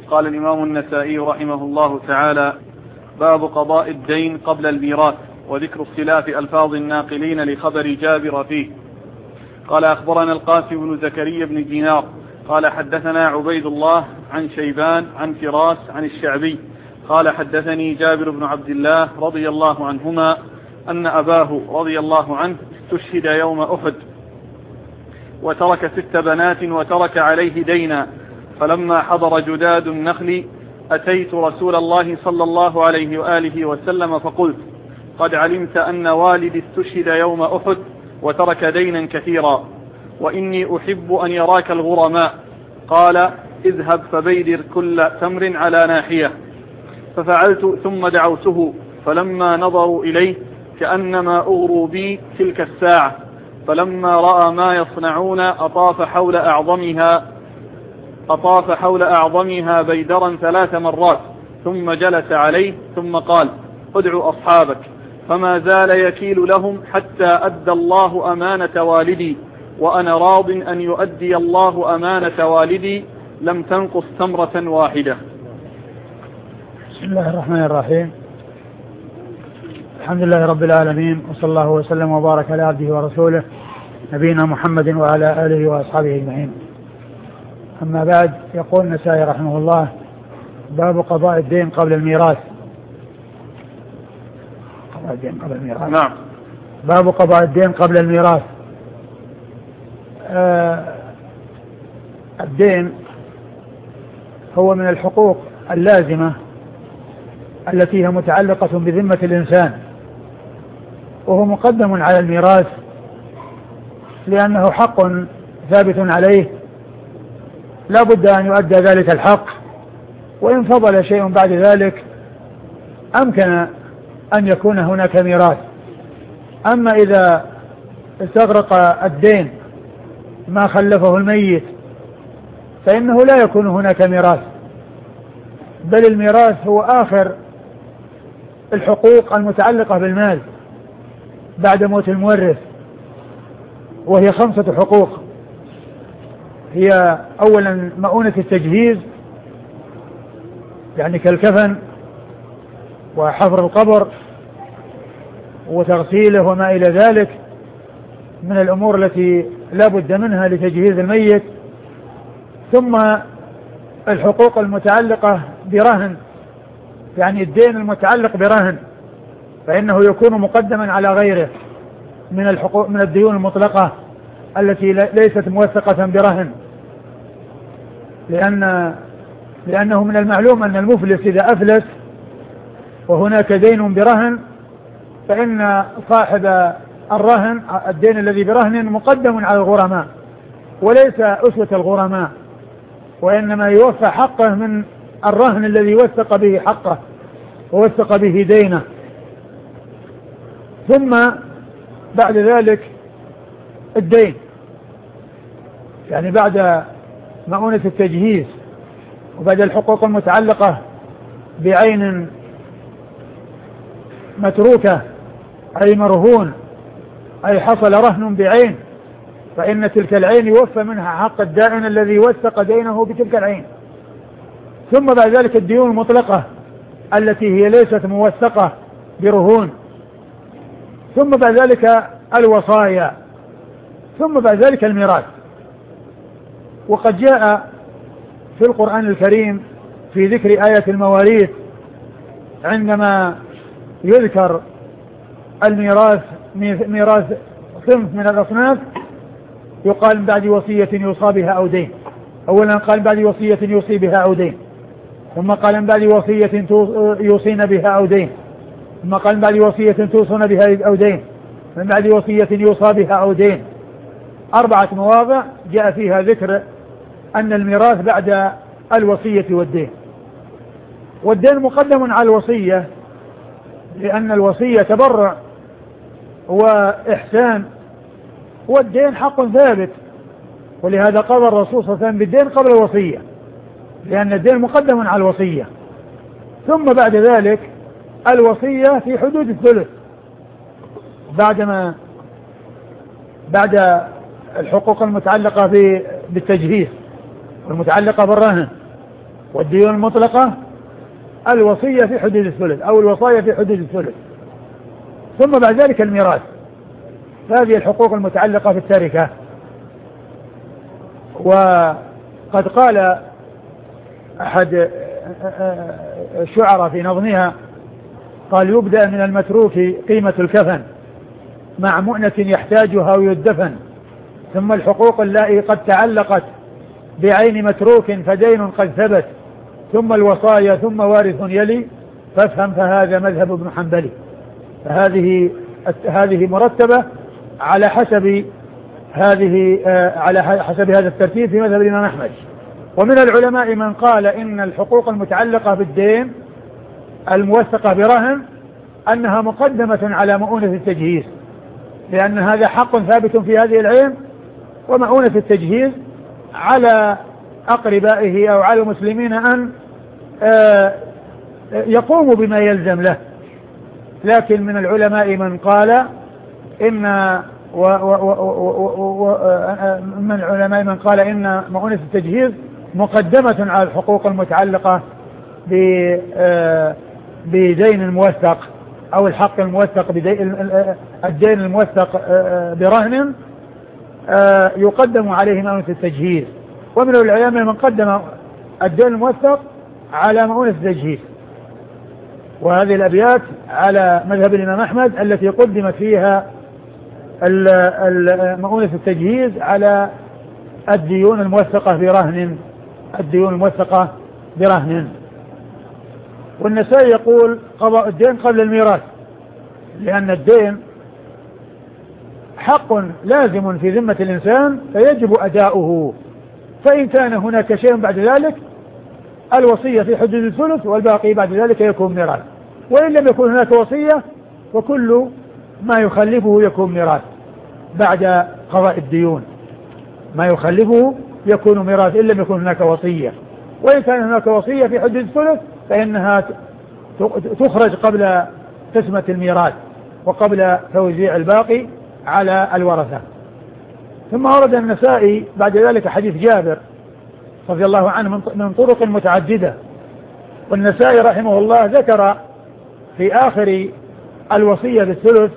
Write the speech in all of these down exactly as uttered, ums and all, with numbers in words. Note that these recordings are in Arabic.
قال الإمام النسائي رحمه الله تعالى: باب قضاء الدين قبل الميراث، وذكر اختلاف ألفاظ الناقلين لخبر جابر فيه. قال: أخبرنا القاسم بن زكريا بن دينار قال حدثنا عبيد الله عن شيبان عن فراس عن الشعبي قال: حدثني جابر بن عبد الله رضي الله عنهما أن أباه رضي الله عنه استشهد يوم أحد وترك ست بنات وترك عليه دينا، فلما حضر جداد النخل أتيت رسول الله صلى الله عليه وآله وسلم فقلت: قد علمت أن والدي استشهد يوم أحد وترك دينا كثيرا، وإني أحب أن يراك الغرماء. قال: اذهب فبيدر كل تمر على ناحية. ففعلت ثم دعوته، فلما نظروا إليه كأنما أغروا بي تلك الساعة، فلما رأى ما يصنعون أطاف حول أعظمها أطاف حول أعظمها بيدرا ثلاث مرات، ثم جلس عليه ثم قال: ادعوا أصحابك. فما زال يكيل لهم حتى أدى الله أمانة والدي، وأنا راض أن يؤدي الله أمانة والدي، لم تنقص تمرة واحدة. بسم الله الرحمن الرحيم. الحمد لله رب العالمين، وصلى الله وسلم وبارك على عبده ورسوله نبينا محمد وعلى آله وأصحابه أجمعين. أما بعد، يقول النسائي رحمه الله: باب قضاء الدين قبل الميراث. قضاء الدين قبل الميراث. نعم. باب قضاء الدين قبل الميراث. آه الدين هو من الحقوق اللازمة التي هي متعلقة بذمة الإنسان، وهو مقدم على الميراث لأنه حق ثابت عليه لا بد أن يؤدى ذلك الحق، وإن فضل شيء بعد ذلك أمكن أن يكون هناك ميراث. أما إذا استغرق الدين ما خلفه الميت فإنه لا يكون هناك ميراث، بل الميراث هو آخر الحقوق المتعلقة بالمال بعد موت المورث، وهي خمسة حقوق. هي أولا مؤونة التجهيز، يعني كالكفن وحفر القبر وتغسيله وما إلى ذلك من الأمور التي لا بد منها لتجهيز الميت. ثم الحقوق المتعلقة برهن، يعني الدين المتعلق برهن فإنه يكون مقدما على غيره من الحقوق من الديون المطلقة التي ليست موثقة برهن، لأن لأنه من المعلوم أن المفلس إذا أفلس وهناك دين برهن فإن صاحب الرهن الدين الذي برهن مقدم على الغرماء وليس أسوة الغرماء، وإنما يوفى حقه من الرهن الذي وثق به حقه ووثق به دينه. ثم بعد ذلك الدين، يعني بعد مؤونة التجهيز وبعد الحقوق المتعلقة بعين متروكة أي مرهون أي حصل رهن بعين، فإن تلك العين يوفى منها حق الدائن الذي وثق دينه بتلك العين. ثم بعد ذلك الديون المطلقة التي هي ليست موثقة برهون. ثم بعد ذلك الوصايا. ثم بعد ذلك الميراث. وقد جاء في القرآن الكريم في ذكر آية المواريث عندما يذكر الميراث ميراث صنف من الأصناف يقال بعد وصية يوصى بها أو دين. أولا قال بعد وصية يوصي بها أو دين، ثم قال بعد وصية يوصين بها أو دين، ثم قال بعد وصية توصون بها أو دين، من بعد وصية يوصى بها أو دين. أربعة مواضع جاء فيها ذكر أن الميراث بعد الوصية والدين. والدين مقدم على الوصية لأن الوصية تبرع وإحسان، والدين حق ثابت، ولهذا قال الرسول صلى الله عليه وسلم بالدين قبل الوصية، لأن الدين مقدم على الوصية. ثم بعد ذلك الوصية في حدود الثلث بعدما بعد الحقوق المتعلقة بالتجهيز والمتعلقة بالرهن. والديون المطلقة الوصية في حدود الثلث أو الوصايا في حدود الثلث. ثم بعد ذلك الميراث، هذه الحقوق المتعلقة في التركة. وقد قال أحد الشعراء في نظمها قال: يبدأ من المتروك قيمة الكفن مع مؤنة يحتاجها ويدفن، ثم الحقوق التي قد تعلقت بعين متروك فدين قد ثبت، ثم الوصايا ثم وارث يلي، فافهم فهذا مذهب ابن حنبل. فهذه هذه مرتبة على حسب هذه على حسب هذا الترتيب في مذهب الإمام أحمد. ومن العلماء من قال إن الحقوق المتعلقة بالدين الموثقة برهن أنها مقدمة على مؤونة التجهيز، لأن هذا حق ثابت في هذه العين، ومؤونة التجهيز على أقربائه أو على المسلمين أن يقوموا بما يلزم له. لكن من العلماء من قال إن و و و و من العلماء من قال إن مؤونة التجهيز مقدمة على الحقوق المتعلقة بدين الموثق أو الحق الموثق الدين الموثق برهن يقدم عليه مؤونة التجهيز. ومن العلماء من قدم الدين الموثق على مؤونة التجهيز. وهذه الأبيات على مذهب الإمام أحمد التي قدمت فيها مؤونة التجهيز على الديون الموثقة برهن الديون الموثقة برهن. والنسائي يقول قضاء الدين قبل الميراث، لأن الدين حق لازم في ذمة الإنسان فيجب أداؤه، فإن كان هناك شيء بعد ذلك الوصية في حدود الثلث والباقي بعد ذلك يكون ميراث، وإن لم يكن هناك وصية وكل ما يخلفه يكون ميراث بعد قضاء الديون، ما يخلفه يكون ميراث إن لم يكن هناك وصية. وإن كان هناك وصية في حدود الثلث فإنها تخرج قبل قسمة الميراث وقبل توزيع الباقي على الورثة. ثم ورد النسائي بعد ذلك حديث جابر رضي الله عنه من طرق متعددة، والنسائي رحمه الله ذكر في آخر الوصية بالثلث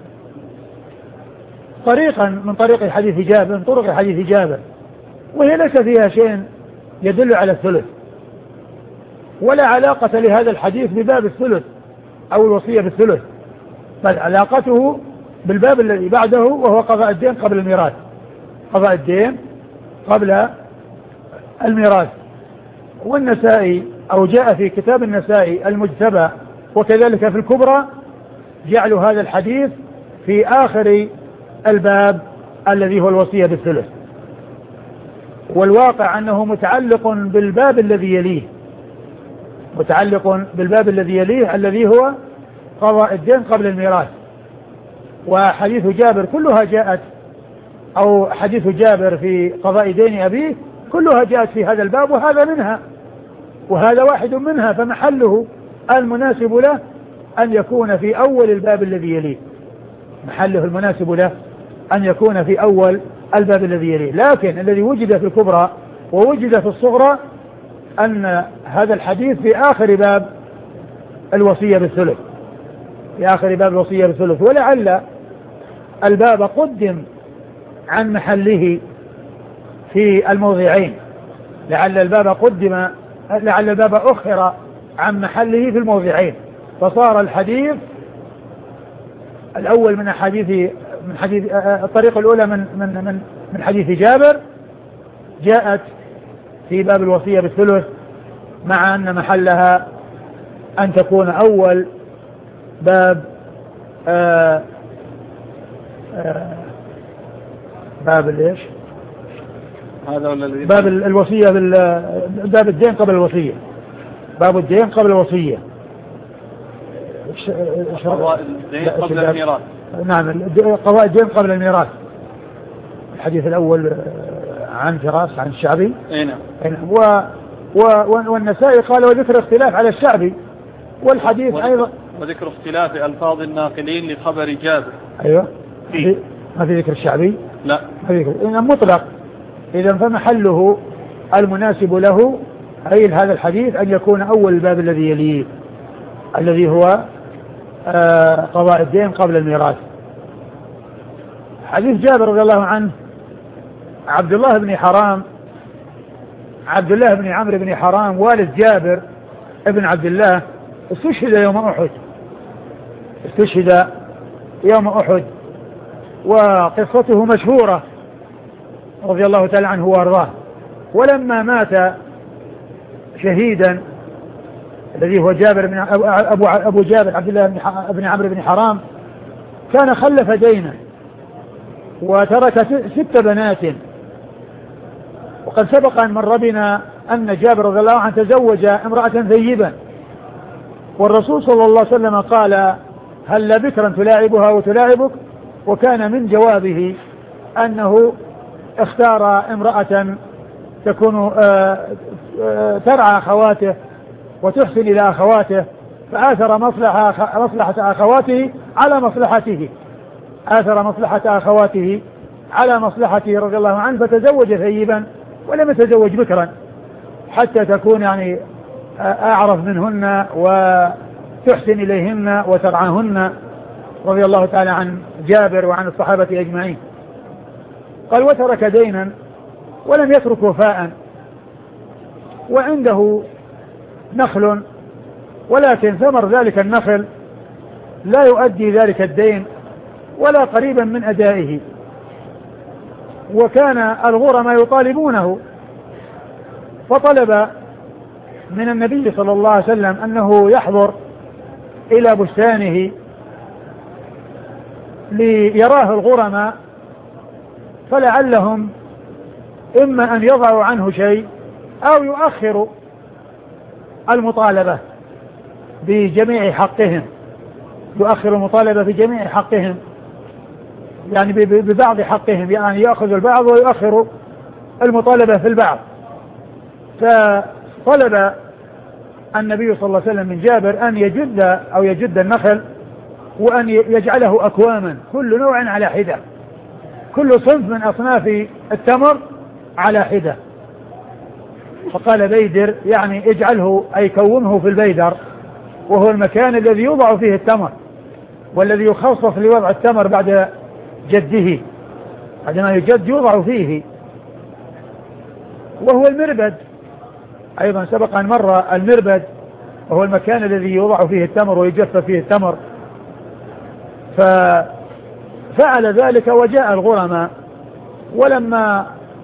طريقا من طريق حديث جابر من طرق حديث جابر، وهي ليس فيها شيء يدل على الثلث، ولا علاقة لهذا الحديث بباب الثلث أو الوصية بالثلث، بل علاقته بالباب الذي بعده وهو قضاء الدين قبل الميراث قضاء الدين قبل الميراث. والنسائي أو جاء في كتاب النسائي المجتبى وكذلك في الكبرى جعلوا هذا الحديث في آخر الباب الذي هو الوصية بالثلث، والواقع أنه متعلق بالباب الذي يليه متعلق بالباب الذي يليه الذي هو قضاء الدين قبل الميراث. وحديث جابر كلها جاءت أو حديث جابر في قضاء دين أبيه كلها جاءت في هذا الباب، وهذا منها وهذا واحد منها، فمحله المناسب له أن يكون في أول الباب الذي يليه محله المناسب له أن يكون في أول الباب الذي يليه. لكن الذي وجد في الكبرى ووجد في الصغرى أن هذا الحديث في آخر باب الوصية بالثلث في آخر باب الوصية بالثلث، ولعل الباب قدم عن محله في الموضعين لعل الباب قدم لعل الباب أخر عن محله في الموضعين، فصار الحديث الأول من حديث من حديث الطريقة الأولى من من من من حديث جابر جاءت في باب الوصية بالثلث، مع أن محلها أن تكون أول باب آآ آآ باب ليش هذا ولا الذي باب الوصية باب الدين قبل الوصية باب الدين قبل الوصية قضاء الدين قبل الميراث. نعم قضاء الدين قبل الميراث. الحديث الأول عن فراس عن الشعبي. اي نعم. و والنسائي قال وذكر اختلاف على الشعبي، والحديث وذكر أيضا وذكر اختلاف ألفاظ الناقلين لخبر جابر. أيوة فيه. ما في ذكر الشعبي؟ لا ما في ذكر. إن مطلق إذا فمحله المناسب له أي هذا الحديث أن يكون أول الباب الذي يليه الذي هو آه قضاء الدين قبل الميراث. حديث جابر رضي الله عنه، عبد الله بن حرام عبد الله بن عمرو بن حرام والد جابر ابن عبد الله استشهد يوم أحد استشهد يوم أحد وقصته مشهورة رضي الله تعالى عنه وارضاه. ولما مات شهيدا الذي هو جابر بن أبو, أبو جابر عبد الله بن عمرو بن حرام كان خلف دينا وترك ست بنات. وقد سبق أن مر بنا أن جابر رضي الله عنه تزوج امرأة ثيبا، والرسول صلى الله عليه وسلم قال هل بكرا تلاعبها وتلاعبك، وكان من جوابه أنه اختار امرأة تكون ترعى أخواته وتحسن إلى أخواته، فآثر مصلحة, مصلحة أخواته على مصلحته آثر مصلحة أخواته على مصلحته رضي الله عنه، فتزوج ثيبا ولم يتزوج بكرا حتى تكون يعني أعرف منهن وتحسن إليهن وترعاهن رضي الله تعالى عن جابر وعن الصحابة أجمعين. قال وترك دينا ولم يترك وفاء، وعنده نخل ولكن ثمر ذلك النخل لا يؤدي ذلك الدين ولا قريبا من أدائه، وكان الغرماء يطالبونه، فطلب من النبي صلى الله عليه وسلم أنه يحضر إلى بستانه ليراه الغرماء، فلعلهم إما أن يضعوا عنه شيء أو يؤخروا المطالبة بجميع حقهم يؤخر المطالبة بجميع حقهم يعني ببعض حقهم، يعني يأخذ البعض ويؤخر المطالبة في البعض. فطلب النبي صلى الله عليه وسلم من جابر أن يجد أو يجد النخل وأن يجعله أكواما كل نوع على حدة، كل صنف من أصناف التمر على حدة. فقال بيدر يعني اجعله أي كومه في البيدر، وهو المكان الذي يوضع فيه التمر والذي يخصص لوضع التمر بعد جده، عندما يجد يوضع فيه، وهو المربد أيضا سبق أن مر المربد وهو المكان الذي يوضع فيه التمر ويجف فيه التمر. ففعل ذلك وجاء الغرماء، ولما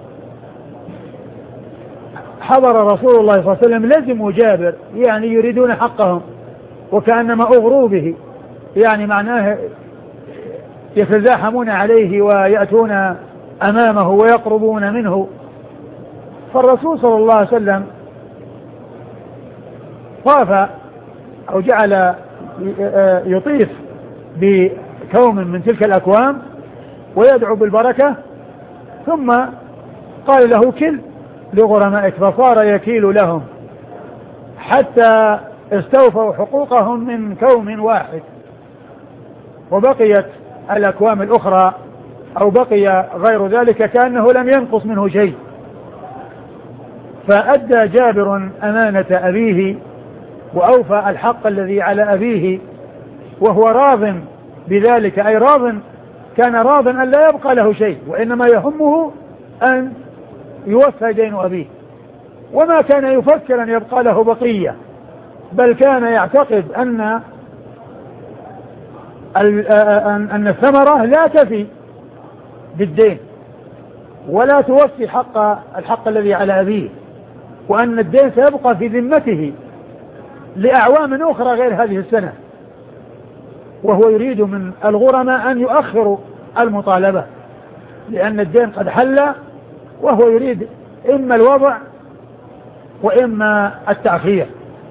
حضر رسول الله صلى الله عليه وسلم لزموا جابر يعني يريدون حقهم وكأنما أغروا به، يعني معناه يتزاحمون عليه ويأتون أمامه ويقربون منه. فالرسول صلى الله عليه وسلم طاف أو جعل يطيف بكوم من تلك الأكوام ويدعو بالبركة، ثم قال له كل لغرمائك، فصار يكيل لهم حتى استوفوا حقوقهم من كوم واحد، وبقيت الأكوام الأخرى أو بقي غير ذلك كأنه لم ينقص منه شيء. فأدى جابر أمانة أبيه وأوفى الحق الذي على أبيه، وهو راض بذلك، أي راض كان راض أن لا يبقى له شيء، وإنما يهمه أن يوفى دين أبيه، وما كان يفكر أن يبقى له بقية، بل كان يعتقد أن أن الثمرة لا تفي بالدين ولا توفي حق الحق الذي على أبيه، وأن الدين سيبقى في ذمته لأعوام أخرى غير هذه السنة. وهو يريد من الغرماء أن يؤخروا المطالبة لأن الدين قد حل، وهو يريد إما الوضع وإما التأخير.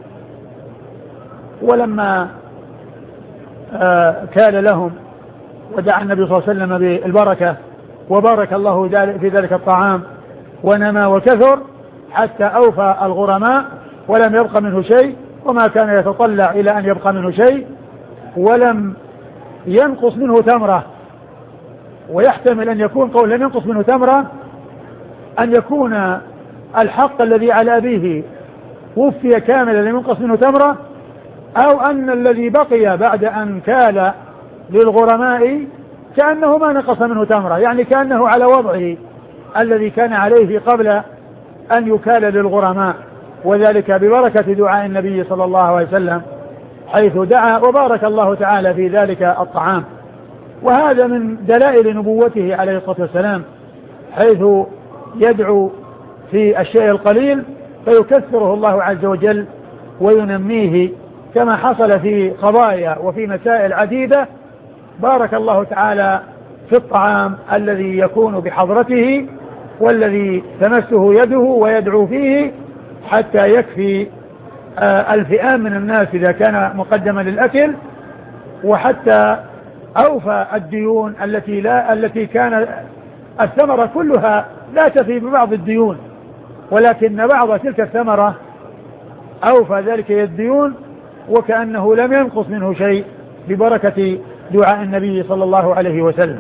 ولما آه كان لهم ودعا النبي صلى الله عليه وسلم بالبركة وبارك الله في ذلك الطعام ونمى وكثر حتى أوفى الغرماء ولم يبق منه شيء، وما كان يتطلع إلى أن يبقى منه شيء، ولم ينقص منه تمرة. ويحتمل أن يكون قول لم ينقص منه تمرة أن يكون الحق الذي على أبيه وفي كاملا لم ينقص منه تمرة، أو أن الذي بقي بعد أن كال للغرماء كأنه ما نقص منه تمرة، يعني كأنه على وضعه الذي كان عليه قبل أن يكال للغرماء، وذلك ببركة دعاء النبي صلى الله عليه وسلم حيث دعا وبارك الله تعالى في ذلك الطعام. وهذا من دلائل نبوته عليه الصلاة والسلام، حيث يدعو في الشيء القليل فيكثره الله عز وجل وينميه، كما حصل في قضايا وفي مسائل عديدة بارك الله تعالى في الطعام الذي يكون بحضرته والذي تمسه يده ويدعو فيه حتى يكفي الفئام من الناس إذا كان مقدما للأكل، وحتى أوفى الديون التي لا التي كان الثمرة كلها لا تفي ببعض الديون، ولكن بعض تلك الثمرة أوفى ذلك الديون وكأنه لم ينقص منه شيء ببركة دعاء النبي صلى الله عليه وسلم.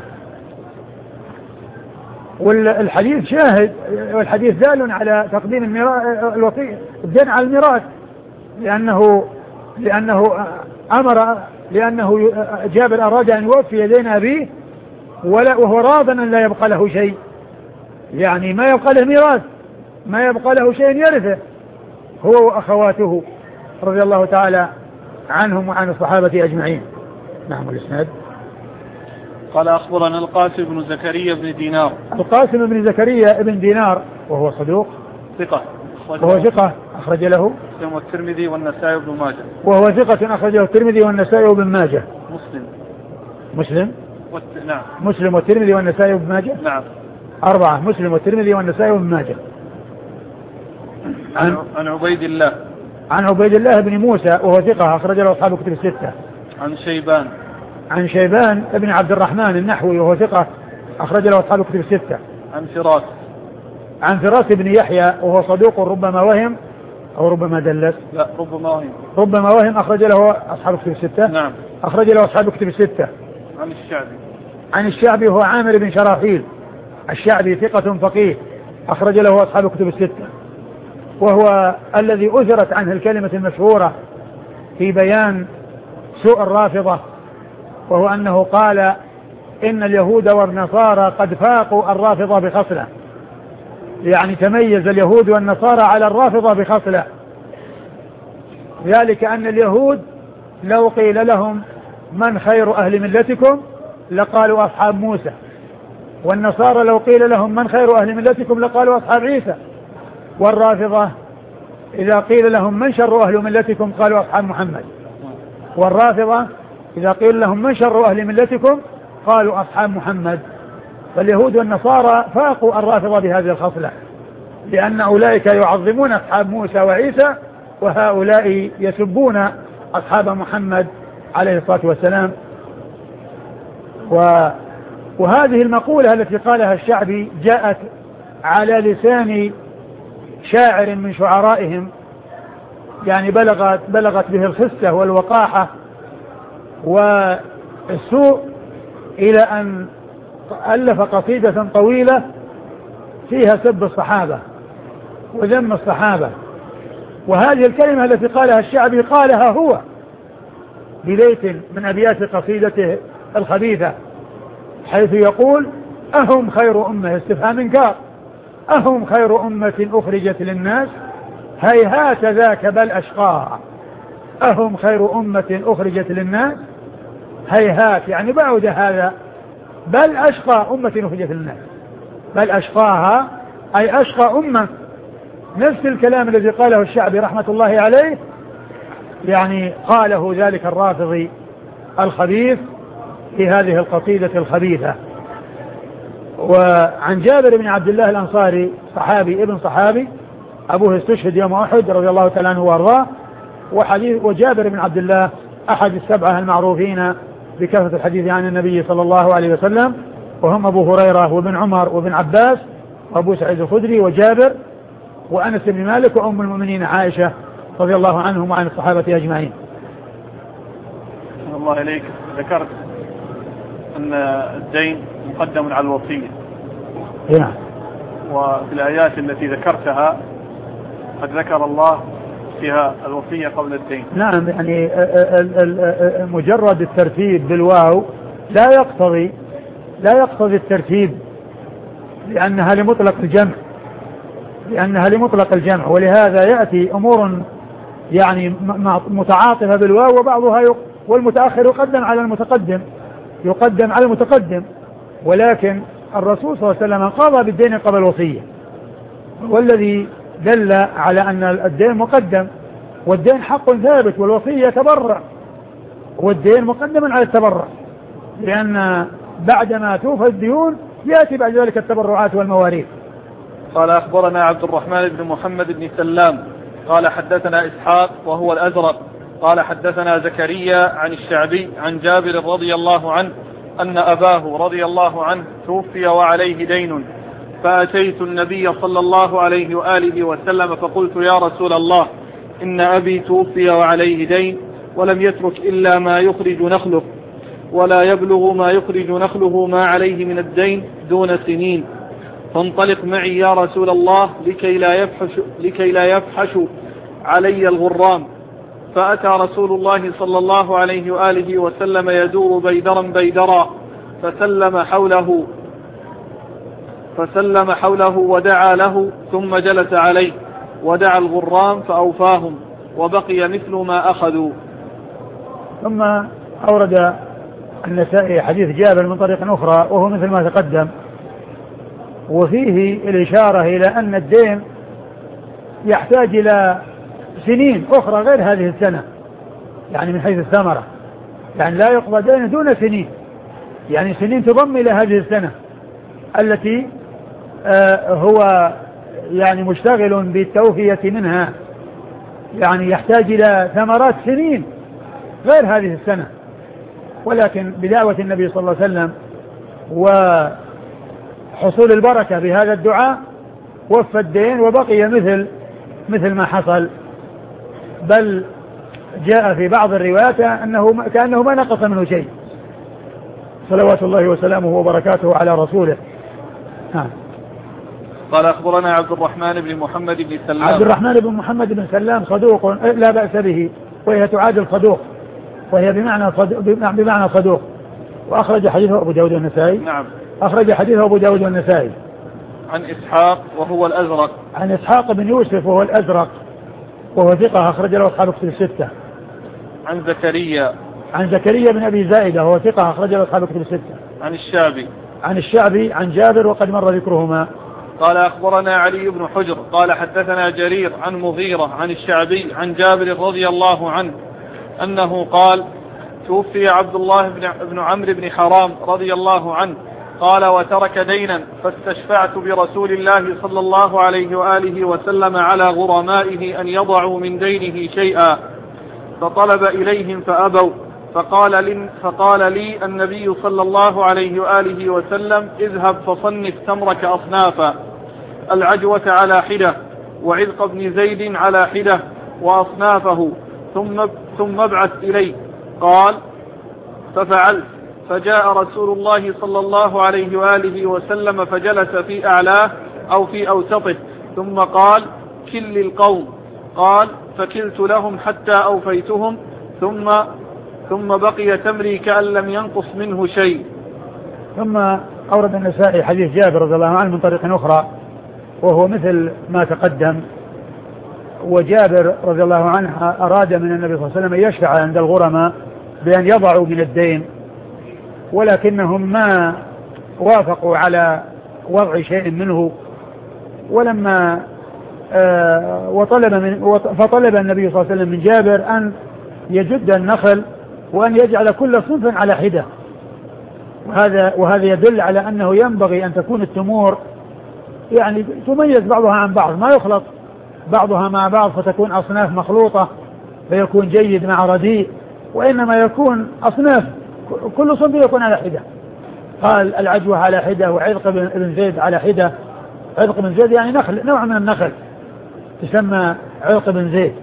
والحديث شاهد، والحديث دال على تقديم الميراث الدين على الميراث، لأنه لأنه أمر لأنه جابر أراد أن يوفي دين أبيه وهو راض أن لا يبقى له شيء، يعني ما يبقى له ميراث، ما يبقى له شيء يرثه هو وأخواته رضي الله تعالى عنهم وعن الصحابة أجمعين. نعم. الإسناد قال أخبرنا القاسم بن زكريا بن دينار. القاسم بن زكريا بن دينار وهو صدوق ثقة، وهو ثقة أخرج له مسلم والترمذي والنسائي وابن ماجه. وهو ثقة أخرجه الترمذي والنسائي وابن ماجه. مسلم مسلم والت... نعم. مسلم والترمذي والنسائي وابن ماجه. نعم. أربعة، مسلم والترمذي والنسائي وابن ماجه. عن عن عبيد الله عن عبيد الله بن موسى وهو ثقة أخرج له أصحاب الكتب الستة. عن شيبان عن شيبان ابن عبد الرحمن النحوي وهو ثقة أخرج له أصحاب الكتب الستة. عن فراس عن فراس بن يحيى وهو صدوق ربما وهم أو ربما دلس. لا ربما وهم ربما وهم أخرج له أصحاب الكتب الستة. نعم. أخرج له أصحاب الكتب الستة. عن الشعبي عن الشعبي هو عامر بن شراحيل الشعبي ثقة فقيه أخرج له أصحاب الكتب الستة، وهو الذي أثرت عنه الكلمة المشهورة في بيان سوء الرافضة، وهو أنه قال إن اليهود والنصارى قد فاقوا الرافضة بخصلة، يعني تميز اليهود والنصارى على الرافضة بخصلة، ذلك أن اليهود لو قيل لهم من خير أهل ملتكم لقالوا أصحاب موسى، والنصارى لو قيل لهم من خير أهل ملتكم لقالوا أصحاب عيسى، والرافضة إذا قيل لهم من شر أهل ملتكم قالوا أصحاب محمد، والرافضة إذا قيل لهم من شر أهل ملتكم قالوا أصحاب محمد. فاليهود والنصارى فاقوا الرافضة بهذه الخصلة، لأن أولئك يعظمون أصحاب موسى وعيسى، وهؤلاء يسبون أصحاب محمد عليه الصلاة والسلام. و وهذه المقولة التي قالها الشعبي جاءت على لسان شاعر من شعرائهم، يعني بلغت بلغت به الخسة والوقاحة والسوء إلى أن ألف قصيدة طويلة فيها سب الصحابة وذم الصحابة. وهذه الكلمة التي قالها الشعبي قالها هو ببيت من أبيات قصيدته الخبيثة، حيث يقول أهم خير أمة، استفهام إنكار، أهم خير أمة أخرجت للناس هيهات ذاك بل أشقاها، أهم خير أمة أخرجت للناس هيهات، يعني بعد هذا، بل أشقى أمة أخرجت للناس، بل أشقاها أي أشقى أمة. نفس الكلام الذي قاله الشعبي رحمة الله عليه، يعني قاله ذلك الرافضي الخبيث في هذه القصيدة الخبيثة. وعن جابر بن عبد الله الأنصاري صحابي ابن صحابي أبوه استشهد يوم أحد رضي الله تعالى عنه وارضاه، وحديث وجابر بن عبد الله أحد السبعة المعروفين بكثرة الحديث عن النبي صلى الله عليه وسلم، وهم أبو هريرة وابن عمر وابن عباس وأبو سعيد الخدري وجابر وأنس بن مالك وأم المؤمنين عائشة رضي الله عنهم وعن الصحابة أجمعين. الله إليك، ذكرت أن الدين مقدم على الوصية. نعم. وفي الآيات التي ذكرتها قد ذكر الله ترتيبها الوصية قبل الدين. نعم، يعني مجرد الترتيب بالواو لا يقتضي لا يقتضي الترتيب، لأنها لمطلق الجمع لأنها لمطلق الجمع ولهذا يأتي أمور يعني متعاطفة بالواو، وبعضها يق... والمتأخر يقدم على المتقدم يقدم على المتقدم ولكن الرسول صلى الله عليه وسلم قضى بالدين قبل الوصية، والذي دل على أن الدين مقدم، والدين حق ثابت، والوصية تبرع، والدين مقدم على التبرع، لأن بعدما توفى الديون يأتي بعد ذلك التبرعات والمواريث. قال أخبرنا عبد الرحمن بن محمد بن سلام قال حدثنا إسحاق وهو الأزرق قال حدثنا زكريا عن الشعبي عن جابر رضي الله عنه أن أباه رضي الله عنه توفي وعليه دين، فأتيت النبي صلى الله عليه وآله وسلم فقلت يا رسول الله إن أبي توفي وعليه دين ولم يترك إلا ما يخرج نخله ولا يبلغ ما يخرج نخله ما عليه من الدين دون سنين، فانطلق معي يا رسول الله لكي لا يفحش, لكي لا يفحش علي الغرام. فأتى رسول الله صلى الله عليه وآله وسلم يدور بيدرا بيدرا فسلم حوله فسلم حوله ودعا له ثم جلس عليه ودعا الغرام فأوفاهم وبقي مثل ما أخذوا. ثم أورد النسائي حديث جابر من طريق أخرى وهو مثل ما تقدم، وفيه الإشارة إلى أن الدين يحتاج إلى سنين أخرى غير هذه السنة، يعني من حيث الثمرة، يعني لا يقضى دين دون سنين، يعني سنين تضم إلى هذه السنة التي آه هو يعني مشتغل بالتوفية منها، يعني يحتاج إلى ثمرات سنين غير هذه السنة، ولكن بدعوة النبي صلى الله عليه وسلم وحصول البركة بهذا الدعاء وفى الدين وبقي مثل مثل ما حصل، بل جاء في بعض الروايات أنه كأنه ما نقص منه شيء، صلوات الله وسلامه وبركاته على رسوله. ها. قال أخبرنا عبد الرحمن بن محمد بن سلام. عبد الرحمن بن محمد بن سلام صدوق لا بأس به، وهي تعادل صدوق، وهي بمعنى صدوق, بمعنى صدوق وأخرج حديثه أبو داود والنسائي. نعم. أخرج حديثه أبو داود والنسائي. عن إسحاق وهو الأزرق. عن إسحاق بن يوسف وهو الأزرق وهو ثقة أخرج له أصحاب كتب الستة. عن زكريا. عن زكريا بن أبي زائدة وهو ثقة أخرج له أصحاب كتب الستة. عن الشعبي. عن الشعبي عن جابر وقد مر ذكرهما. قال أخبرنا علي بن حجر قال حدثنا جرير عن مغيرة عن الشعبي عن جابر رضي الله عنه أنه قال توفي عبد الله بن, بن عمرو بن حرام رضي الله عنه قال وترك دينا فاستشفعت برسول الله صلى الله عليه وآله وسلم على غرمائه أن يضعوا من دينه شيئا، فطلب إليهم فأبوا، فقال لي, فقال لي النبي صلى الله عليه وآله وسلم اذهب فصنف تمرك أصنافا، العجوة على حدة وعلق بن زيد على حدة وأصنافه ثم, ثم ابعث إلي. قال ففعلت، فجاء رسول الله صلى الله عليه وآله وسلم فجلس في أعلاه أو في أوسطه ثم قال كل القوم. قال فكلت لهم حتى أوفيتهم ثم ثم بقي تمري كأن لم ينقص منه شيء. ثم أورد النسائي حديث جابر رضي الله عنه من طريق أخرى وهو مثل ما تقدم، وجابر رضي الله عنه أراد من النبي صلى الله عليه وسلم يشفع عند الغرماء بأن يضعوا من الدين، ولكنهم ما وافقوا على وضع شيء منه، ولما آه وطلب من فطلب النبي صلى الله عليه وسلم من جابر أن يجد النخل وأن يجعل كل صنف على حدة، وهذا وهذا يدل على أنه ينبغي أن تكون التمور يعني تميز بعضها عن بعض، ما يخلط بعضها مع بعض فتكون أصناف مخلوطة فيكون جيد مع رديء، وإنما يكون أصناف كل صنف يكون على حدة. قال العجوة على حدة وعذق بن زيد على حدة. عذق بن زيد يعني نخل، نوع من النخل تسمى عذق بن زيد،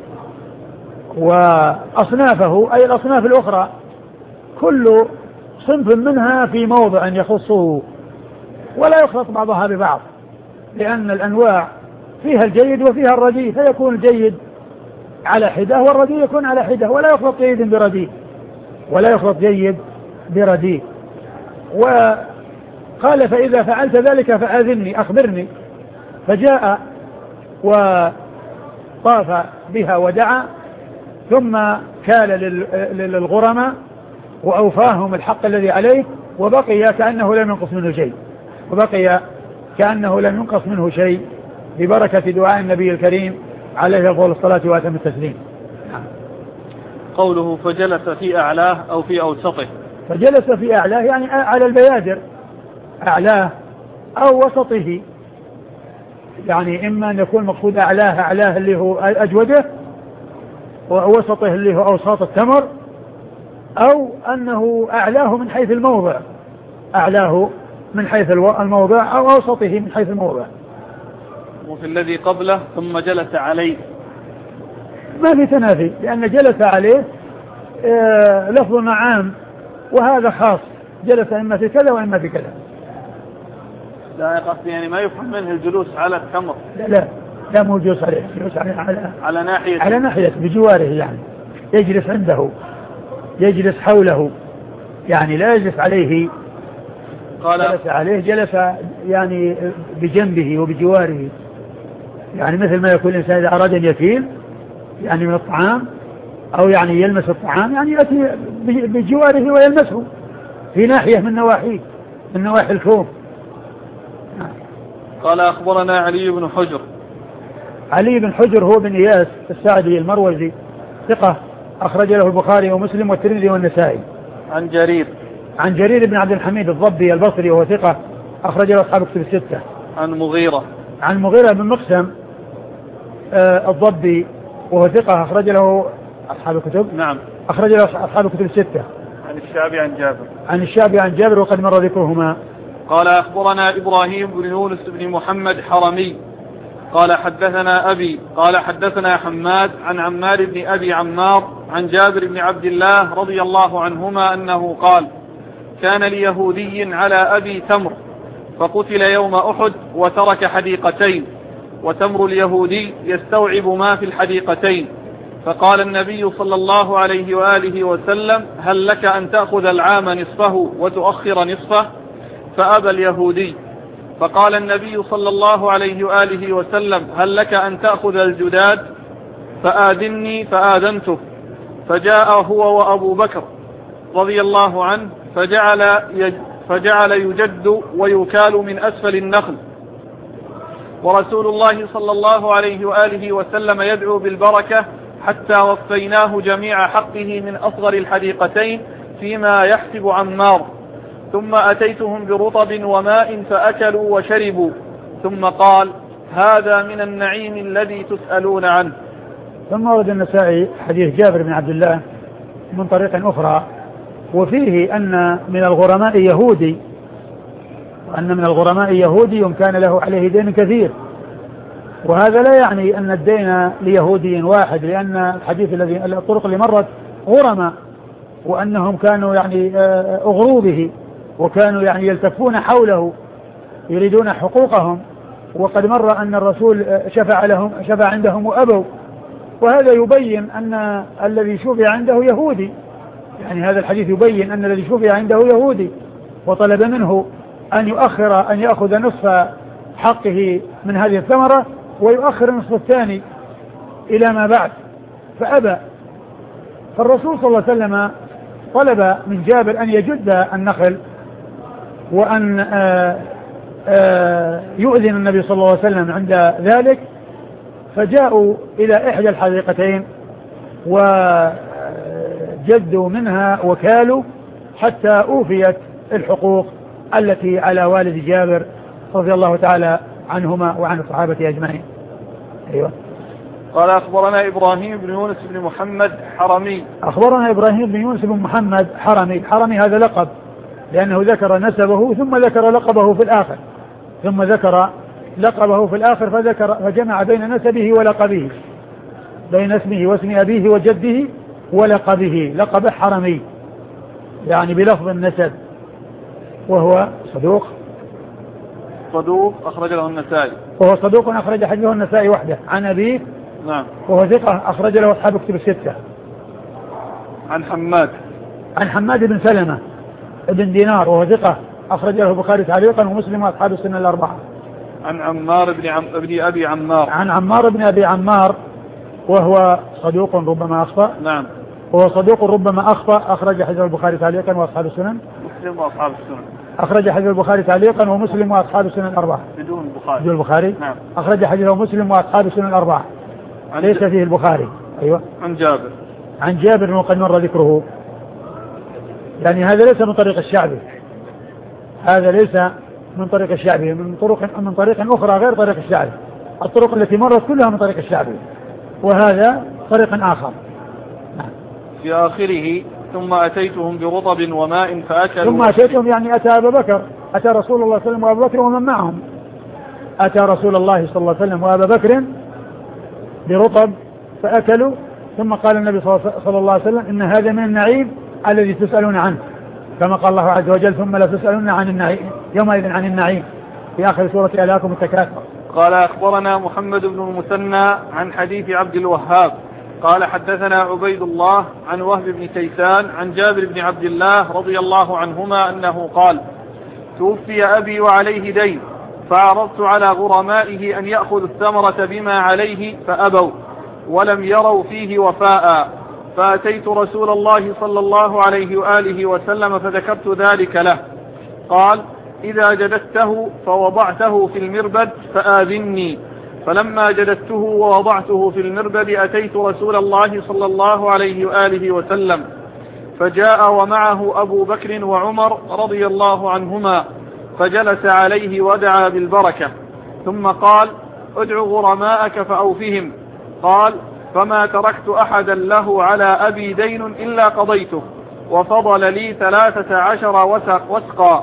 وأصنافه أي الأصناف الأخرى كل صنف منها في موضع يخصه ولا يخلط بعضها ببعض، لأن الأنواع فيها الجيد وفيها الرديء، فيكون الجيد على حدة والرديء يكون على حدة، ولا يخلط جيد برديء ولا يخلط جيد برديء. وقال فإذا فعلت ذلك فأذني أخبرني، فجاء وطاف بها ودعا، ثم كال للغرماء وأوفاهم الحق الذي عليه، وبقي كأنه لم ينقص منه شيء وبقي كأنه لم ينقص منه شيء ببركة دعاء النبي الكريم عليه أفضل الصلاة وأتم التسليم. قوله فجلس في أعلاه أو في أوسطه، فجلس في أعلاه يعني على البيادر، أعلاه أو وسطه، يعني إما أن يكون مقصود أعلاه أعلاه اللي هو أجوده، ووسطه اللي هو أوساط التمر، أو أنه أعلاه من حيث الموضع، أعلاه من حيث الموضع أو أوسطه من حيث الموضع. وفي الذي قبله ثم جلس عليه ما في تنافي، لأن جلس عليه آه لفظ عام وهذا خاص، جلس إما في كذا وإما في كذا. لا قصدي يعني ما يفهم منه الجلوس على التمر، لا لا لا مو جلوس عليه، جلوس على على, على ناحية على ناحية بجواره، يعني يجلس عنده، يجلس حوله، يعني لا يجلس عليه. قال جلس عليه جلس يعني بجنبه وبجواره، يعني مثل ما يكون الإنسان إذا أراد أن يكيل يعني من الطعام أو يعني يلمس الطعام، يعني يأتي بجواره ويلمسه في ناحية من نواحيه من نواحي الكوم. قال أخبرنا علي بن حجر. علي بن حجر هو بن إياس السعدي المروزي، ثقة أخرج له البخاري ومسلم والترمذي والنسائي. عن جرير عن جرير بن عبد الحميد الضبي البصري وهو ثقة أخرج له أصحاب كتب الستة. عن مغيرة عن مغيرة بن مقسم آه الضبي وهو ثقة أخرج له أصحاب الكتب. نعم أخرج له أصحاب الكتب الستة. عن الشعبي عن جابر. عن الشعبي عن جابر وقد مر ذكرهما. قال أخبرنا إبراهيم بن يونس بن محمد حرمي قال حدثنا أبي قال حدثنا حماد عن عمار بن أبي عمار عن جابر بن عبد الله رضي الله عنهما أنه قال كان ليهودي على أبي تمر فقتل يوم أحد وترك حديقتين، وتمر اليهودي يستوعب ما في الحديقتين، فقال النبي صلى الله عليه وآله وسلم هل لك أن تأخذ العام نصفه وتؤخر نصفه؟ فأبى اليهودي، فقال النبي صلى الله عليه وآله وسلم هل لك أن تأخذ الجداد؟ فآذني فآذنته، فجاء هو وأبو بكر رضي الله عنه فجعل, يج فجعل يجد ويكال من أسفل النخل، ورسول الله صلى الله عليه وآله وسلم يدعو بالبركة حتى وفيناه جميع حقه من أصغر الحديقتين فيما يحسب عمار، ثم أتيتهم برطب وماء فأكلوا وشربوا، ثم قال هذا من النعيم الذي تسألون عنه. ثم ورد النسائي حديث جابر بن عبد الله من طريق أخرى، وفيه أن من الغرماء يهودي، وأن من الغرماء يهودي كان له عليه دين كثير، وهذا لا يعني أن الدين ليهودي واحد، لأن الحديث الذي الطرق اللي مرت غرماء، وأنهم كانوا يعني أغروا به، وكانوا يعني يلتفون حوله يريدون حقوقهم، وقد مر أن الرسول شفع لهم شفع عندهم وأبوا، وهذا يبين أن الذي شفع عنده يهودي، يعني هذا الحديث يبين أن الذي شفع عنده يهودي، وطلب منه أن يؤخر أن يأخذ نصف حقه من هذه الثمرة ويؤخر النصف الثاني إلى ما بعد، فأبى. فالرسول صلى الله عليه وسلم طلب من جابر أن يجد النخل وأن آآ آآ يؤذن النبي صلى الله عليه وسلم عند ذلك، فجاءوا إلى إحدى الحديقتين وجدوا منها وكالوا حتى أوفيت الحقوق التي على والد جابر رضي الله تعالى عنهما وعن الصحابة أجمعين. أيوة. قال أخبرنا إبراهيم بن يونس بن محمد حرمي. أخبرنا إبراهيم بن يونس بن محمد حرمي. حرمي هذا لقب لأنه ذكر نسبه ثم ذكر لقبه في الآخر ثم ذكر لقبه في الآخر فذكر فجمع بين نسبه ولقبه، بين اسمه واسم أبيه وجده ولقبه، لقب حرمي يعني بلفظ النسب، وهو صدوق صدوق أخرج له النسائي، وهو صدوق أخرج حديثه النسائي وحده عن أبيه نعم. وهو ثقة أخرج له أصحاب كتب الستة. عن حماد عن حماد بن سلمة بن دينار وهو ثقة أخرج له البخاري تعليقا ومسلم وأصحاب السنة الأربعة. عن عمار بن, عم... بن أبي عمار عن عمار بن أبي عمار وهو صدوق ربما أخطأ. نعم. وهو صدوق ربما أخطأ أخرج حديث البخاري تعليقا وأصحاب السنن. مسلم وأصحاب السنن. أخرج حديث البخاري تعليقا ومسلم وأصحاب السنن الأربعة. بدون البخاري. بدون البخاري. نعم. أخرج حديثه مسلم وأصحاب السنن الأربعة. ليس ج... فيه البخاري. أيوة. عن جابر. عن جابر وقد مر ذكره. يعني هذا ليس من طريق الشعبي. هذا ليس من طريق الشعبي من طرق من طريق أخرى غير طريق الشعبي. الطرق التي مرت كلها من طريق الشعبي وهذا طريق آخر. في آخره ثم أتيتهم برطب وماء فأكلوا. ثم أتيتهم يعني أتى أبا بكر أتى رسول الله صلى الله عليه وسلم وأبا بكر ومن معهم. أتى رسول الله صلى الله عليه وسلم وأبا بكر برطب فأكلوا ثم قال النبي صلى الله عليه وسلم إن هذا من النعيم الذي تسألون عنه كما قال الله عز وجل ثم لا تسألون عن النعيم يومئذ عن النعيم في آخر سورة ألهاكم التكاثر. قال أخبرنا محمد بن المثنى عن حديث عبد الوهاب قال حدثنا عبيد الله عن وهب بن كيسان عن جابر بن عبد الله رضي الله عنهما أنه قال توفي أبي وعليه دين فعرضت على غرمائه أن يأخذ الثمرة بما عليه فأبوا ولم يروا فيه وفاء فأتيت رسول الله صلى الله عليه وآله وسلم فذكرت ذلك له قال إذا جددته فوضعته في المربد فآذني فلما جددته ووضعته في المربد أتيت رسول الله صلى الله عليه وآله وسلم فجاء ومعه أبو بكر وعمر رضي الله عنهما فجلس عليه ودعا بالبركة ثم قال ادع غرماءك فأوفهم قال فما تركت أحدا له على أبي دين إلا قضيته وفضل لي ثلاثة عشر وسقا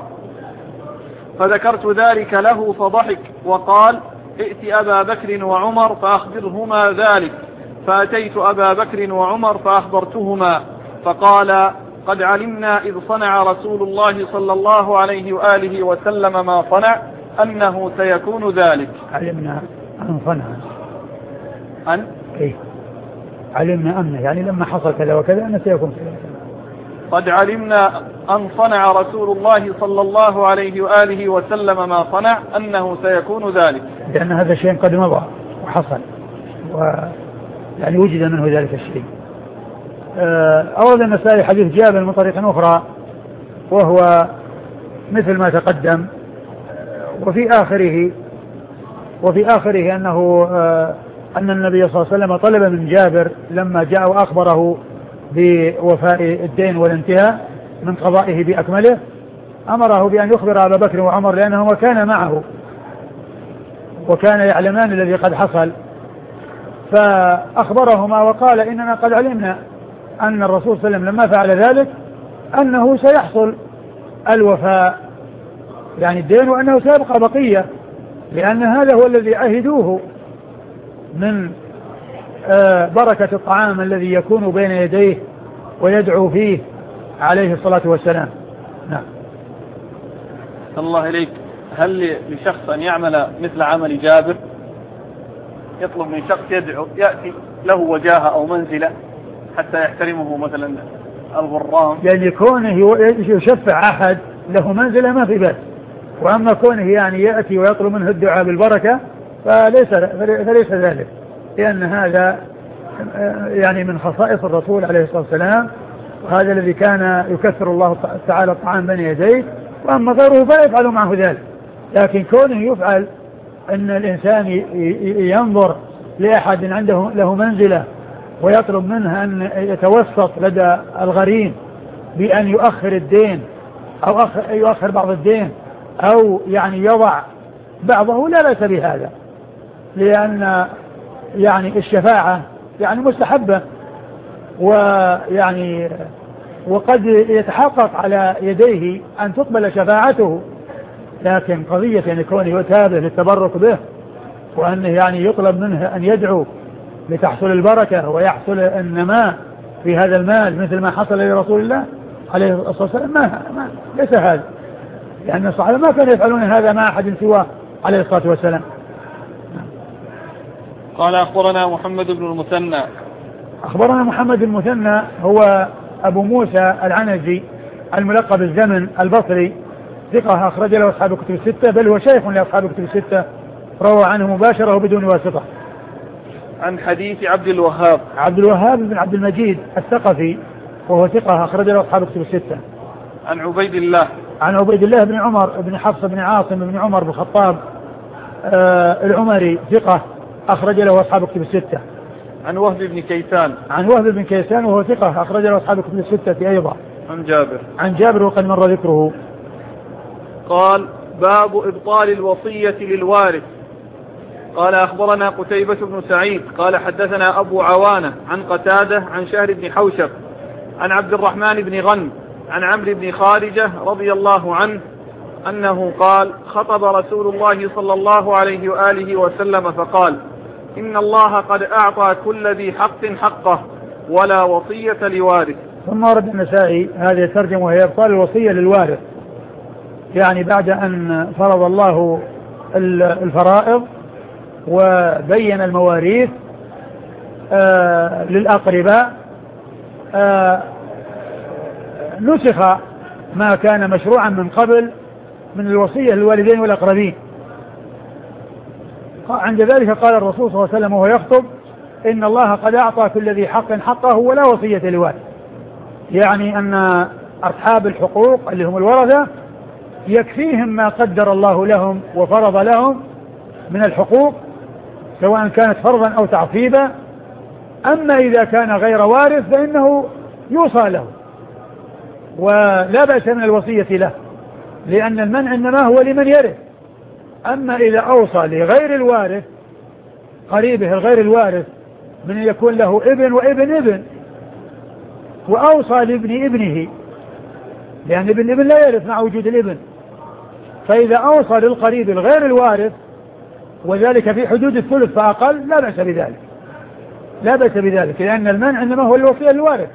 فذكرت ذلك له فضحك وقال ائت أبا بكر وعمر فأخبرهما ذلك فأتيت أبا بكر وعمر فأخبرتهما فقال قد علمنا إذ صنع رسول الله صلى الله عليه وآله وسلم ما صنع أنه سيكون ذلك. علمنا أن صنع أن إيه؟ علمنا أن يعني لما حصل كذا وكذا أنه سيكون كذا. قد علمنا أن صنع رسول الله صلى الله عليه وآله وسلم ما صنع أنه سيكون ذلك لأن هذا الشيء قد مضى وحصل ويعني وجد منه ذلك الشيء. أورد النسائي حديث جابر من طريق أخرى وهو مثل ما تقدم وفي آخره وفي آخره أنه أن النبي صلى الله عليه وسلم طلب من جابر لما جاء وأخبره بوفاء الدين والانتهاء من قضائه بأكمله أمره بأن يخبر أبا بكر وعمر لأنهما كان معه وكان يعلمان الذي قد حصل فأخبرهما وقال إننا قد علمنا أن الرسول صلى الله عليه وسلم لما فعل ذلك أنه سيحصل الوفاء يعني الدين وأنه سيبقى بقية لأن هذا هو الذي عهدوه من بركة الطعام الذي يكون بين يديه ويدعو فيه عليه الصلاة والسلام. نعم. صلى الله إليك هل لشخص أن يعمل مثل عمل جابر يطلب من شخص يدعو يأتي له وجاهة أو منزلة حتى يحترمه مثلا الغرام يعني كونه يشفع أحد له منزلة ما في بس وأما كونه يعني يأتي ويطلب منه الدعاء بالبركة فليس, فليس ذلك لأن هذا يعني من خصائص الرسول عليه الصلاة والسلام وهذا الذي كان يكثر الله تعالى الطعام بين يديه وأما غيره فيفعل معه ذلك لكن كونه يفعل أن الإنسان ينظر لأحد عنده له منزلة ويطلب منه أن يتوسط لدى الغريم بأن يؤخر الدين أو يؤخر بعض الدين أو يعني يضع بعضه لا بأس بهذا لأن يعني الشفاعة يعني مستحبة ويعني وقد يتحقق على يديه أن تقبل شفاعته لكن قضية أن يكون يتابع للتبرك به وأنه يعني يطلب منه أن يدعو لتحصل البركة ويحصل النماء في هذا المال مثل ما حصل لرسول الله عليه الصلاة والسلام ما, ما ليس هذا لأن الصحابة ما كانوا يفعلون هذا مع أحد سواه عليه الصلاة والسلام. قال أخبرنا محمد بن المثنى. أخبرنا محمد المثنى هو أبو موسى العنزي الملقب الزمن البصري، ثقة أخرج له أصحاب الكتب الستة، بل هو شيخ لأصحاب الكتب الستة، روى عنه مباشرة وبدون واسطة. عن حديث عبد الوهاب. عبد الوهاب بن عبد المجيد الثقفي وهو ثقة أخرج له أصحاب الكتب الستة. عن عبيد الله. عن عبيد الله بن عمر بن حفص بن عاصم بن عمر بن الخطاب آه العمري، ثقة أخرج له أصحاب الكتب الستة. عن وهب بن كيسان. عن وهب بن كيسان وهو ثقة أخرج له أصحاب الكتب الستة أيضا. عن جابر. عن جابر وقد مر ذكره. قال: باب إبطال الوصية للوارث. قال: أخبرنا قتيبة بن سعيد قال حدثنا أبو عوانة عن قتادة عن شهر بن حوشب عن عبد الرحمن بن غنم عن عمرو بن خارجة رضي الله عنه أنه قال: خطب رسول الله صلى الله عليه وآله وسلم فقال: إن الله قد أعطى كل ذي حق حقه ولا وصية لوارث. ثم ورد النسائي هذه الترجمة وهي إبطال الوصية للوارث، يعني بعد أن فرض الله الفرائض وبين المواريث آه للأقرباء آه نسخ ما كان مشروعا من قبل من الوصية للوالدين والأقربين. عند ذلك قال الرسول صلى الله عليه وسلم وهو يخطب: إن الله قد أعطى كل ذي حق حقه ولا وصية لوارث، يعني أن أصحاب الحقوق اللي هم الورثة يكفيهم ما قدر الله لهم وفرض لهم من الحقوق، سواء كانت فرضا أو تعصيبا. أما إذا كان غير وارث فإنه يوصى له ولا بأس من الوصية له، لأن المنع إنما هو لمن يرث. أما إذا أوصى لغير الوارث قريبه الغير الوارث من يكون له ابن وابن ابن، وأوصى لابن ابنه، لأن ابن ابن لا يرث مع وجود الابن، فإذا أوصى للقريب الغير الوارث وذلك في حدود الثلث فأقل لا بأس بذلك، لا بأس بذلك، لأن المنع إنما هو الوصية للوارث.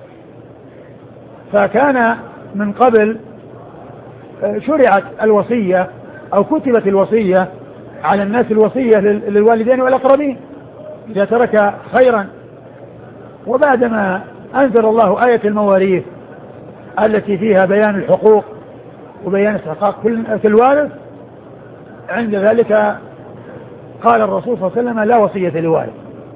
فكان من قبل شرعت الوصية أو كتبت الوصية على الناس، الوصية للوالدين والأقربين إذا ترك خيرا. وبعدما أنزل الله آية المواريث التي فيها بيان الحقوق وبيان استحقاق كل وارث، عند ذلك قال الرسول صلى الله عليه وسلم: لا وصية لوارث.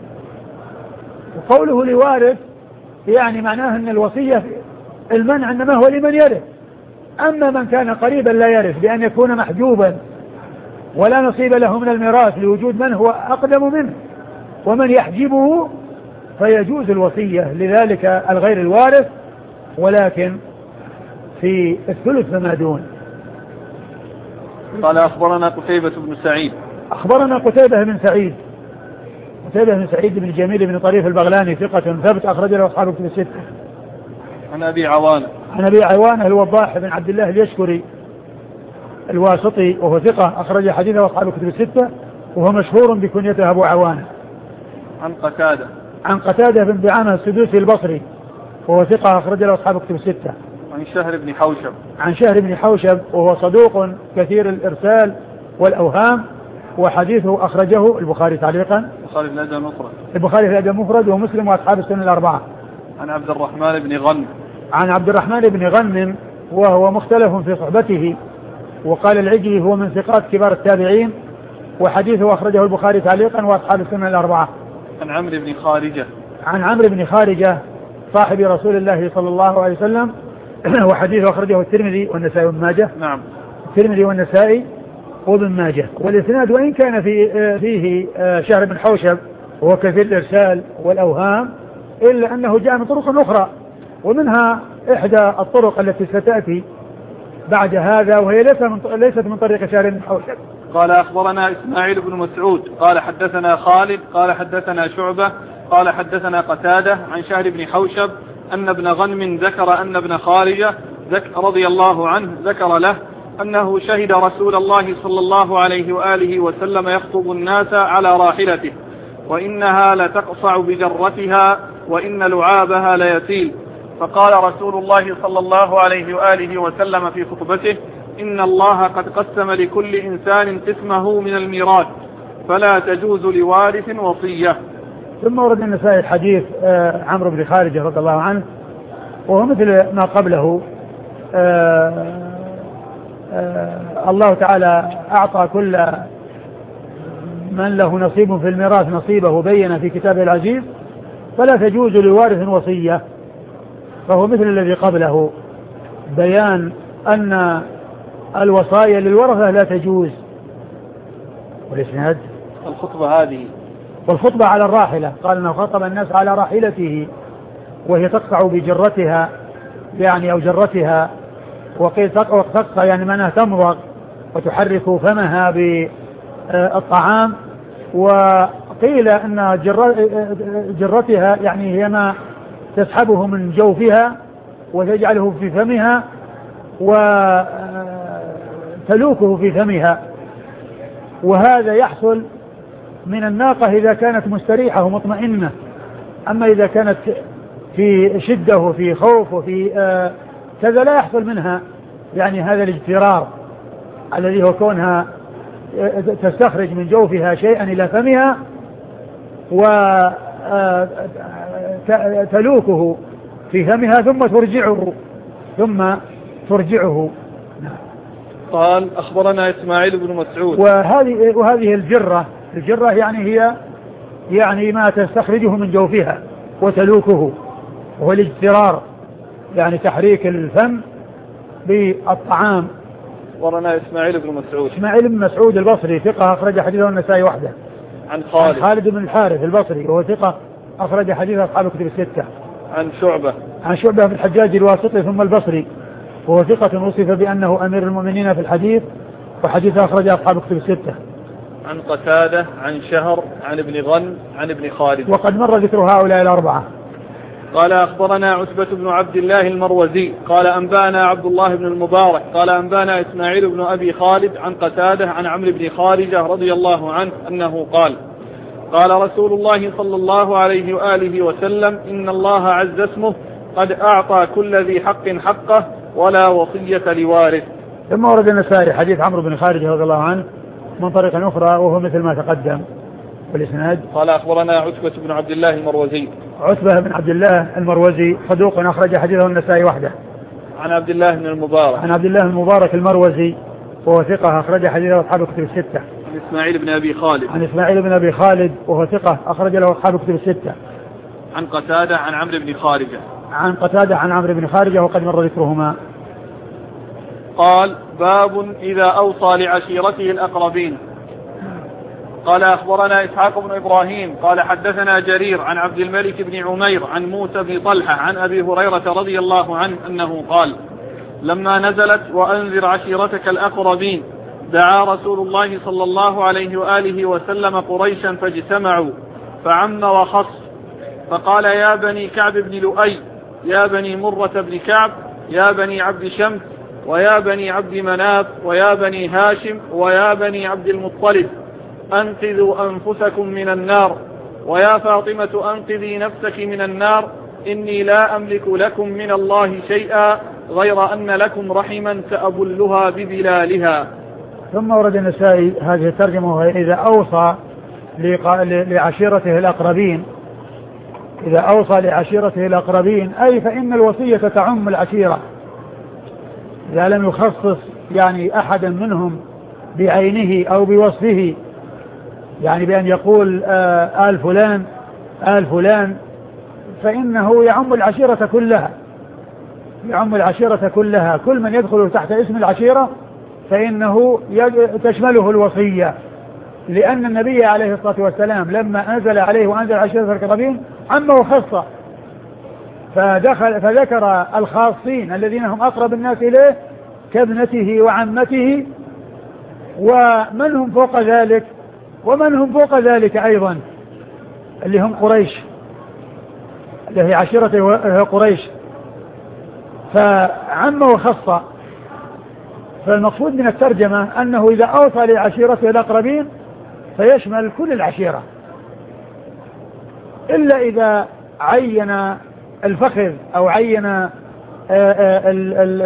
وقوله لوارث يعني معناه أن الوصية المنع إنما هو لمن يرث. أما من كان قريبا لا يرث بأن يكون محجوبا ولا نصيب له من الميراث لوجود من هو أقدم منه ومن يحجبه، فيجوز الوصية لذلك الغير الوارث، ولكن في الثلث فما دون. قال: أخبرنا قتيبة بن سعيد. أخبرنا قتيبة بن سعيد قتيبة بن سعيد بن جميل بن طريف البغلاني، ثقة ثبت أخرج له أصحاب الكتب الستة. عن أبي عوانة. عن أبي عوانة الوضاح بن عبد الله اليشكري الواسطي وهو ثقة أخرج حديثه أصحاب الكتب الستة، وهو مشهور بكنيته أبو عوانة. عن قتادة. عن قتادة بن دعامة السدوسي البصري وهو ثقة أخرج له أصحاب الكتب الستة. عن شهر بن حوشب. عن شهر بن حوشب وهو صدوق كثير الإرسال والأوهام، وحديثه أخرجه البخاري تعليقا. البخاري في الأدب المفرد. البخاري في الأدب المفرد ومسلم وأصحاب السنة الأربعة. عن عبد الرحمن بن غنم. عن عبد الرحمن بن غنم وهو مختلف في صحبته، وقال العجلي هو من ثقات كبار التابعين، وحديثه أخرجه البخاري تعليقا وأصحاب السنة الأربعة. عن عمرو بن خارجة. عن عمرو بن خارجة صاحب رسول الله صلى الله عليه وسلم، وحديثه أخرجه الترمذي والنسائي وابن ماجه. نعم. الترمذي والنسائي وابن ماجه. والإسناد وإن كان في فيه شهر بن حوشب وهو كثير الإرسال والأوهام، إلا أنه جاء من طرق أخرى، ومنها إحدى الطرق التي ستأتي بعد هذا، وهي ليست من طريق شهر بن حوشب. قال: أخبرنا إسماعيل بن مسعود قال حدثنا خالد قال حدثنا شعبة قال حدثنا قتادة عن شهر بن حوشب أن ابن غنم ذكر أن ابن خارجة رضي الله عنه ذكر له أنه شهد رسول الله صلى الله عليه وآله وسلم يخطب الناس على راحلته، وإنها لتقصع بجرتها وإن لعابها ليسيل. فقال رسول الله صلى الله عليه وآله وسلم في خطبته: إن الله قد قسم لكل إنسان قسمه من الميراث، فلا تجوز لوارث وصية. ثم ورد النسائي الحديث آه عمرو بن خارجة رضي الله عنه وهو مثل ما قبله. آه آه الله تعالى أعطى كل من له نصيب في الميراث نصيبه بين في كتابه العزيز فلا تجوز لوارث وصية، فهو مثل الذي قبله بيان أن الوصايا للورثة لا تجوز. والإسناد الخطبة هذه والخطبة على الراحلة، قال أنه خطب الناس على راحلته وهي تقطع بجرتها يعني أو جرتها، وقيل تقطع يعني معناها تمضغ وتحرك فمها بالطعام، وقيل أن جرتها يعني هي ما تسحبه من جوفها وتجعله في فمها وتلوكه في فمها، وهذا يحصل من الناقة إذا كانت مستريحة ومطمئنة. أما إذا كانت في شدة وفي خوف وفي آه كذا لا يحصل منها يعني هذا الاجترار الذي هو كونها تستخرج من جوفها شيئا إلى فمها وتلوكه في فمها ثم ترجعه ثم ترجعه. قال أخبرنا إسماعيل بن مسعود. وهذه وهذه الجرة الجرة يعني هي يعني ما تستخرجه من جوفها وتلوكه، وهو الاجترار يعني تحريك الفم بالطعام. ورنا إسماعيل بن مسعود. إسماعيل بن مسعود البصري ثقة أخرج حديثه النسائي وحده. عن خالد. عن خالد بن الحارث البصري وهو ثقة أخرج حديث أصحاب الكتب الستة. عن شعبة. عن شعبة بن الحجاج الواسطي ثم البصري وهو ثقة وصف بأنه أمير المؤمنين في الحديث وحديث أخرج أصحاب الكتب الستة. عن قتادة عن شهر عن ابن غن عن ابن خالد. وقد مر ذكر هؤلاء الأربعة. قال أخبرنا عتبة بن عبد الله المروزي قال أنبانا عبد الله بن المبارك قال أنبانا إسماعيل بن أبي خالد عن قتادة عن عمرو بن خارجة رضي الله عنه أنه قال قال رسول الله صلى الله عليه وآله وسلم إن الله عز اسمه قد أعطى كل ذي حق حقه ولا وصية لوارث. ثم ورد النسائي حديث عمرو بن خارجة رضي الله عنه من طريق أخرى وهو مثل ما تقدم. والإسناد قال أخبرنا عتبة بن عبد الله المروزي. عتبة بن عبد الله المروزي صدوق أخرج حديثه النسائي وحده. عن عبد الله بن المبارك. عن عبد الله المبارك المروزي وهو ثقة أخرج حديثه أصحاب الكتب الستة. عن إسماعيل بن أبي خالد. عن إسماعيل بن أبي خالد وهو ثقة أخرج له أصحاب الكتب الستة. عن قتادة عن عمرو بن خارجة. عن قتادة عن عمرو بن خارجة وقد مر ذكرهما. قال باب إذا أوصى لعشيرته الأقربين. قال أخبرنا إسحاق بن إبراهيم قال حدثنا جرير عن عبد الملك بن عمير عن موسى بن طلحة عن أبي هريرة رضي الله عنه أنه قال لما نزلت وأنذر عشيرتك الأقربين دعا رسول الله صلى الله عليه وآله وسلم قريشا فاجتمعوا فعم وخص فقال يا بني كعب بن لؤي يا بني مرة بن كعب يا بني عبد شمس ويا بني عبد مناف ويا بني هاشم ويا بني عبد المطلب أنقذوا أنفسكم من النار ويا فاطمة أنقذي نفسك من النار إني لا أملك لكم من الله شيئا غير أن لكم رحما تأبلها ببلالها. ثم ورد النسائي هذه الترجمة إذا أوصى لعشيرته الأقربين إذا أوصى لعشيرته الأقربين أي فإن الوصية تعم العشيرة إذا لم يخصص يعني أحدا منهم بعينه أو بوصفه يعني بأن يقول آه آل فلان آل فلان فإنه يعم العشيرة كلها يعم العشيرة كلها كل من يدخل تحت اسم العشيرة فإنه تشمله الوصية لأن النبي عليه الصلاة والسلام لما أنزل عليه وأنزل عشيرة الأقربين عم وخص فدخل فذكر الخاصين الذين هم أقرب الناس إليه كابنته وعمته ومن هم فوق ذلك ومن هم فوق ذلك أيضا اللي هم قريش اللي هي عشيرة قريش فعم وخص. فالمقصود من الترجمة أنه إذا أوصى لعشيرته الأقربين فيشمل كل العشيرة إلا إذا عين الفخذ أو عين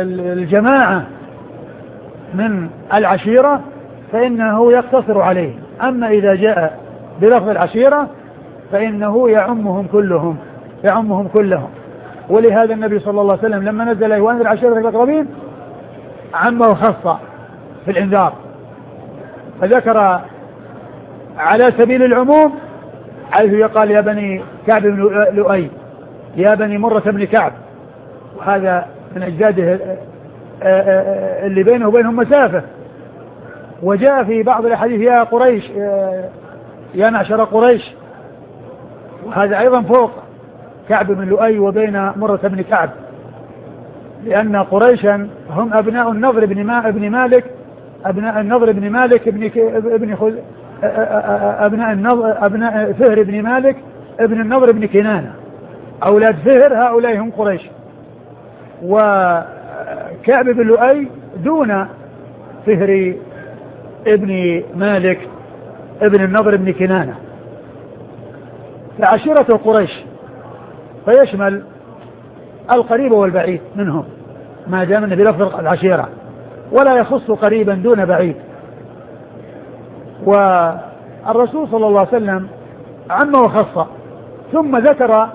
الجماعة من العشيرة فإنه يقتصر عليه أما إذا جاء بلفظ العشيرة فإنه يعمهم كلهم يعمهم كلهم. ولهذا النبي صلى الله عليه وسلم لما نزل وأنذر عشيرتك الأقربين عم وخص في الإنذار، فذكر على سبيل العموم حيث يقال يا بني كعب بن لؤي، يا بني مرة بن كعب، وهذا من أجداده اللي بينه وبينهم مسافة. وجاء في بعض الأحاديث يا قريش يا معشر قريش، وهذا أيضا فوق كعب بن لؤي وبين مرة بن كعب، لأن قريشا هم أبناء النضر بن ما بن مالك أبناء النضر بن مالك ابن ابن خز أبناء النضر أبناء فهر بن مالك ابن النضر بن كنانة، أولاد فهر هؤلاء هم قريش. وكعب بن لؤي دون فهر ابن مالك ابن النضر بن كنانة، فعشيرة قريش فيشمل القريب والبعيد منهم ما دام النبي بلفظ العشيرة، ولا يخص قريبا دون بعيد. والرسول صلى الله عليه وسلم عم وخص، ثم ذكر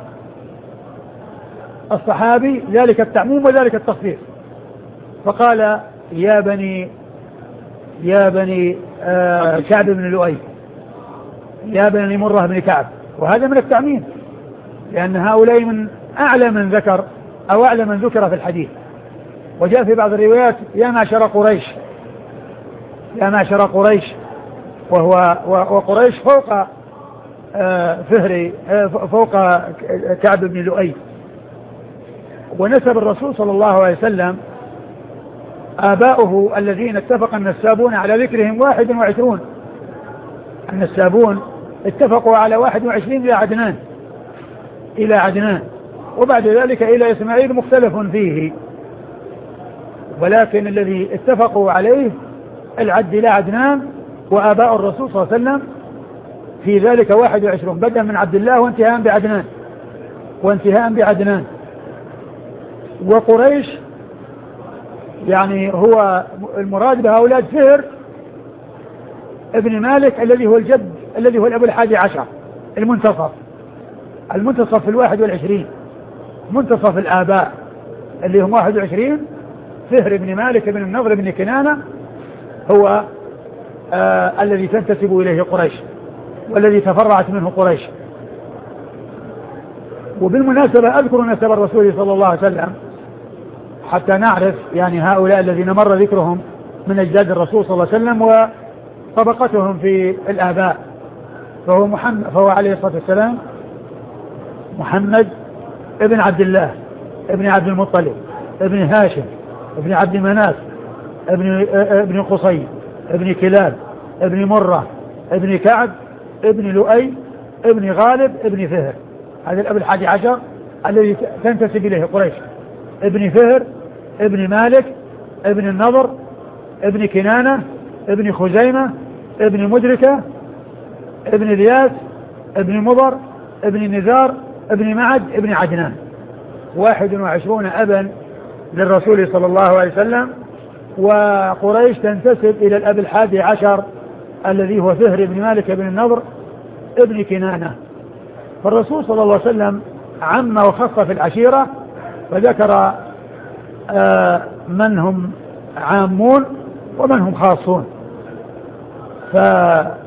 الصحابي ذلك التعميم وذلك التخفيف، فقال يا بني يا بني آه كعب بن لؤي، يا بني مرة بن كعب، وهذا من التعميم، لأن هؤلاء من أعلى من ذكر أو أعلى من ذكر في الحديث. وجاء في بعض الروايات يا معشر قريش، يا معشر قريش، وهو وقريش فوق آه فهري آه فوق كعب بن لؤي. ونسب الرسول صلى الله عليه وسلم آباؤه الذين اتفق النسابون على ذكرهم واحد وعشرون، النسابون اتفقوا على واحد وعشرين إلى عدنان إلى عدنان وبعد ذلك إلى إسماعيل مختلف فيه، ولكن الذي اتفقوا عليه العد إلى عدنان، وآباء الرسول صلى الله عليه وسلم في ذلك واحد وعشرون، بدءا من عبد الله وانتهاء بعدنان وانتهاء بعدنان. وقريش يعني هو المراد بهؤلاء فهر ابن مالك الذي هو الجد الذي هو الأب الحادي عشر، المنتصف المنتصف في الواحد والعشرين، منتصف الآباء اللي هم واحد وعشرين. فهر ابن مالك ابن النضر ابن كنانة هو آه الذي تنتسب إليه قريش والذي تفرعت منه قريش. وبالمناسبة أذكر نسب الرسول صلى الله عليه وسلم حتى نعرف يعني هؤلاء الذين مر ذكرهم من أجداد الرسول صلى الله عليه وسلم وطبقتهم في الآباء. فهو محمد فهو عليه الصلاة والسلام محمد ابن عبد الله ابن عبد المطلب ابن هاشم ابن عبد مناف ابن ابن قصي ابن كلاب ابن مرة ابن كعب ابن لؤي ابن غالب ابن فهر. هذا الأب الحادي عشر الذي تنتسب إليه قريش، ابن فهر ابن مالك ابن النضر ابن كنانة ابن خزيمة ابن مدركة ابن الياس ابن مضر ابن نزار ابن معد ابن عدنان، واحد وعشرون أبا للرسول صلى الله عليه وسلم. وقريش تنتسب إلى الأب الحادي عشر الذي هو فهر ابن مالك ابن النضر ابن كنانة. فالرسول صلى الله عليه وسلم عم وخص في العشيرة، فذكر آه من هم عامون ومن هم خاصون. فقال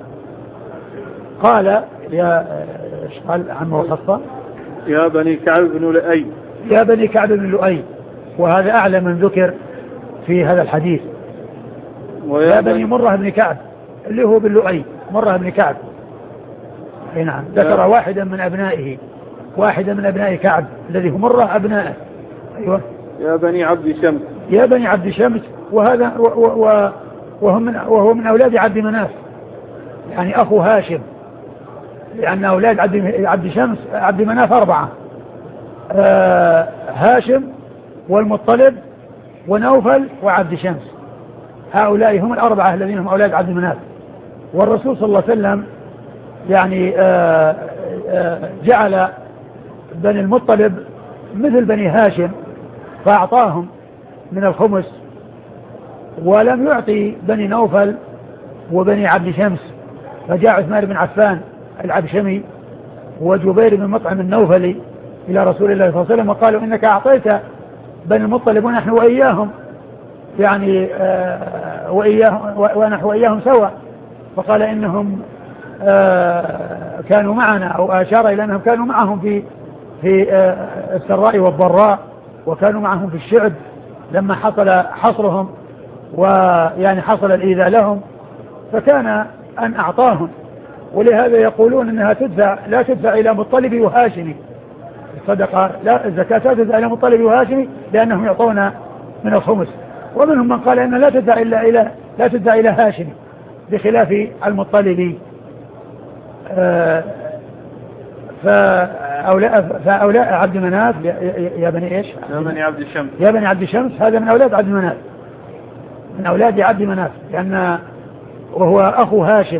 يا ايش قال عم وخص؟ يا بني كعب بن لؤي، يا بني كعب بن لؤي، وهذا أعلى من ذكر في هذا الحديث. ويا بني مرة بن كعب اللي هو بن لؤي، مرة بن كعب. اي نعم، ذكر واحدا من أبنائه، واحدا من أبناء كعب الذي هو مرة أبنائه. أيوة. يا بني عبد شمس، يا بني عبد شمس، وهذا و و وهو من وهو من أولاد عبد مناف، يعني أخو هاشم، لأن أولاد عبد عبد شمس عبد مناف أربعة، آه هاشم والمطلب ونوفل وعبد شمس، هؤلاء هم الأربعة الذين هم أولاد عبد مناف. والرسول صلى الله عليه وسلم يعني آه آه جعل بني المطلب مثل بني هاشم فأعطاهم من الخمس، ولم يعطي بني نوفل وبني عبد شمس فجاء عثمان بن عفان العبشمي وجبير بن مطعم النوفلي إلى رسول الله صلى الله عليه وسلم وقالوا إنك أعطيت بني المطلب ونحن وإياهم يعني آه وإياهم ونحن وإياهم سوا. فقال إنهم آه كانوا معنا، أو أشار إلى أنهم كانوا معهم في في آه السراء والضراء، وكانوا معهم في الشعب لما حصل حصرهم ويعني حصل الإيذاء لهم، فكان أن أعطاهم. ولهذا يقولون أنها تدفع لا تدفع إلى مطلب وهاشمي الصدقة، لا الزكاة لا تدفع إلى مطلب وهاشمي لأنهم يعطون من الخمس. ومنهم من قال أن لا تدفع إلا إلى لا تدفع إلى هاشمي بخلاف المطلبي. آه فأولاء, فأولاء عبد مناف يا بني إيش؟ يا بني عبد الشمس يا بني عبد الشمس هذا من أولاد عبد مناف، من أولاد عبد مناف، لأن وهو أخو هاشم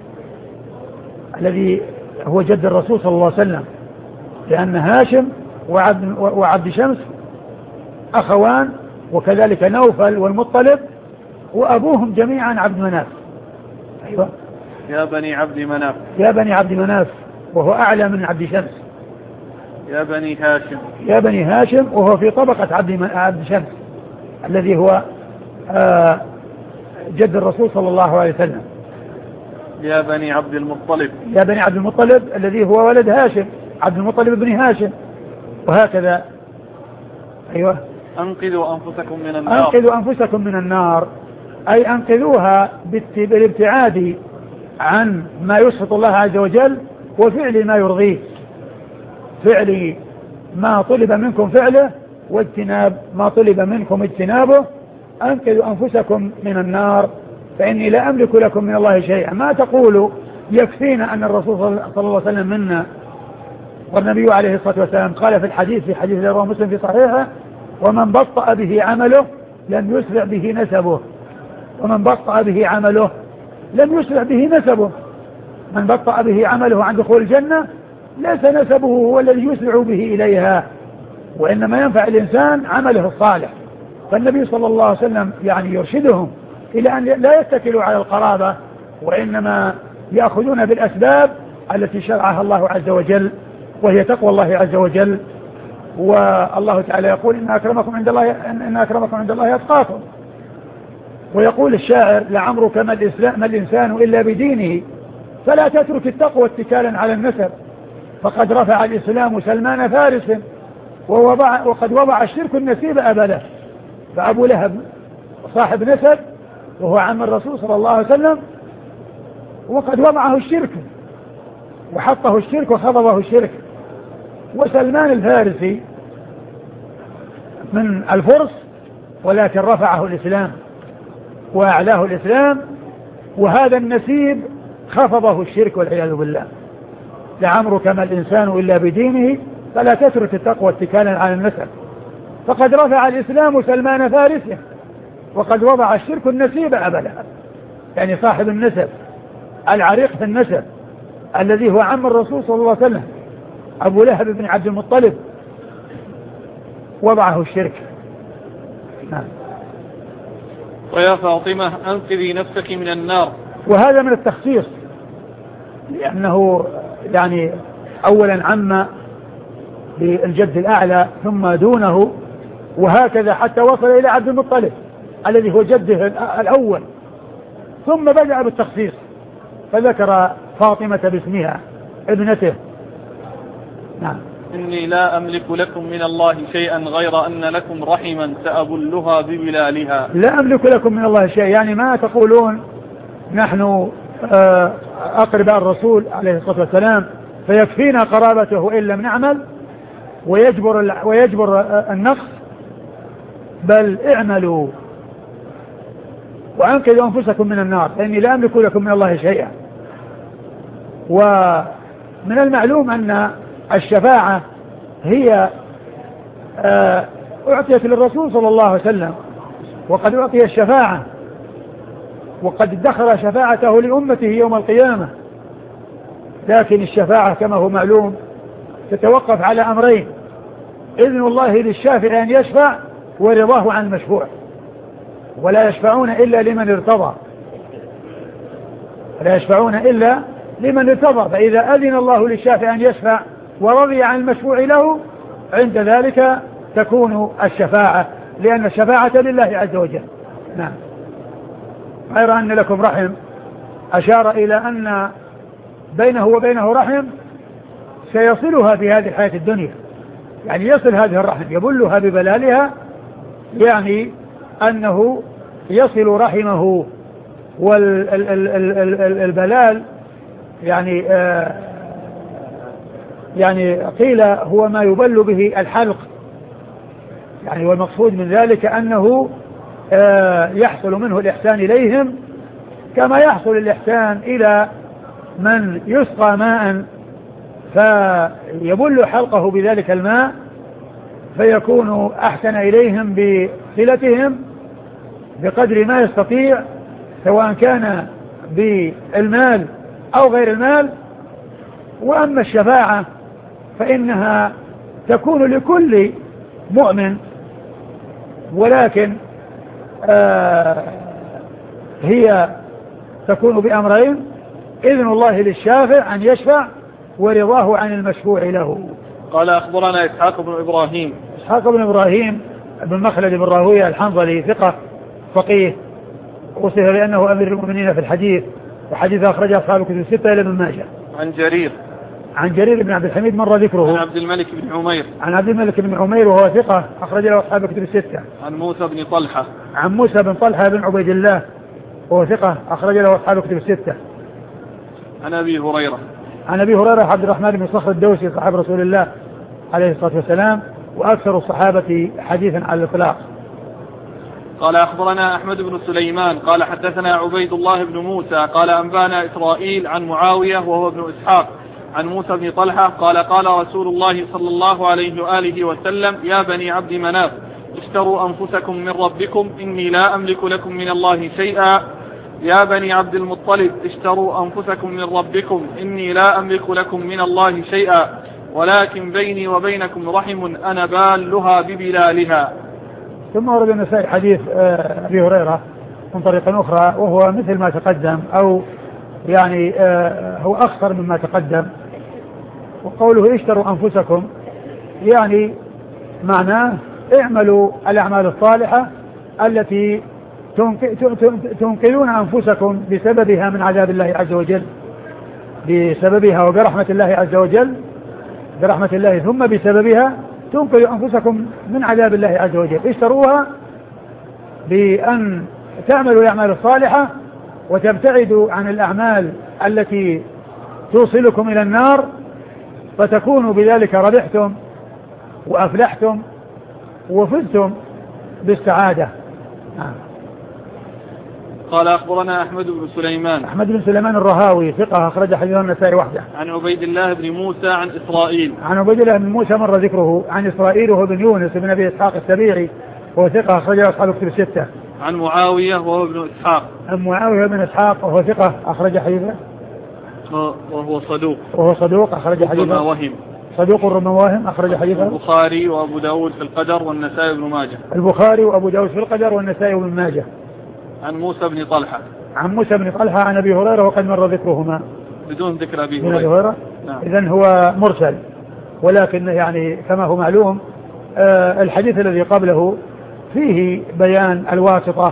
الذي هو جد الرسول صلى الله عليه وسلم، لأن هاشم وعبد, وعبد شمس أخوان، وكذلك نوفل والمطلب وأبوهم جميعا عبد مناف. أيوة. يا بني عبد مناف يا بني عبد مناف وهو أعلى من عبد شمس. يا بني هاشم يا بني هاشم وهو في طبقة عبد, عبد شمس الذي هو آه جد الرسول صلى الله عليه وسلم. يا بني عبد المطلب يا بني عبد المطلب الذي هو ولد هاشم، عبد المطلب بن هاشم، وهكذا. أيوة. أنقذوا أنفسكم من النار. أنقذوا أنفسكم من النار أي أنقذوها بالابتعاد عن ما يسخط الله عز وجل وفعل ما يرضيه، فعل ما طلب منكم فعله واجتناب ما طلب منكم اجتنابه. أنقذوا أنفسكم من النار فإني لا أملك لكم من الله شيئا. ما تقولوا يكفينا أن الرسول صلى الله عليه وسلم منا، والنبي عليه الصلاة والسلام قال في الحديث في حديث رواه مسلم في صحيحه: ومن بطأ به عمله لم يسرع به نسبه. ومن بطأ به عمله لم يسرع به نسبه. من بطأ به عمله عن دخول الجنة ليس نسبه هو الذي يسرع به إليها، وإنما ينفع الإنسان عمله الصالح. فالنبي صلى الله عليه وسلم يعني يرشدهم إلى أن لا يتكلوا على القرابة، وإنما يأخذون بالأسباب التي شرعها الله عز وجل، وهي تقوى الله عز وجل. والله تعالى يقول: إن أكرمكم عند الله إن أكرمكم عند الله أتقاكم. ويقول الشاعر: لعمرك ما الإسلام ما الإنسان إلا بدينه، فلا تترك التقوى اتكالا على النسب، فقد رفع الإسلام سلمان فارس، ووضع وقد وضع الشرك النسيب أبله. فأبو لهب صاحب نسب وهو عم الرسول صلى الله عليه وسلم، وقد وضعه الشرك وحطه الشرك وخضبه الشرك. وسلمان الفارسي من الفرس، ولكن رفعه الإسلام وأعلاه الإسلام، وهذا النسيب خفضه الشرك والعياذ بالله. لعمرك ما الإنسان إلا بدينه، فلا تترك التقوى اتكالا على النسب، فقد رفع الإسلام سلمان فارسه، وقد وضع الشرك النسيب أبلها، يعني صاحب النسب العريق في النسب الذي هو عم الرسول صلى الله عليه وسلم أبو لهب بن عبد المطلب، وضعه الشرك. نعم. ويا فاطمة أنقذي نفسك من النار. وهذا من التخصيص، لأنه يعني أولا عم بالجد الأعلى ثم دونه، وهكذا حتى وصل إلى عبد المطلب الذي هو جده الأول، ثم بدأ بالتخصيص فذكر فاطمة باسمها ابنته. نعم. إني لا أملك لكم من الله شيئا غير أن لكم رحما سأبلها ببلالها. لا أملك لكم من الله شيئا، يعني ما تقولون نحن أقرباء الرسول عليه الصلاة والسلام فيكفينا قرابته إن لم نعمل ويجبر, ويجبر النقص، بل اعملوا وأنقذوا أنفسكم من النار فإني لا أملك لكم من الله شيئا. ومن المعلوم أن الشفاعة هي أعطيت للرسول صلى الله عليه وسلم، وقد أعطي الشفاعة، وقد ادخر شفاعته لأمته يوم القيامة. لكن الشفاعة كما هو معلوم تتوقف على أمرين: إذن الله للشافع أن يشفع، ورضاه عن المشفوع. ولا يشفعون إلا لمن ارتضى. لا يشفعون إلا لمن ارتضى. فإذا أذن الله للشافع أن يشفع ورضي عن المشفوع له عند ذلك تكون الشفاعة، لأن الشفاعة لله عز وجل. نعم. غير أن لكم رحم، أشار إلى أن بينه وبينه رحم سيصلها في هذه الحياة الدنيا، يعني يصل هذه الرحم يبلها ببلالها، يعني أنه يصل رحمه. والبلال يعني آه يعني قيل هو ما يبل به الحلق، يعني والمقصود من ذلك أنه آه يحصل منه الإحسان إليهم كما يحصل الإحسان إلى من يسقى ماء فيبل حلقه بذلك الماء فيكون أحسن إليهم بصلتهم بقدر ما يستطيع، سواء كان بالمال أو غير المال. وأما الشفاعة فإنها تكون لكل مؤمن، ولكن آه هي تكون بأمرين: إذن الله للشافع أن يشفع، ورضاه عن المشفوع له. قال أخبرنا إسحاق بن إبراهيم. إسحاق بن إبراهيم بن مخلد بن راهويه الحنظلي ثقة فقيه، وصف بأنه أمير المؤمنين في الحديث، وحديث أخرجه أصحاب الكتب الستة إلى ابن ماجه. عن جرير. عن جرير بن عبد الحميد مر ذكره. عن عبد الملك بن عمير. عن عبد الملك بن عمير وهو ثقة أخرج له أصحاب الكتب الستة. عن موسى بن طلحة. عن موسى بن طلحة بن عبيد الله وهو ثقة أخرج له أصحاب الكتب الستة. عن أبي هريرة. عن أبي هريرة عبد الرحمن بن صخر الدوسي صاحب رسول الله عليه الصلاة والسلام، وأكثر الصحابة حديثا على الإطلاق. قال أخبرنا أحمد بن سليمان قال حدثنا عبيد الله بن موسى قال أنبانا إسرائيل عن معاوية وهو ابن إسحاق عن موسى بن طلحة قال قال رسول الله صلى الله عليه وآله وسلم: يا بني عبد مناف اشتروا أنفسكم من ربكم إني لا أملك لكم من الله شيئا. يا بني عبد المطلب اشتروا أنفسكم من ربكم إني لا أملك لكم من الله شيئا، ولكن بيني وبينكم رحم أنا بالها ببلالها. ثم ورد النسائي حديث أبي هريرة من طريق أخرى وهو مثل ما تقدم، أو يعني هو أخطر مما تقدم. وقوله اشتروا أنفسكم يعني معناه اعملوا الأعمال الصالحة التي تنقذون أنفسكم بسببها من عذاب الله عز وجل، بسببها وبرحمة الله عز وجل، برحمة الله ثم بسببها تنقذوا أنفسكم من عذاب الله عز وجل. اشتروها بأن تعملوا الأعمال الصالحة وتبتعدوا عن الأعمال التي توصلكم إلى النار، فتكونوا بذلك ربحتم وأفلحتم وفزتم بالسعادة. آه. قال أخبرنا أحمد بن سليمان. أحمد بن سليمان الرهاوي ثقة أخرج حديث النسائي وحده. عن عبيد الله بن موسى عن إسرائيل. عن عبيد الله بن موسى مر ذكره. عن إسرائيل وهو بن يونس بن أبي إسحاق السبيعي وهو ثقة أخرج أصحاب الكتب الستة. عن معاوية وهو ابن إسحاق. عن معاوية بن إسحاق وهو ثقة أخرج حديثه. وهو صدوق. وهو صدوق أخرج حديثه. وهم. صدوق ربما وهم أخرج حديثه. البخاري وأبو داود في القدر والنسائي بن ماجه. البخاري وأبو داود في القدر والنسائي بن ماجه. عن موسى بن طلحة. عن موسى بن طلحة عن أبي هريرة وقد مر ذكرهما بدون ذكر أبي هريرة. نعم. إذن هو مرسل، ولكن يعني كما هو معلوم آه الحديث الذي قبله فيه بيان الواسطة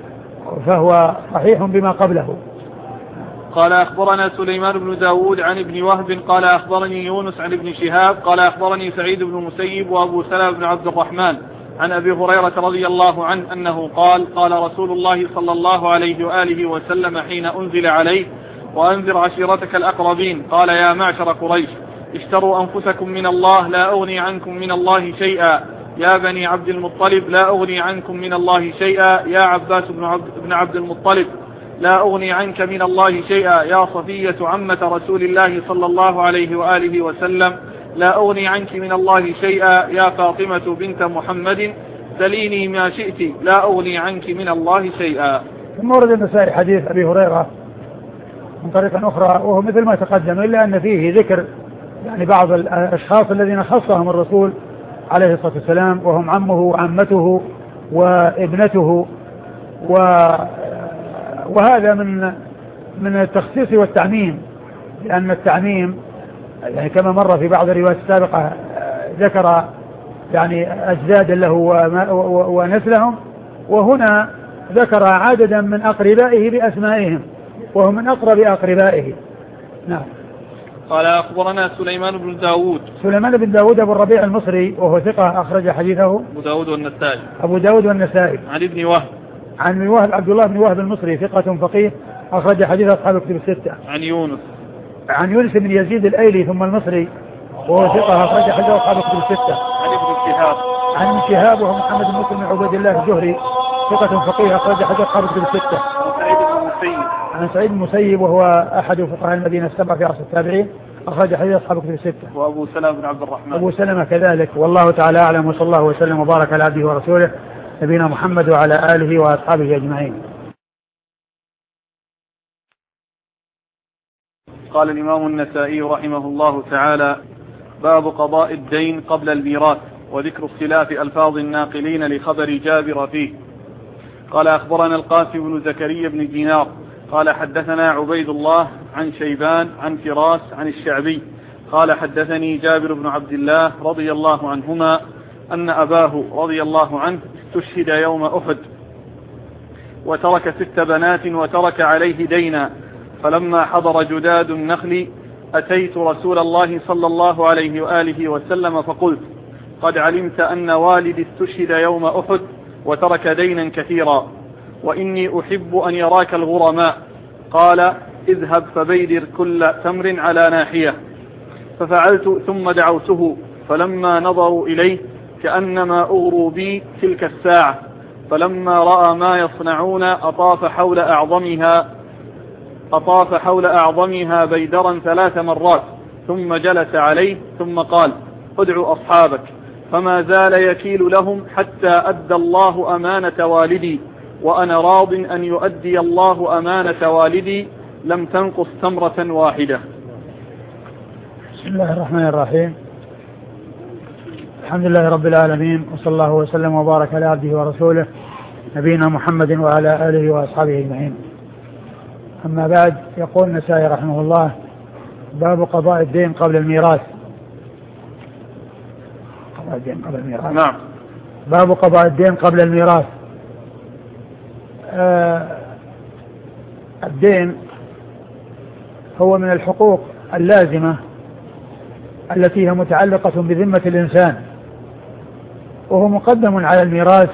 فهو صحيح بما قبله. قال أخبرنا سليمان بن داود عن ابن وهب قال أخبرني يونس عن ابن شهاب قال أخبرني سعيد بن المسيب وأبو سلمة بن عبد الرحمن عن أبي هريرة رضي الله عنه أنه قال قال رسول الله صلى الله عليه وآله وسلم حين أنزل عليه: وأنذر عشيرتك الأقربين، قال: يا معشر قريش اشتروا أنفسكم من الله لا أغني عنكم من الله شيئا. يا بني عبد المطلب لا أغني عنكم من الله شيئا. يا عباس بن عبد, بن عبد المطلب لا أغني عنك من الله شيئا. يا صفية عمة رسول الله صلى الله عليه وآله وسلم لا أغني عنك من الله شيئا. يا فاطمة بنت محمد سليني ما شئت لا أغني عنك من الله شيئا. ثم ورد النسائي حديث أبي هريرة من طريقة أخرى وهو مثل ما تقدم، إلا أن فيه ذكر يعني بعض الأشخاص الذين خصهم الرسول عليه الصلاة والسلام، وهم عمه وعمته وابنته، و وهذا من من التخصيص والتعميم، لأن التعميم يعني كما مر في بعض الروايات السابقة ذكر يعني أجدادا له ونسلهم، وهنا ذكر عددا من أقربائه بأسمائهم وهم من أقرب أقربائه. نعم. قال أخبرنا سليمان بن داود. سليمان بن داود أبو الربيع المصري وهو ثقة أخرج حديثه أبو داود والنسائي. أبو داود والنسائي. عن ابن وهب. عن ابن وهب عبد الله بن وهب المصري ثقة فقيه أخرج حديث أصحاب الكتب الستة. عن يونس. عن يونس بن يزيد الأيلي ثم المصري وهو ثقة أخرج حديث أصحاب الكتب الستة. عن ابن شهاب. عن ابن شهاب وهو محمد بن مسلم بن عبيد الله الزهري ثقة فقيه أخرج حديث أصحاب الكتب الستة. سعيد بن المسيب. عن سعيد بن المسيب وهو أحد فقهاء المدينة السبعة في عصر التابعين أخرج حديث أصحاب الكتب الستة. وأبو سلمة بن عبد الرحمن. أبو سلمة كذلك. والله تعالى أعلم، وصلى الله وسلم وبارك على عبده ورسوله نبينا محمد وعلى آله وأصحابه أجمعين. قال الإمام النسائي رحمه الله تعالى: باب قضاء الدين قبل الميراث وذكر اختلاف ألفاظ الناقلين لخبر جابر فيه. قال أخبرنا القاسم بن زكريا بن دينار قال حدثنا عبيد الله عن شيبان عن فراس عن الشعبي قال حدثني جابر بن عبد الله رضي الله عنهما أن أباه رضي الله عنه استشهد يوم أحد وترك ست بنات وترك عليه دينا، فلما حضر جداد النخل أتيت رسول الله صلى الله عليه وآله وسلم فقلت: قد علمت أن والدي استشهد يوم أحد وترك دينا كثيرا، وإني أحب أن يراك الغرماء. قال: اذهب فبيدر كل تمر على ناحية. ففعلت ثم دعوته، فلما نظروا إليه كأنما أغروا بي تلك الساعة، فلما رأى ما يصنعون أطاف حول أعظمها أطاف حول أعظمها بيدرا ثلاث مرات، ثم جلس عليه ثم قال: ادعوا أصحابك. فما زال يكيل لهم حتى أدى الله أمانة والدي، وأنا راض أن يؤدي الله أمانة والدي، لم تنقص تمرة واحدة. بسم الله الرحمن الرحيم. الحمد لله رب العالمين، وصلى الله وسلم وبارك على عبده ورسوله نبينا محمد وعلى آله وأصحابه أجمعين. أما بعد، يقول النسائي رحمه الله: باب قضاء الدين قبل الميراث. قضاء الدين قبل الميراث. نعم. باب قضاء الدين قبل الميراث. آه الدين هو من الحقوق اللازمة التي هي متعلقة بذمة الإنسان، وهو مقدم على الميراث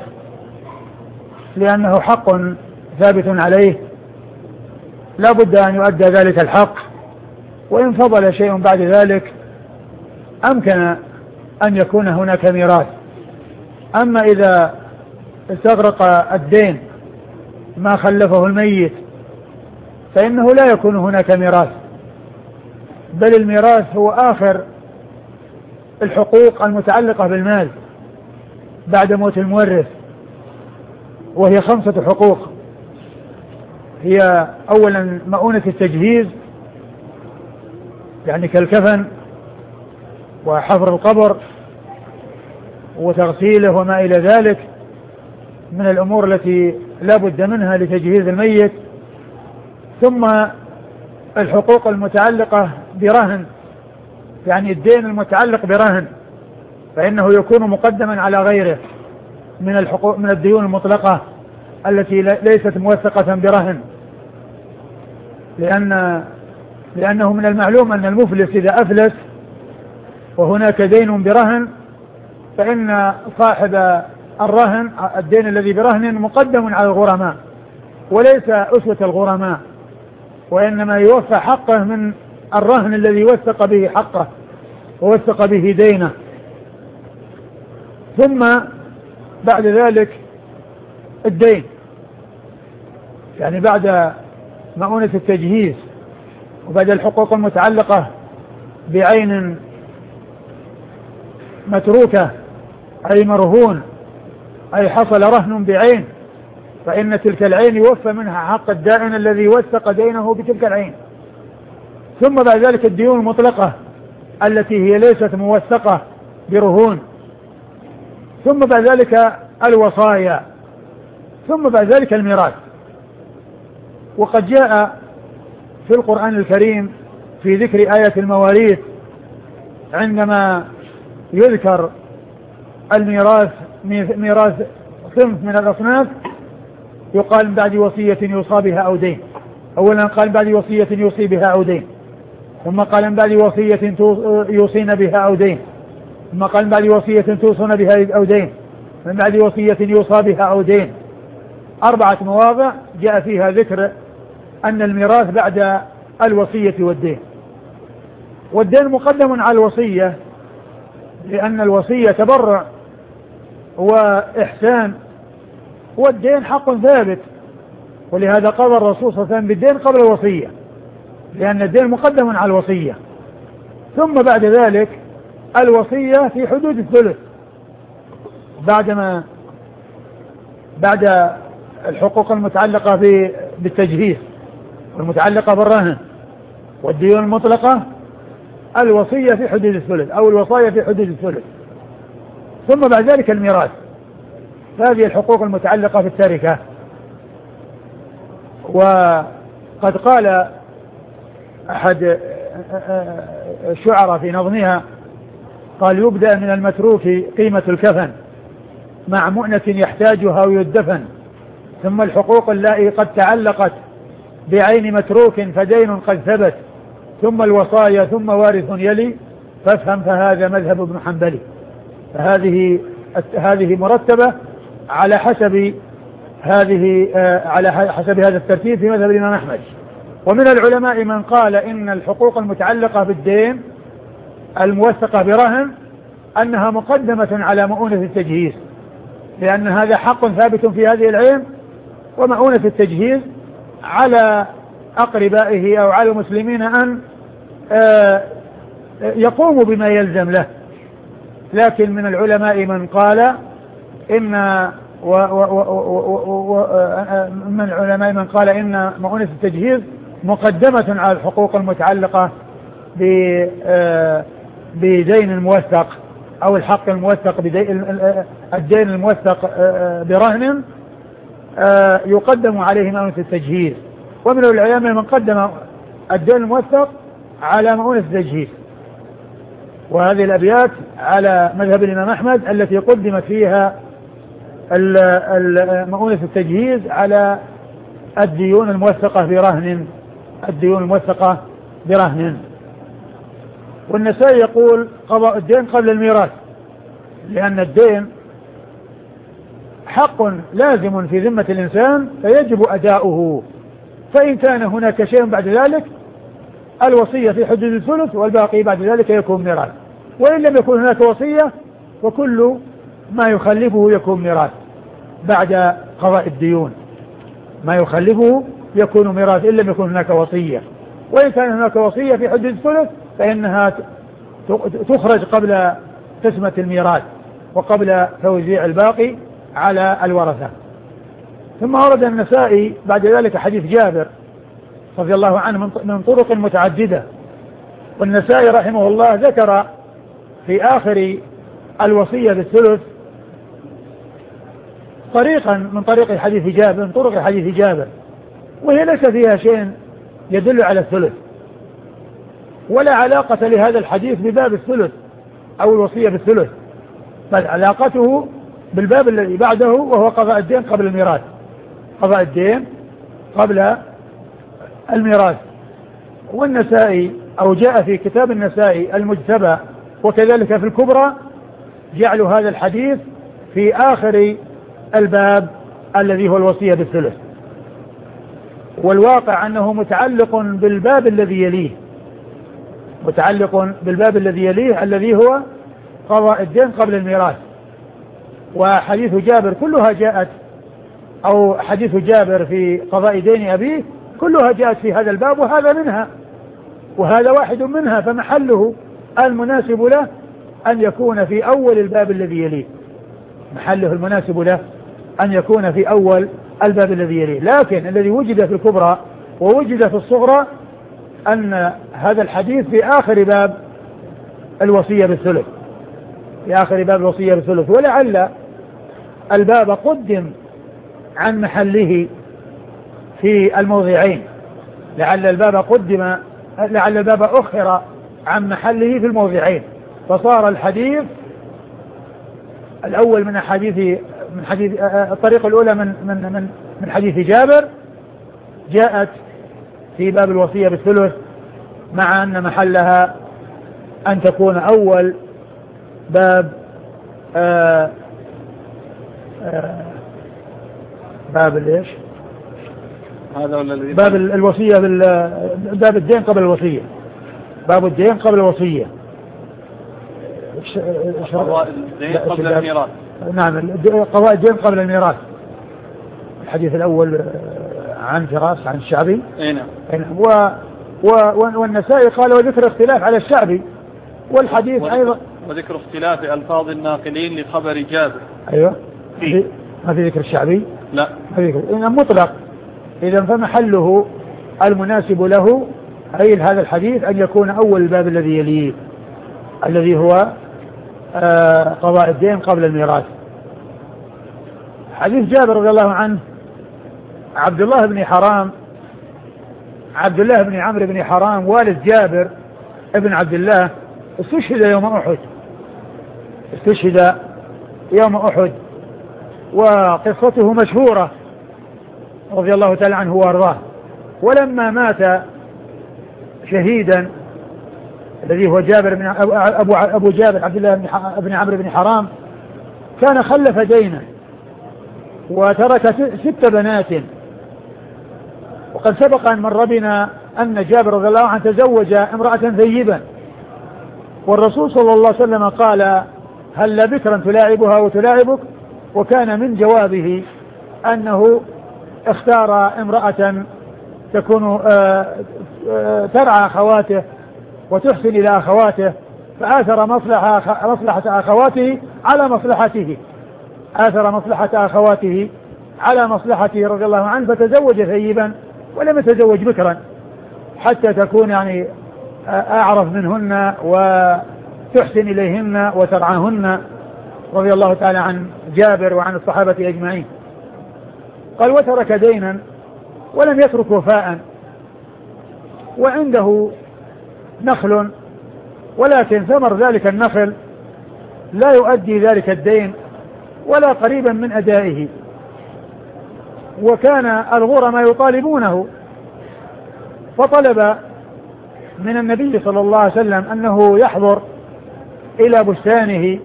لأنه حق ثابت عليه لا بد أن يؤدى ذلك الحق، وإن فضل شيء بعد ذلك أمكن أن يكون هناك ميراث. أما إذا استغرق الدين ما خلفه الميت فإنه لا يكون هناك ميراث، بل الميراث هو آخر الحقوق المتعلقة بالمال بعد موت المورث، وهي خمسة حقوق. هي أولا مؤونة التجهيز، يعني كالكفن وحفر القبر وتغسيله وما إلى ذلك من الأمور التي لا بد منها لتجهيز الميت. ثم الحقوق المتعلقة برهن، يعني الدين المتعلق برهن فإنه يكون مقدما على غيره من الحقوق من الديون المطلقة التي ليست موثقة برهن، لأن لأنه من المعلوم أن المفلس إذا أفلس وهناك دين برهن فإن صاحب الرهن الدين الذي برهن مقدم على الغرماء وليس أسوة الغرماء، وإنما يوفى حقه من الرهن الذي وثق به حقه ووثق به دينه. ثم بعد ذلك الدين، يعني بعد مؤونة التجهيز وبعد الحقوق المتعلقة بعين متروكة أي مرهون أي حصل رهن بعين، فإن تلك العين يوفى منها حق الدائن الذي وثق دينه بتلك العين. ثم بعد ذلك الديون المطلقة التي هي ليست موثقة برهون. ثم بعد ذلك الوصايا. ثم بعد ذلك الميراث. وقد جاء في القرآن الكريم في ذكر آية المواريث عندما يذكر الميراث ميراث صنف من الأصناف يقال من بعد وصية يوصى بها أو دين. أولا قال من بعد وصية يوصي بها أو دين، ثم قال من بعد وصية يوصين بها أو دين، ثم قال من بعد وصية توصون بها أو دين، من بعد وصية يوصى بها أو دين. أربعة مواضع جاء فيها ذكر أن الميراث بعد الوصية والدين. والدين مقدم على الوصية لأن الوصية تبرع وإحسان، والدين حق ثابت، ولهذا قضى الرسول صلى الله عليه وسلم بالدين قبل الوصية لأن الدين مقدم على الوصية. ثم بعد ذلك الوصية في حدود الثلث بعدما بعد الحقوق المتعلقة بالتجهيز والمتعلقة بالرهن والديون المطلقة، الوصية في حدود الثلث أو الوصايا في حدود الثلث، ثم بعد ذلك الميراث. هذه الحقوق المتعلقة بالتركة. وقد قال أحد الشعراء في نظمها قال: يبدأ من المتروك قيمة الكفن مع مؤنة يحتاجها ويدفن، ثم الحقوق التي قد تعلقت بعين متروك فدين قد ثبت، ثم الوصايا ثم وارث يلي، فافهم فهذا مذهب ابن حنبل. فهذه هذه مرتبة على حسب هذه على حسب هذا الترتيب في مذهب الإمام أحمد. ومن العلماء من قال إن الحقوق المتعلقة بالدين الموثقة برهن أنها مقدمة على مؤونة التجهيز، لأن هذا حق ثابت في هذه العين، ومؤونة التجهيز على أقربائه أو على المسلمين أن يقوموا بما يلزم له. لكن من العلماء من قال إن و و و و من العلماء من قال إن مؤونة التجهيز مقدمة على الحقوق المتعلقة بدين الموثق أو الحق الموثق الدين الموثق برهن يقدم عليه مؤونة التجهيز. ومن العلماء من قدم الدين الموثق على مؤونة التجهيز. وهذه الأبيات على مذهب الإمام أحمد التي قدمت فيها مؤونة التجهيز على الديون الموثقة برهن الديون الموثقة برهن. والنسائي يقول قضاء الدين قبل الميراث، لأن الدين حق لازم في ذمة الإنسان فيجب أداؤه، فإن كان هناك شيء بعد ذلك الوصية في حدود الثلث والباقي بعد ذلك يكون ميراث، وإن لم يكن هناك وصية وكل ما يخلفه يكون ميراث بعد قضاء الديون، ما يخلفه يكون ميراث إن لم يكن هناك وصية. وإن كان هناك وصية في حدود الثلث فإنها تخرج قبل قسمة الميراث وقبل توزيع الباقي على الورثة. ثم ورد النسائي بعد ذلك حديث جابر رضي الله عنه من طرق متعددة. والنسائي رحمه الله ذكر في آخر الوصية بالثلث طريقا من طريق حديث جابر من طرق حديث جابر، وهي ليس فيها شيء يدل على الثلث، ولا علاقة لهذا الحديث بباب الثلث أو الوصية بالثلث، بل علاقته بالباب الذي بعده وهو قضاء الدين قبل الميراث قضاء الدين قبل الميراث. والنسائي أو جاء في كتاب النسائي المجتبى وكذلك في الكبرى جعلوا هذا الحديث في آخر الباب الذي هو الوصية بالثلث، والواقع أنه متعلق بالباب الذي يليه متعلق بالباب الذي يليه الذي هو قضاء الدين قبل الميراث. وحديث جابر كلها جاءت أو حديث جابر في قضاء دين أبيه كلها جاءت في هذا الباب، وهذا منها وهذا واحد منها، فمحله المناسب له أن يكون في أول الباب الذي يليه محله المناسب له أن يكون في أول الباب الذي يليه. لكن الذي وجد في الكبرى ووجد في الصغرى أن هذا الحديث في آخر باب الوصية بالثلث في آخر باب الوصية بالثلث، ولعل الباب قدم عن محله في الموضعين، لعل الباب قدم لعل الباب أخر عن محله في الموضعين، فصار الحديث الأول من حديث من حديث الطريقة الأولى من من من من حديث جابر جاءت في باب الوصية بالثلث، مع أن محلها أن تكون أول باب آآ آآ باب ليش هذا ولا الذي باب الوصية باب الدين قبل الوصية باب الدين قبل الوصية قضاء الدين قبل الميراث. نعم قضاء الدين قبل الميراث. الحديث الأول عن فراس عن الشعبي. نعم. و والنسائي قال وذكر اختلاف على الشعبي، والحديث أيضا وذكر اختلاف ألفاظ الناقلين لخبر جابر. أيوة في ما في ذكر الشعبي؟ لا ما في ذكر، إذا مطلق. إذا فمحله المناسب له أي هذا الحديث أن يكون أول الباب الذي يليه الذي هو آه قضاء الدين قبل الميراث. حديث جابر رضي الله عنه عبد الله بن حرام عبد الله بن عمرو بن حرام والد جابر ابن عبد الله استشهد يوم أحد استشهد يوم أحد وقصته مشهورة رضي الله تعالى عنه وارضاه. ولما مات شهيدا الذي هو جابر بن أبو, أبو جابر عبد الله بن عمرو بن حرام كان خلف دينا وترك ست بنات، وقد سبق أن مر بنا أن جابر رضي الله عنه تزوج امرأة ثيبا، والرسول صلى الله عليه وسلم قال هل بكرا تلاعبها وتلاعبك، وكان من جوابه أنه اختار امرأة تكون ترعى أخواته وتحسن إلى أخواته، فآثر مصلحة, مصلحة أخواته على مصلحته آثر مصلحة أخواته على مصلحته رضي الله عنه، فتزوج ثيبا ولم يتزوج بكرا حتى تكون يعني أعرف منهن وتحسن إليهن وترعاهن رضي الله تعالى عن جابر وعن الصحابة أجمعين. قال وترك دينا ولم يترك وفاء، وعنده نخل ولكن ثمر ذلك النخل لا يؤدي ذلك الدين ولا قريبا من أدائه، وكان الغرماء يطالبونه، فطلب من النبي صلى الله عليه وسلم أنه يحضر إلى بستانه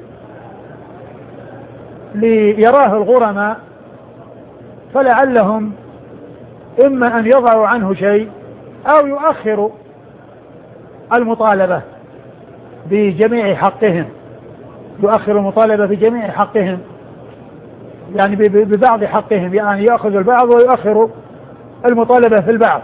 ليراه الغرماء، فلعلهم إما أن يضعوا عنه شيء أو يؤخروا المطالبة بجميع حقهم يؤخر المطالبة في جميع حقهم يعني ببعض حقهم، يعني يأخذ البعض ويؤخر المطالبة في البعض.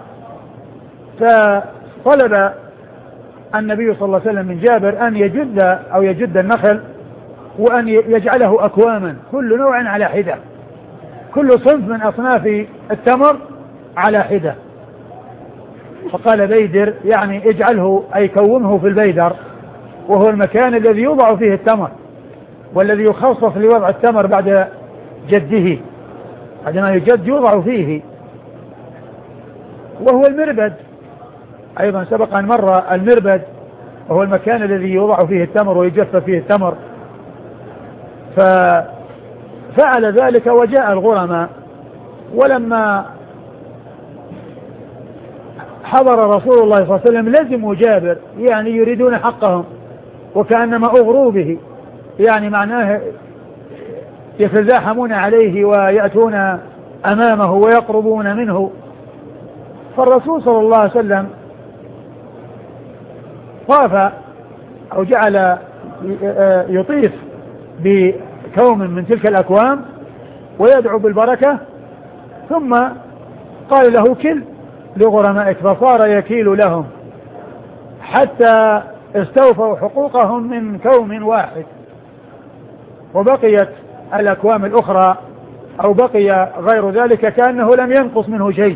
فطلب النبي صلى الله عليه وسلم من جابر أن يجد أو يجد النخل وأن يجعله أكواما كل نوع على حدة، كل صنف من أصناف التمر على حدة. فقال بيدر يعني اجعله أي كومه في البيدر، وهو المكان الذي يوضع فيه التمر والذي يخصص لوضع التمر بعد جده، عندما يجد يوضع فيه، وهو المربد أيضا سبق أن مر المربد وهو المكان الذي يوضع فيه التمر ويجف فيه التمر. ففعل ذلك وجاء الغرماء، ولما حضر رسول الله صلى الله عليه وسلم لزموا جابر يعني يريدون حقهم وكأنما أغروا به، يعني معناه يتزاحمون عليه ويأتون أمامه ويقربون منه. فالرسول صلى الله عليه وسلم طاف أو جعل يطيف بكوم من تلك الأكوام ويدعو بالبركة، ثم قال له كل لغرمائك، فصار يكيل لهم حتى استوفوا حقوقهم من كوم واحد، وبقيت الأكوام الأخرى أو بقي غير ذلك كأنه لم ينقص منه شيء.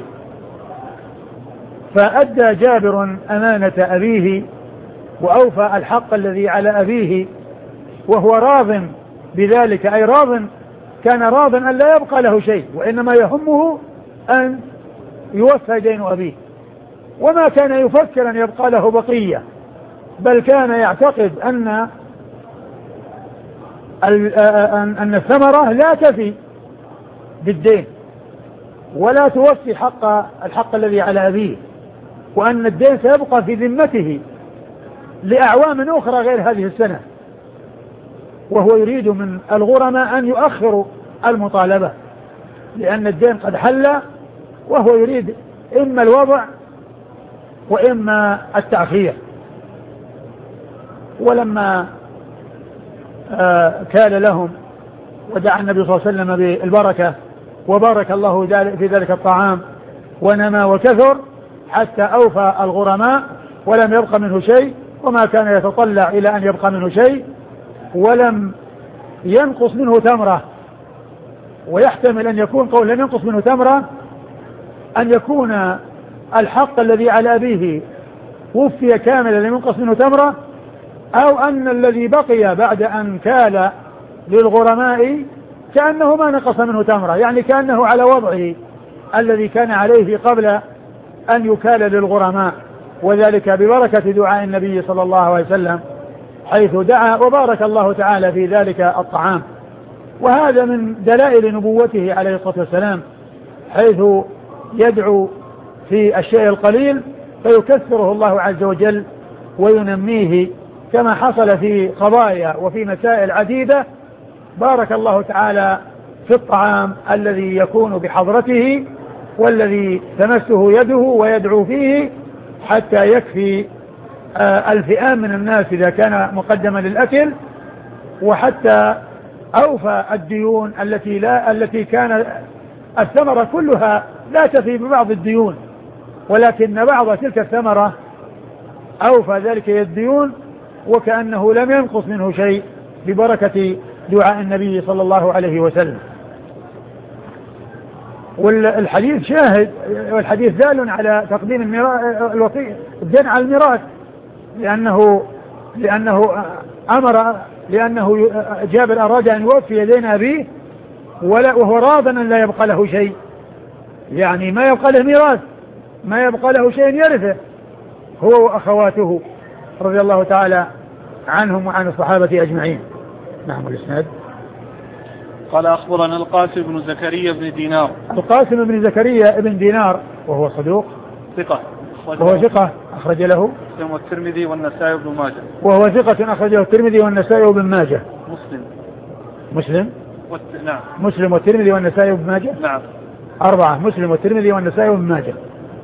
فأدى جابر أمانة أبيه وأوفى الحق الذي على أبيه، وهو راض بذلك، أي راض كان راض أن لا يبقى له شيء، وإنما يهمه أن يوفى دين أبيه. وما كان يفكر أن يبقى له بقية، بل كان يعتقد أن أن الثمرة لا تفي بالدين ولا توفي حق الحق الذي على أبيه، وأن الدين سيبقى في ذمته لأعوام أخرى غير هذه السنة، وهو يريد من الغرماء أن يؤخروا المطالبة لأن الدين قد حل، وهو يريد إما الوضع وإما التأخير. ولما آه كان لهم ودعا النبي صلى الله عليه وسلم بالبركة وبارك الله في ذلك الطعام ونمى وكثر حتى أوفى الغرماء ولم يبق منه شيء، وما كان يتطلع إلى أن يبقى منه شيء، ولم ينقص منه تمرة. ويحتمل أن يكون قول لم ينقص منه تمرة أن يكون الحق الذي على أبيه وفي كاملا لم ينقص منه تمرة، أو أن الذي بقي بعد أن كال للغرماء كأنه ما نقص منه تمرة، يعني كأنه على وضعه الذي كان عليه قبل أن يكال للغرماء، وذلك ببركة دعاء النبي صلى الله عليه وسلم حيث دعا وبارك الله تعالى في ذلك الطعام. وهذا من دلائل نبوته عليه الصلاة والسلام، حيث يدعو في الشيء القليل فيكثره الله عز وجل وينميه، كما حصل في قضايا وفي مسائل عديدة بارك الله تعالى في الطعام الذي يكون بحضرته والذي تمسه يده ويدعو فيه حتى يكفي الفئام من الناس إذا كان مقدما للأكل، وحتى أوفى الديون التي لا التي كان الثمرة كلها لا تفي ببعض الديون، ولكن بعض تلك الثمرة أوفى ذلك الديون وكأنه لم ينقص منه شيء ببركة دعاء النبي صلى الله عليه وسلم. والحديث شاهد، والحديث دال على تقديم الوصية الدين على الميراث، لأنه لأنه أمر لأنه جابر أراد أن يوفي دين أبيه وهو راض أن لا يبقى له شيء، يعني ما يبقى له ميراث، ما يبقى له شيء يرثه هو وأخواته رضي الله تعالى عنهم وعن الصحابة أجمعين. نعم. الإسناد قال أخبرنا القاسم بن زكريا بن دينار. القاسم بن زكريا بن دينار وهو صدوق ثقة وهو ثقة أخرج له مسلم والترمذي والنسائي وابن ماجه. وهو ثقة أخرجه الترمذي والنسائي وابن ماجه. مسلم مسلم والت... نعم مسلم والترمذي والنسائي وابن ماجه. نعم أربعة، مسلم والترمذي والنسائي وابن ماجه.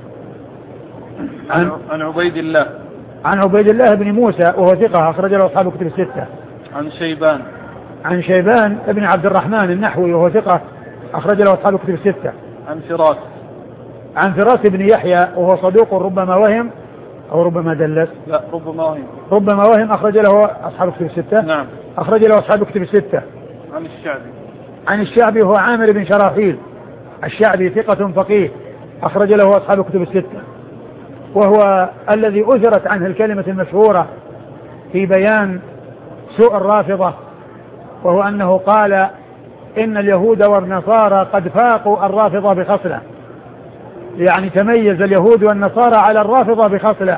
عن عن عبيد الله عن عبيد الله بن موسى وهو ثقة أخرج له أصحاب الكتب الستة. عن شيبان عن شيبان ابن عبد الرحمن النحوي وهو ثقة أخرج له أصحاب الكتب الستة. عن فراس عن فراس بن يحيى وهو صدوق ربما وهم أو ربما دلس. لا ربما وهم ربما وهم أخرج له أصحاب الكتب الستة. نعم. أخرج له أصحاب الكتب الستة. عن الشعبي عن الشعبي هو عامر بن شراحيل الشعبي ثقة فقيه أخرج له أصحاب الكتب الستة، وهو الذي أثرت عنه الكلمة المشهورة في بيان سوء الرافضة، وهو أنه قال إن اليهود والنصارى قد فاقوا الرافضة بخصلة، يعني تميز اليهود والنصارى على الرافضة بخصلة،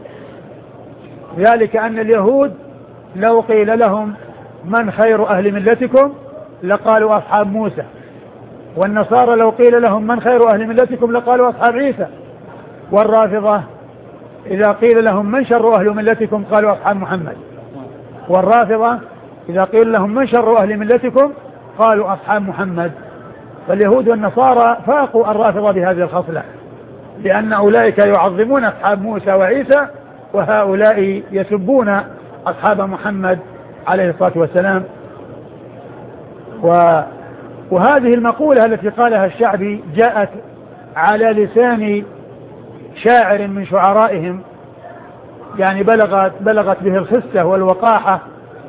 ذلك أن اليهود لو قيل لهم من خير أهل ملتكم لقالوا أصحاب موسى، والنصارى لو قيل لهم من خير أهل ملتكم لقالوا أصحاب عيسى، والرافضة إذا قيل لهم من شر أهل ملتكم قالوا أصحاب محمد، والرافضة إذا قيل لهم من شر أهل ملتكم قالوا أصحاب محمد. فاليهود والنصارى فاقوا الرافضة بهذه الخصلة، لأن أولئك يعظمون أصحاب موسى وعيسى، وهؤلاء يسبون أصحاب محمد عليه الصلاة والسلام. و وهذه المقولة التي قالها الشعبي جاءت على لسان شاعر من شعرائهم، يعني بلغت, بلغت به الخسة والوقاحة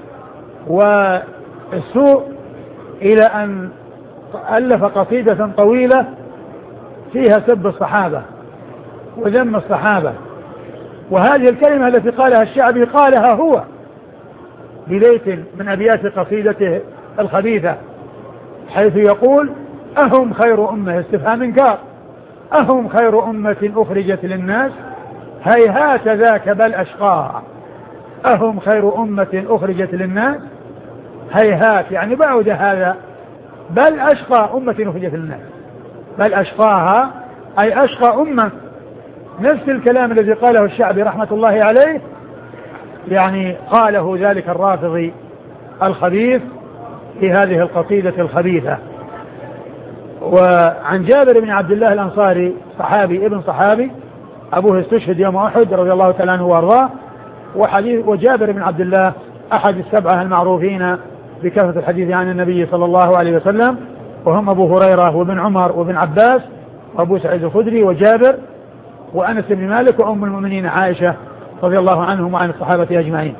والسوء إلى أن ألف قصيدة طويلة فيها سب الصحابة وذم الصحابة. وهذه الكلمة التي قالها الشعبي قالها هو ببيت من أبيات قصيدته الخبيثة، حيث يقول أهم خير أمة استفهام إنكار، أهم خير أمة أخرجت للناس هيهات ذاك بل أشقاها. أهم خير أمة أخرجت للناس هيهات يعني بعد هذا بل أشقى أمة أخرجت للناس، بل أشقاها أي أشقى أمة. نفس الكلام الذي قاله الشعبي رحمة الله عليه يعني قاله ذلك الرافضي الخبيث في هذه القصيدة الخبيثة. وعن جابر بن عبد الله الأنصاري صحابي ابن صحابي أبوه استشهد يوم أحد رضي الله تعالى عنه وأرضاه، وحديث وجابر بن عبد الله أحد السبعة المعروفين بكثرة الحديث عن النبي صلى الله عليه وسلم، وهم أبو هريرة وابن عمر وابن عباس وأبو سعيد الخدري وجابر وأنس بن مالك وأم المؤمنين عائشة رضي الله عنهم وعن الصحابة أجمعين.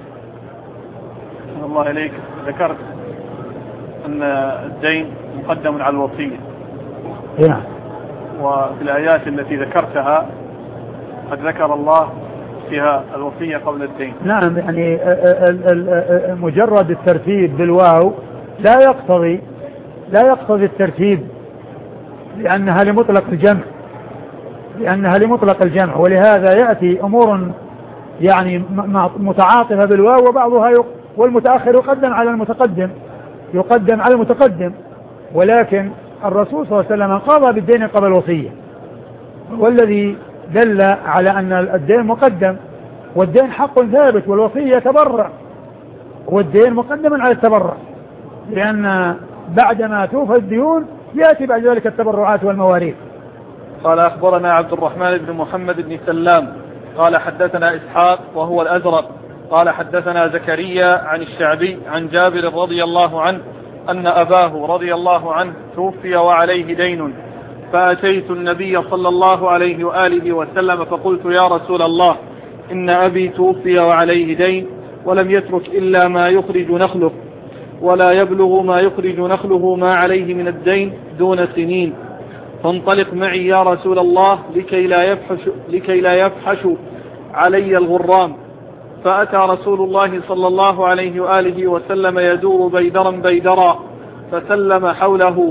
الله إليك، ذكرت أن الدين مقدم على الوصية. نعم. وفي الآيات التي ذكرتها قد ذكر الله فيها الوصية قبل الدين. نعم، يعني مجرد الترتيب بالواو لا يقتضي لا يقتضي الترتيب لأنها لمطلق الجمع لأنها لمطلق الجمع ولهذا يأتي أمور يعني متعاطفة بالواو وبعضها يق... والمتأخر يقدم على المتقدم يقدم على المتقدم ولكن الرسول صلى الله عليه وسلم قضى بالدين قبل الوصية، والذي دل على أن الدين مقدم، والدين حق ثابت والوصية تبرع، والدين مقدم على التبرع لأن بعدما توفى الديون يأتي بعد ذلك التبرعات والمواريث. قال أخبرنا عبد الرحمن بن محمد بن سلام قال حدثنا إسحاق وهو الأزرق قال حدثنا زكريا عن الشعبي عن جابر رضي الله عنه أن أباه رضي الله عنه توفي وعليه دين، فأتيت النبي صلى الله عليه وآله وسلم فقلت يا رسول الله إن أبي توفي وعليه دين ولم يترك إلا ما يخرج نخله ولا يبلغ ما يخرج نخله ما عليه من الدين دون سنين، فانطلق معي يا رسول الله لكي لا يفحش, لكي لا يفحش علي الغرام. فأتى رسول الله صلى الله عليه وآله وسلم يدور بيدرا بيدرا فسلم حوله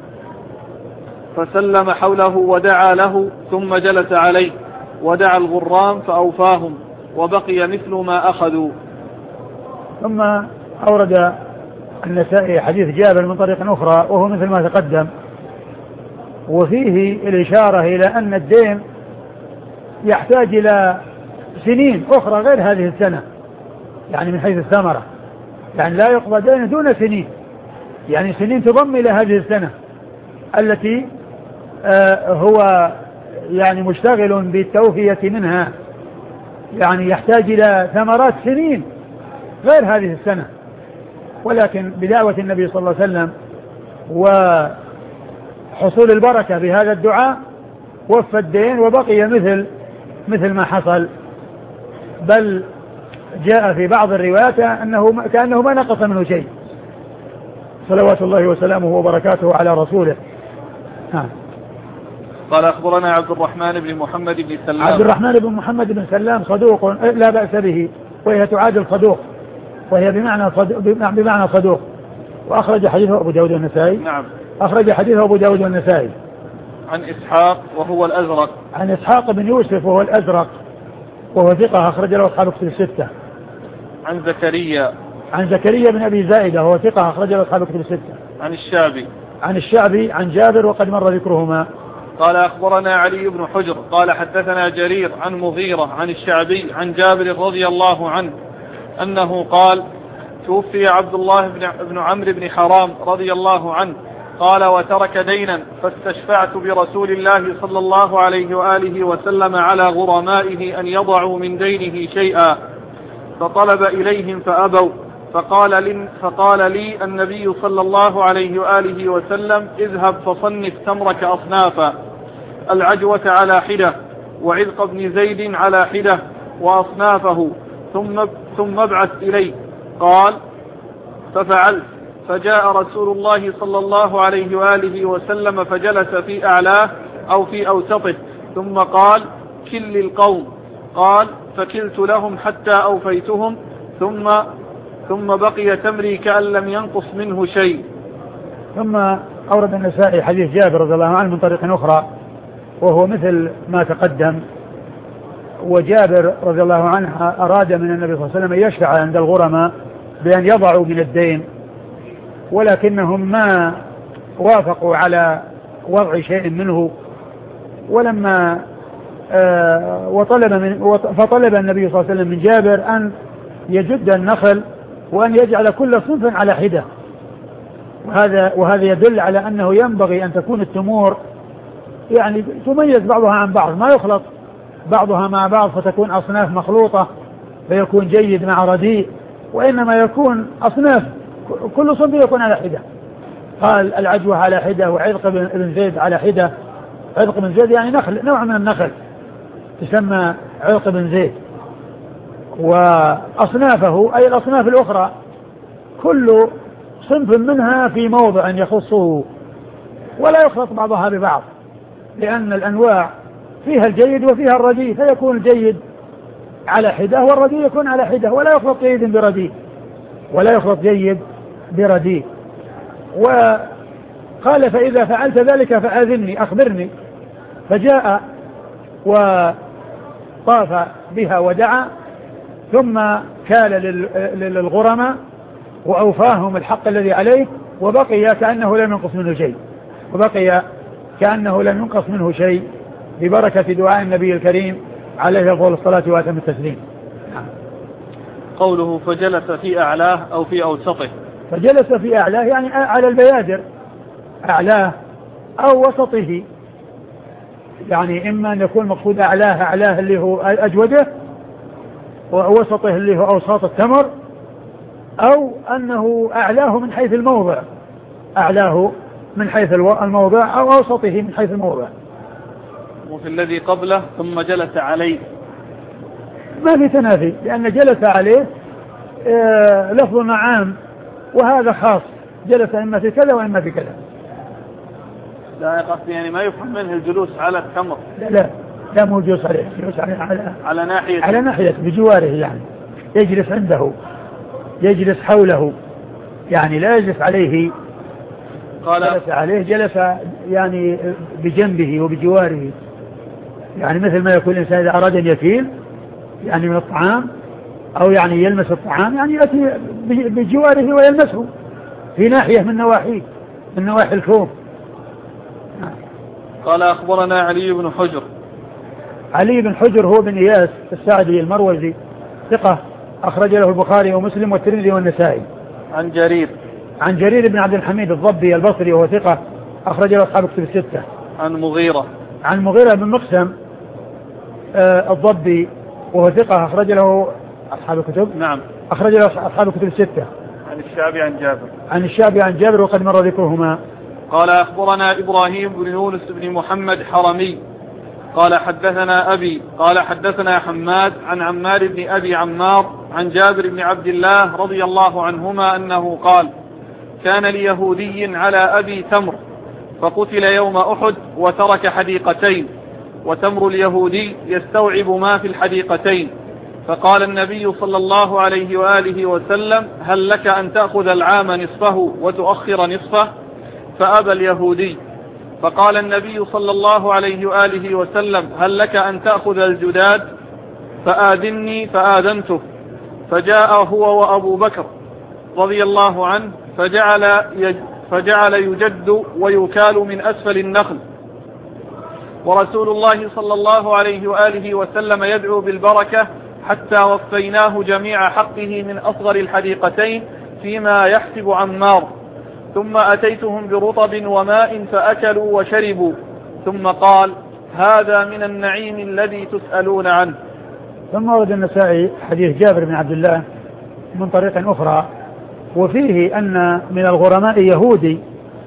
فسلم حوله ودعا له ثم جلس عليه ودعا الغرام فأوفاهم وبقي مثل ما أخذوا. ثم أورد النسائي حديث جابر من طريق أخرى وهو مثل ما تقدم، وفيه الإشارة إلى أن الدين يحتاج إلى سنين أخرى غير هذه السنة، يعني من حيث الثمرة، يعني لا يقضى دين دون سنين، يعني سنين تضم إلى هذه السنة التي آه هو يعني مشتغل بالتوفية منها، يعني يحتاج إلى ثمرات سنين غير هذه السنة. ولكن بدعوة النبي صلى الله عليه وسلم وحصول البركة بهذا الدعاء وفى الدين وبقي مثل مثل ما حصل، بل جاء في بعض الروايات أنه كأنه ما نقص منه شيء، صلوات الله وسلامه وبركاته على رسوله. ها. قال أخبرنا عبد الرحمن بن محمد بن سلام. عبد الرحمن بن محمد بن سلام صدوق لا بأس به، وهي تعادل صدوق، وهي بمعنى صدوق, بمعنى صدوق وأخرج حديثه أبو داود والنسائي. نعم. أخرج حديثه أبو داود والنسائي. عن إسحاق وهو الأزرق. عن إسحاق بن يوسف وهو الأزرق وهو ثقة أخرج له أصحاب كتب الستة. عن زكريا. عن زكريا بن أبي زائدة وهو ثقة أخرج له أصحاب كتب الستة. عن الشعبي. عن الشعبي عن جابر وقد مر ذكرهما. قال أخبرنا علي بن حجر قال حدثنا جرير عن مغيرة عن الشعبي عن جابر رضي الله عنه أنه قال توفي عبد الله بن عمرو بن حرام رضي الله عنه قال وترك دينا فاستشفعت برسول الله صلى الله عليه وآله وسلم على غرمائه أن يضعوا من دينه شيئا، فطلب إليهم فأبوا، فقال لي, فقال لي النبي صلى الله عليه وآله وسلم اذهب فصنف تمرك أصنافا، العجوة على حدة وعذق بن زيد على حدة وأصنافه ثم, ثم ابعث إلي. قال ففعلت، فجاء رسول الله صلى الله عليه وآله وسلم فجلس في أعلاه أو في أوسطه ثم قال كل القوم. قال فكلت لهم حتى أوفيتهم ثم ثم بقي تمري كأن لم ينقص منه شيء. ثم أورد النسائي حديث جابر رضي الله عنه من طريق أخرى وهو مثل ما تقدم. وجابر رضي الله عنه أراد من النبي صلى الله عليه وسلم أن يشفع عند الغرماء بأن يضعوا من الدين، ولكنهم ما وافقوا على وضع شيء منه. ولما آه وطلب من فطلب النبي صلى الله عليه وسلم من جابر أن يجد النخل وأن يجعل كل صنف على حدة، وهذا وهذا يدل على أنه ينبغي أن تكون التمور يعني تميز بعضها عن بعض، ما يخلط بعضها مع بعض فتكون أصناف مخلوطة فيكون جيد مع رديء، وإنما يكون أصناف كل صنف يكون على حدة. قال العجوة على حدة، وعذق بن زيد على حدة. عذق بن زيد يعني نخل، نوع من النخل تسمى عذق بن زيد. وأصنافه أي الأصناف الأخرى كل صنف منها في موضع يخصه، ولا يخلط بعضها ببعض، لأن الأنواع فيها الجيد وفيها الرديء، فيكون الجيد على حدة والرديء يكون على حدة، ولا يخلط جيد برديء ولا يخلط جيد برديء. وقال فإذا فعلت ذلك فآذني أخبرني. فجاء وطاف بها ودعا، ثم كال للغرماء وأوفاهم الحق الذي عليه، وبقي كأنه لم ينقص منه شيء وبقي كأنه لم ينقص منه شيء ببركة دعاء النبي الكريم عليه أفضل الصلاة وأتم التسليم. قوله فجلس في أعلاه أو في أوسطه. فجلس في أعلاه يعني على البيادر، أعلاه أو وسطه، يعني إما أن يكون مقصود أعلاه أعلاه اللي هو أجوده، ووسطه اللي هو أوساط التمر، أو أنه أعلاه من حيث الموضع، أعلاه من حيث الموضع أو أوسطه من حيث الموضع. وفي الذي قبله ثم جلس عليه ما في تنافي، لأن جلس عليه آه لفظ عام وهذا خاص، جلس إما في كذا وإما في كذا. لا قصدي يعني ما يفهم منه الجلوس على التمر. لا لا لا مو جلوس عليه، جلوس على على, على ناحية على ناحية بجواره، يعني يجلس عنده، يجلس حوله، يعني لا يجلس عليه. قال جلس عليه جلس يعني بجنبه وبجواره، يعني مثل ما يكون الإنسان إذا أراد أن يكيل يعني من الطعام أو يعني يلمس الطعام، يعني يأتي بجواره ويلمسه في ناحية من نواحيه من نواحي الكوم. قال أخبرنا علي بن حجر. علي بن حجر هو بن إياس السعدي المروزي، ثقة أخرج له البخاري ومسلم والترمذي والنسائي. عن جرير عن جرير بن عبد الحميد الضبي البصري وهو ثقة أخرج له أصحاب كتب الستة. عن مغيرة عن مغيرة بن مقسم آه الضبي وهو ثقة أخرج له أصحاب الكتب. نعم أخرج له أصحاب الكتب الستة. عن الشعبي عن جابر. عن الشعبي عن جابر وقد مر ذكرهما. قال أخبرنا إبراهيم بن يونس بن محمد حرمي قال حدثنا أبي قال حدثنا حماد عن عمار بن أبي عمار عن جابر بن عبد الله رضي الله عنهما أنه قال كان ليهودي على أبي تمر فقتل يوم أحد وترك حديقتين، وتمر اليهودي يستوعب ما في الحديقتين، فقال النبي صلى الله عليه وآله وسلم هل لك أن تأخذ العام نصفه وتؤخر نصفه؟ فأبى اليهودي، فقال النبي صلى الله عليه وآله وسلم هل لك أن تأخذ الجداد؟ فآذني فآذنته، فجاء هو وأبو بكر رضي الله عنه فجعل, يج فجعل يجد ويكال من أسفل النخل، ورسول الله صلى الله عليه وآله وسلم يدعو بالبركة حتى وفيناه جميع حقه من أصغر الحديقتين فيما يحسب عمار، ثم أتيتهم برطب وماء فأكلوا وشربوا، ثم قال هذا من النعيم الذي تسألون عنه. ثم ورد النسائي حديث جابر بن عبد الله من طريق أخرى، وفيه أن من الغرماء يهودي،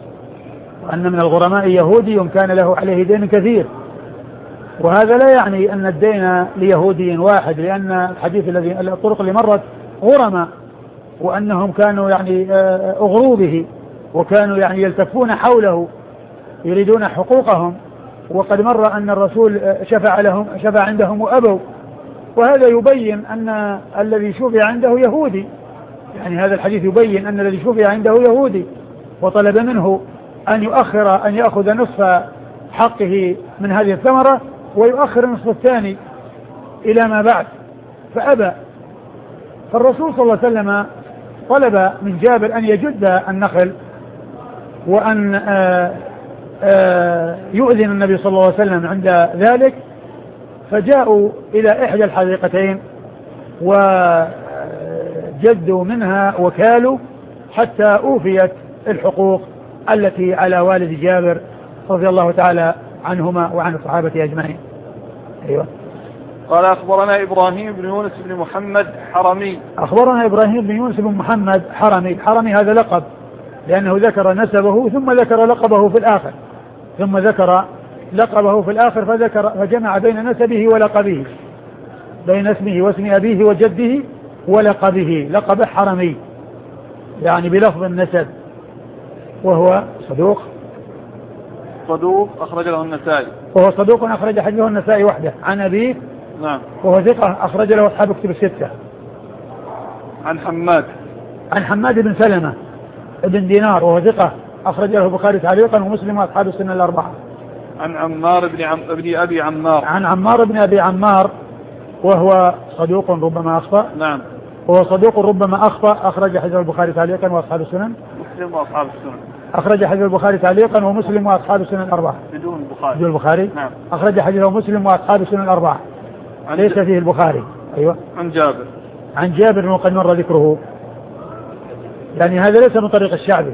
وأن من الغرماء يهودي كان له عليه دين كثير، وهذا لا يعني أن الدين ليهودي واحد، لأن الحديث الذي الطرق اللي مرت غرماء، وأنهم كانوا يعني أغروا به، وكانوا يعني يلتفون حوله يريدون حقوقهم، وقد مر أن الرسول شفع لهم شفع عندهم وأبوا، وهذا يبين أن الذي شفع عنده يهودي، يعني هذا الحديث يبين أن الذي شفع عنده يهودي، وطلب منه أن يؤخر أن يأخذ نصف حقه من هذه الثمرة ويؤخر النصف الثاني إلى ما بعد، فأبى. فالرسول صلى الله عليه وسلم طلب من جابر أن يجد النخل وأن آآ آآ يؤذن النبي صلى الله عليه وسلم عند ذلك، فجاءوا إلى إحدى الحديقتين وجدوا منها وكالوا حتى أوفيت الحقوق التي على والد جابر رضي الله تعالى عنهما وعن الصحابة أجمعين. أيوة. قال أخبرنا إبراهيم بن يونس بن محمد حرمي. أخبرنا إبراهيم بن يونس بن محمد حرمي. حرمي هذا لقب لأنه ذكر نسبه ثم ذكر لقبه في الآخر ثم ذكر لقبه في الآخر فذكر فجمع بين نسبه ولقبه، بين اسمه واسم أبيه وجده ولقبه. لقبه حرمي يعني بلفظ النسب، وهو صدوق صدوق أخرج له النسائي وهو صدوق أخرج حديثه النسائي وحده عن أبيه. نعم. وهو ثقة أخرج له أصحاب كتب الستة. عن حماد عن حماد بن سلمة ابن دينار وهو ثقة أخرج له البخاري تعليقا ومسلم وأصحاب السنة الأربعة. عن عمار بن, عم... بن أبي عمار عن عمار بن أبي عمار وهو صدوق ربما أخطأ. نعم. وهو صدوق ربما أخطأ أخرج حديث البخاري تعليقا وأصحاب السنن. مسلم وأصحاب السنن. أخرج حديث البخاري تعليقا ومسلم وأصحاب السنن الأربعة. بدون البخاري. بدون البخاري. نعم. أخرج حديثه مسلم وأصحاب السنن الأربعة. ليس ج... فيه البخاري. أيوة. عن جابر. عن جابر وقد مر ذكره. يعني هذا ليس من طريق الشعبي،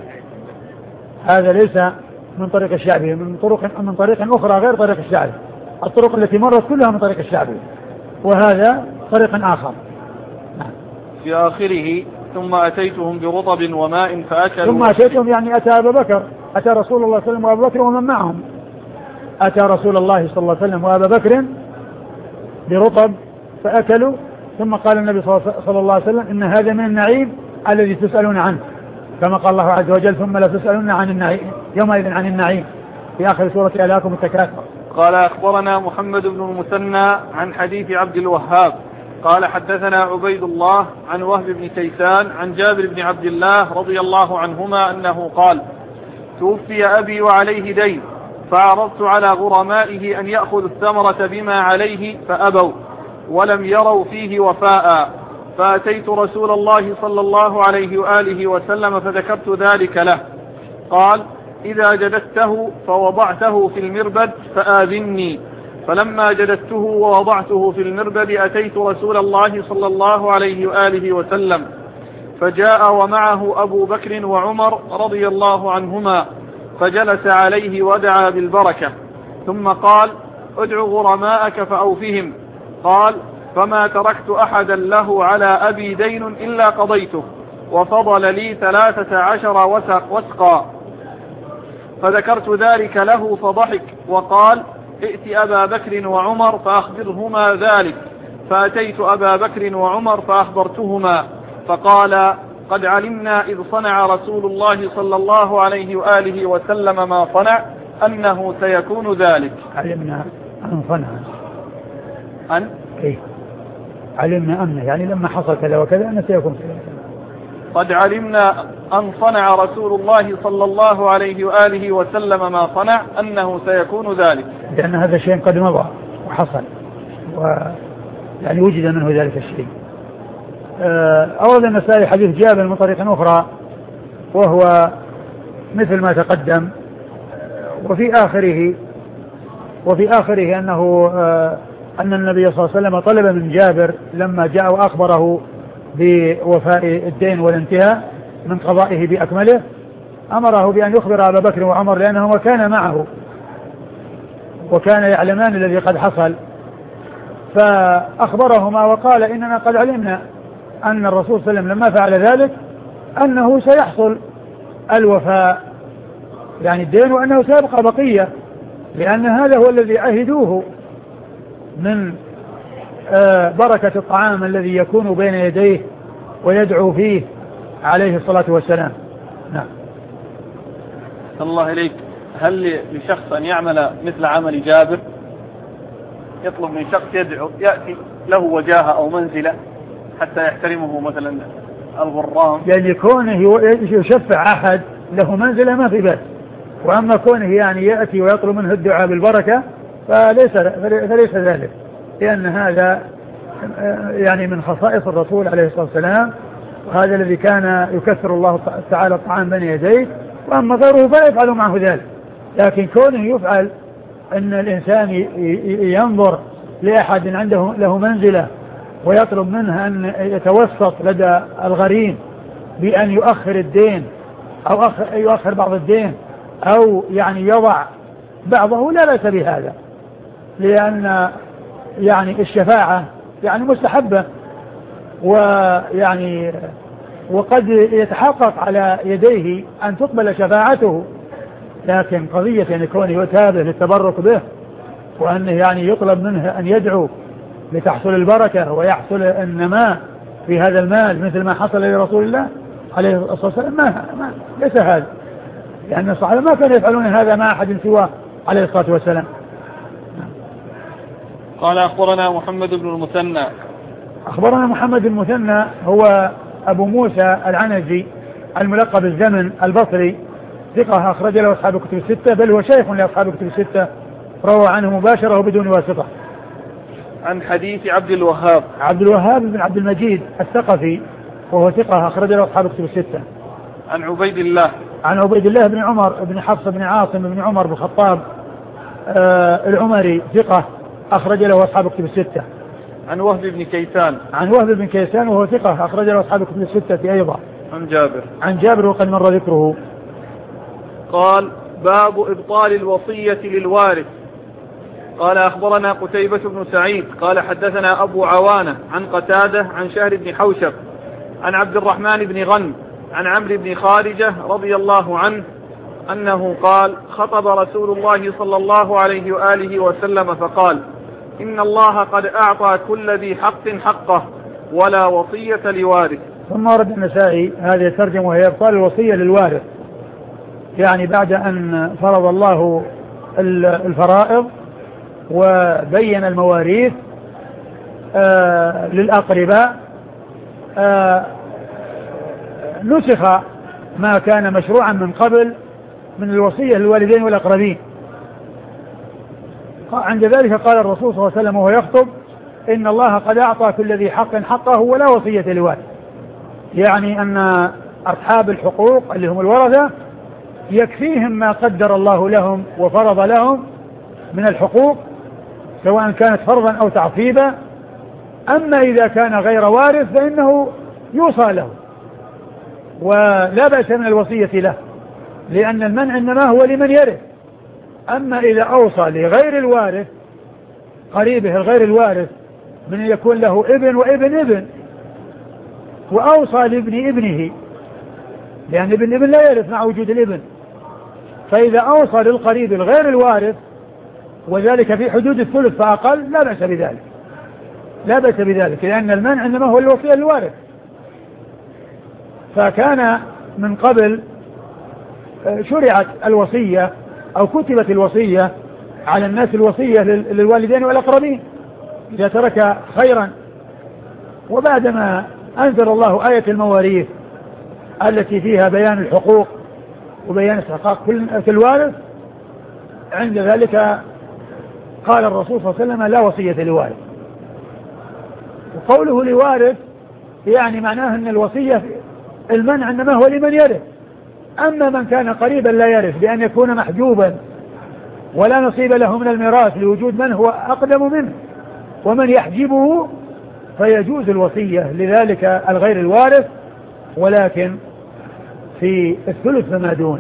هذا ليس من طريق الشعبي، من طرق من طريق أخرى غير طريق الشعبي. الطرق التي مرت كلها من طريق الشعبي، وهذا طريق آخر. نعم. في آخره ثم أتيتهم برطب وماء فأكلوا. ثم أتيتهم يعني أتى أبا بكر، أتى رسول الله صلى الله عليه وسلم وأبا بكر ومن معهم. أتى رسول الله صلى الله عليه وسلم وأبا بكر برطب فأكلوا، ثم قال النبي صلى الله عليه وسلم إن هذا من النعيم الذي تسألون عنه، كما قال الله عز وجل ثم لا تسألون عن النعيم يومئذ عن النعيم في آخر سورة ألهاكم التكاثر. قال أخبرنا محمد بن المثنى عن حديث عبد الوهاب قال حدثنا عبيد الله عن وهب بن كيسان عن جابر بن عبد الله رضي الله عنهما أنه قال توفي أبي وعليه دين فعرضت على غرمائه أن يأخذ الثمرة بما عليه فأبوا ولم يروا فيه وفاء، فأتيت رسول الله صلى الله عليه وآله وسلم فذكرت ذلك له، قال إذا جددته فوضعته في المربد فآذني، فلما جددته ووضعته في المربد أتيت رسول الله صلى الله عليه وآله وسلم فجاء ومعه أبو بكر وعمر رضي الله عنهما فجلس عليه ودعا بالبركة، ثم قال ادع غرماءك فأوفهم، قال فما تركت أحدا له على أبي دين إلا قضيته وفضل لي ثلاثة عشر وسقا، فذكرت ذلك له فضحك وقال ائت أبا بكر وعمر فأخبرهما ذلك، فأتيت أبا بكر وعمر فأخبرتهما فقال قد علمنا إذ صنع رسول الله صلى الله عليه وآله وسلم ما صنع أنه سيكون ذلك. علمنا أن صنع أن إيه؟ علمنا أنه يعني لما حصل كذا وكذا أنه سيكون كذا. قد علمنا أن صنع رسول الله صلى الله عليه وآله وسلم ما صنع أنه سيكون ذلك، لأن هذا الشيء قد مضى وحصل ويعني وجد منه ذلك الشيء. أورد النسائي حديث جابر من طريق أخرى وهو مثل ما تقدم، وفي آخره وفي آخره أنه أن النبي صلى الله عليه وسلم طلب من جابر لما جاء وأخبره بوفاء الدين والانتهاء من قضائه بأكمله أمره بأن يخبر أبا بكر وعمر لأنهما كان معه وكان يعلمان الذي قد حصل، فأخبرهما وقال إننا قد علمنا أن الرسول صلى الله عليه وسلم لما فعل ذلك أنه سيحصل الوفاء يعني الدين وأنه سيبقى بقية، لأن هذا هو الذي عهدوه من بركة الطعام الذي يكون بين يديه ويدعو فيه عليه الصلاة والسلام. نعم. الله إليك، هل لشخص أن يعمل مثل عمل جابر؟ يطلب من شخص يدعو يأتي له وجاهة أو منزلة حتى يحترمه مثلا الغرام، يعني كونه يشفع أحد له منزلة ما في بأس، وأما كونه يعني يأتي ويطلب منه الدعاء بالبركة فليس, فليس ذلك، لأن هذا يعني من خصائص الرسول عليه الصلاة والسلام، وهذا الذي كان يكثر الله تعالى الطعام بين يديه، وأما غيره فلا يفعل معه ذلك. لكن كونه يفعل أن الإنسان ينظر لأحد عنده له منزلة ويطلب منه أن يتوسط لدى الغريم بأن يؤخر الدين أو يؤخر بعض الدين أو يعني يضع بعضه، لا بأس بهذا، لأن يعني الشفاعة يعني مستحبة، ويعني وقد يتحقق على يديه أن تقبل شفاعته. لكن قضية أن يكون يتابع للتبرك به، وأنه يعني يطلب منه أن يدعو لتحصل البركة ويحصل النماء في هذا المال مثل ما حصل لرسول الله عليه الصلاة والسلام، ما, ما ليس هذا، لأن الصحابة ما كانوا يفعلون هذا مع أحد سواه عليه الصلاة والسلام. قال أخبرنا محمد بن المثنى. أخبرنا محمد المثنى هو أبو موسى العنزي الملقب الزمن البصري، ثقة أخرج له أصحاب الكتب الستة، بل هو شيخ لأصحاب الكتب الستة، روى عنه مباشرة وبدون واسطة. عن حديث عبد الوهاب. عبد الوهاب بن عبد المجيد الثقفي، وهو ثقة أخرج له أصحاب الكتب الستة. عن عبيد الله. عن عبيد الله بن عمر بن حفص بن عاصم بن عمر بن الخطاب آه العمري، ثقة أخرج له أصحاب الكتب الستة. عن وهب بن كيسان. عن وهب بن كيسان وهو ثقة أخرج له أصحاب الكتب الستة أيضا. عن جابر. عن جابر وقد مر ذكره. قال: باب إبطال الوصية للوارث. قال: أخبرنا قتيبة بن سعيد قال حدثنا أبو عوانة عن قتادة عن شهر بن حوشب عن عبد الرحمن بن غنم عن عمرو بن خارجة رضي الله عنه أنه قال: خطب رسول الله صلى الله عليه وآله وسلم فقال: إن الله قد أعطى كل ذي حق حقه ولا وصية لوارث. ثم ورد النسائي هذه الترجمة وهي إبطال الوصية للوارث، يعني بعد أن فرض الله الفرائض وبين المواريث آه للأقرباء، آه نسخ ما كان مشروعا من قبل من الوصية للوالدين والأقربين. عند ذلك قال الرسول صلى الله عليه وسلم وهو يخطب: إن الله قد أعطى كل ذي حق حقه ولا وصية لوارث، يعني أن أصحاب الحقوق اللي هم الورثة يكفيهم ما قدر الله لهم وفرض لهم من الحقوق، سواء كانت فرضا أو تعصيبا. أما إذا كان غير وارث فإنه يوصى له ولا بأس من الوصية له، لأن المنع إنما هو لمن يرث. أما إذا أوصى لغير الوارث، قريبه الغير الوارث، من يكون له ابن وابن ابن، وأوصى لابن ابنه، لأن ابن الابن لا يرث مع وجود الابن، فإذا أوصى للقريب الغير الوارث وذلك في حدود الثلث فأقل لا بأس بذلك، لا بأس بذلك، لأن المنع إنما هو الوصية للوارث. فكان من قبل شرعت الوصية أو كتبت الوصية على الناس، الوصية للوالدين والأقربين إذا ترك خيرا. وبعدما أنزل الله آية المواريث التي فيها بيان الحقوق وبيان استحقاق كل الوارث، عند ذلك قال الرسول صلى الله عليه وسلم: لا وصية لوارث. وقوله لوارث يعني معناه أن الوصية المنع إنما هو لمن يرث. أما من كان قريبا لا يرث بأن يكون محجوبا ولا نصيب له من الميراث لوجود من هو أقدم منه ومن يحجبه، فيجوز الوصية لذلك الغير الوارث، ولكن في الثلث فما دون.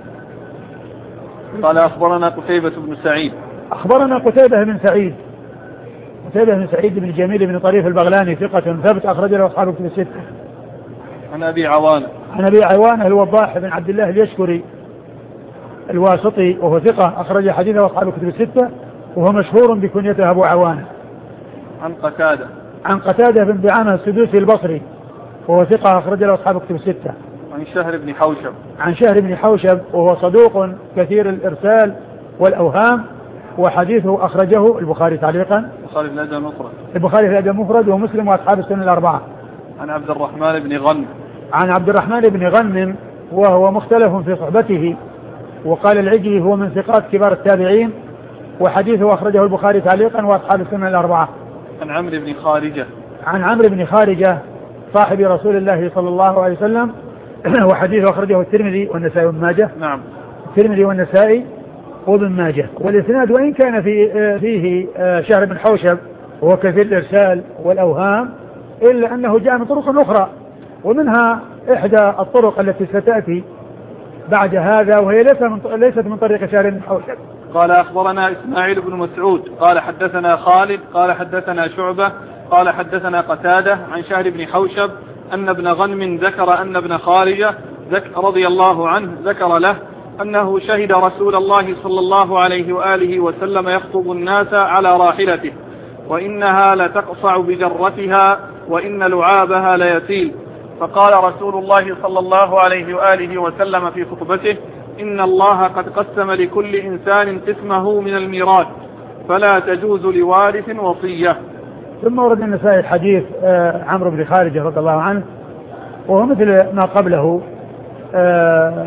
قال: أخبرنا قتيبة بن سعيد. أخبرنا قتيبة بن سعيد قتيبة بن سعيد بن جميل بن طريف البغلاني، ثقة ثبت أخرج له أصحاب الكتب الستة. عن أبي عوانة. عن أبي عوانة الوضاح بن عبد الله اليشكري الواسطي، وهو ثقة أخرج حديثه أصحاب الكتب الستة، وهو مشهور بكنيته أبو عوانة. عن قتادة. عن قتادة بن دعامة السدوسي البصري، وهو ثقة أخرج له أصحاب الكتب الستة. عن شهر بن حوشب. عن شهر بن حوشب وهو صدوق كثير الإرسال والأوهام، وحديثه أخرجه البخاري تعليقا. البخاري في الأدب المفرد. البخاري في الأدب المفرد ومسلم وأصحاب السنن الأربعة. عن عبد الرحمن بن غنم. عن عبد الرحمن بن غنم وهو مختلف في صحبته، وقال العجلي هو من ثقات كبار التابعين، وحديثه أخرجه البخاري تعليقا وأصحاب السنن الأربعة. عن عمرو بن خارجة عن عمرو بن خارجة صاحب رسول الله صلى الله عليه وسلم وحديثه أخرجه الترمذي والنسائي وابن ماجه. نعم. الترمذي والنسائي وابن ماجه. والإسناد وإن كان في فيه شهر بن حوشب وهو كثير الإرسال والأوهام، إلا أنه جاء من طرق أخرى، ومنها إحدى الطرق التي ستأتي بعد هذا، وهي ليست من طريق شهر بن حوشب. قال أخبرنا إسماعيل بن مسعود قال حدثنا خالد قال حدثنا شعبة قال حدثنا قتادة عن شهر بن حوشب أن ابن غنم ذكر أن ابن خارجة رضي الله عنه ذكر له أنه شهد رسول الله صلى الله عليه وآله وسلم يخطب الناس على راحلته وإنها لتقصع بجرتها وإن لعابها ليسيل، فقال رسول الله صلى الله عليه وآله وسلم في خطبته: إن الله قد قسم لكل إنسان قسمه من الميراث فلا تجوز لوارث وصية. ثم ورد النسائي حديث عمرو بن خارجة رضي الله عنه، وهو مثل ما قبله. آآ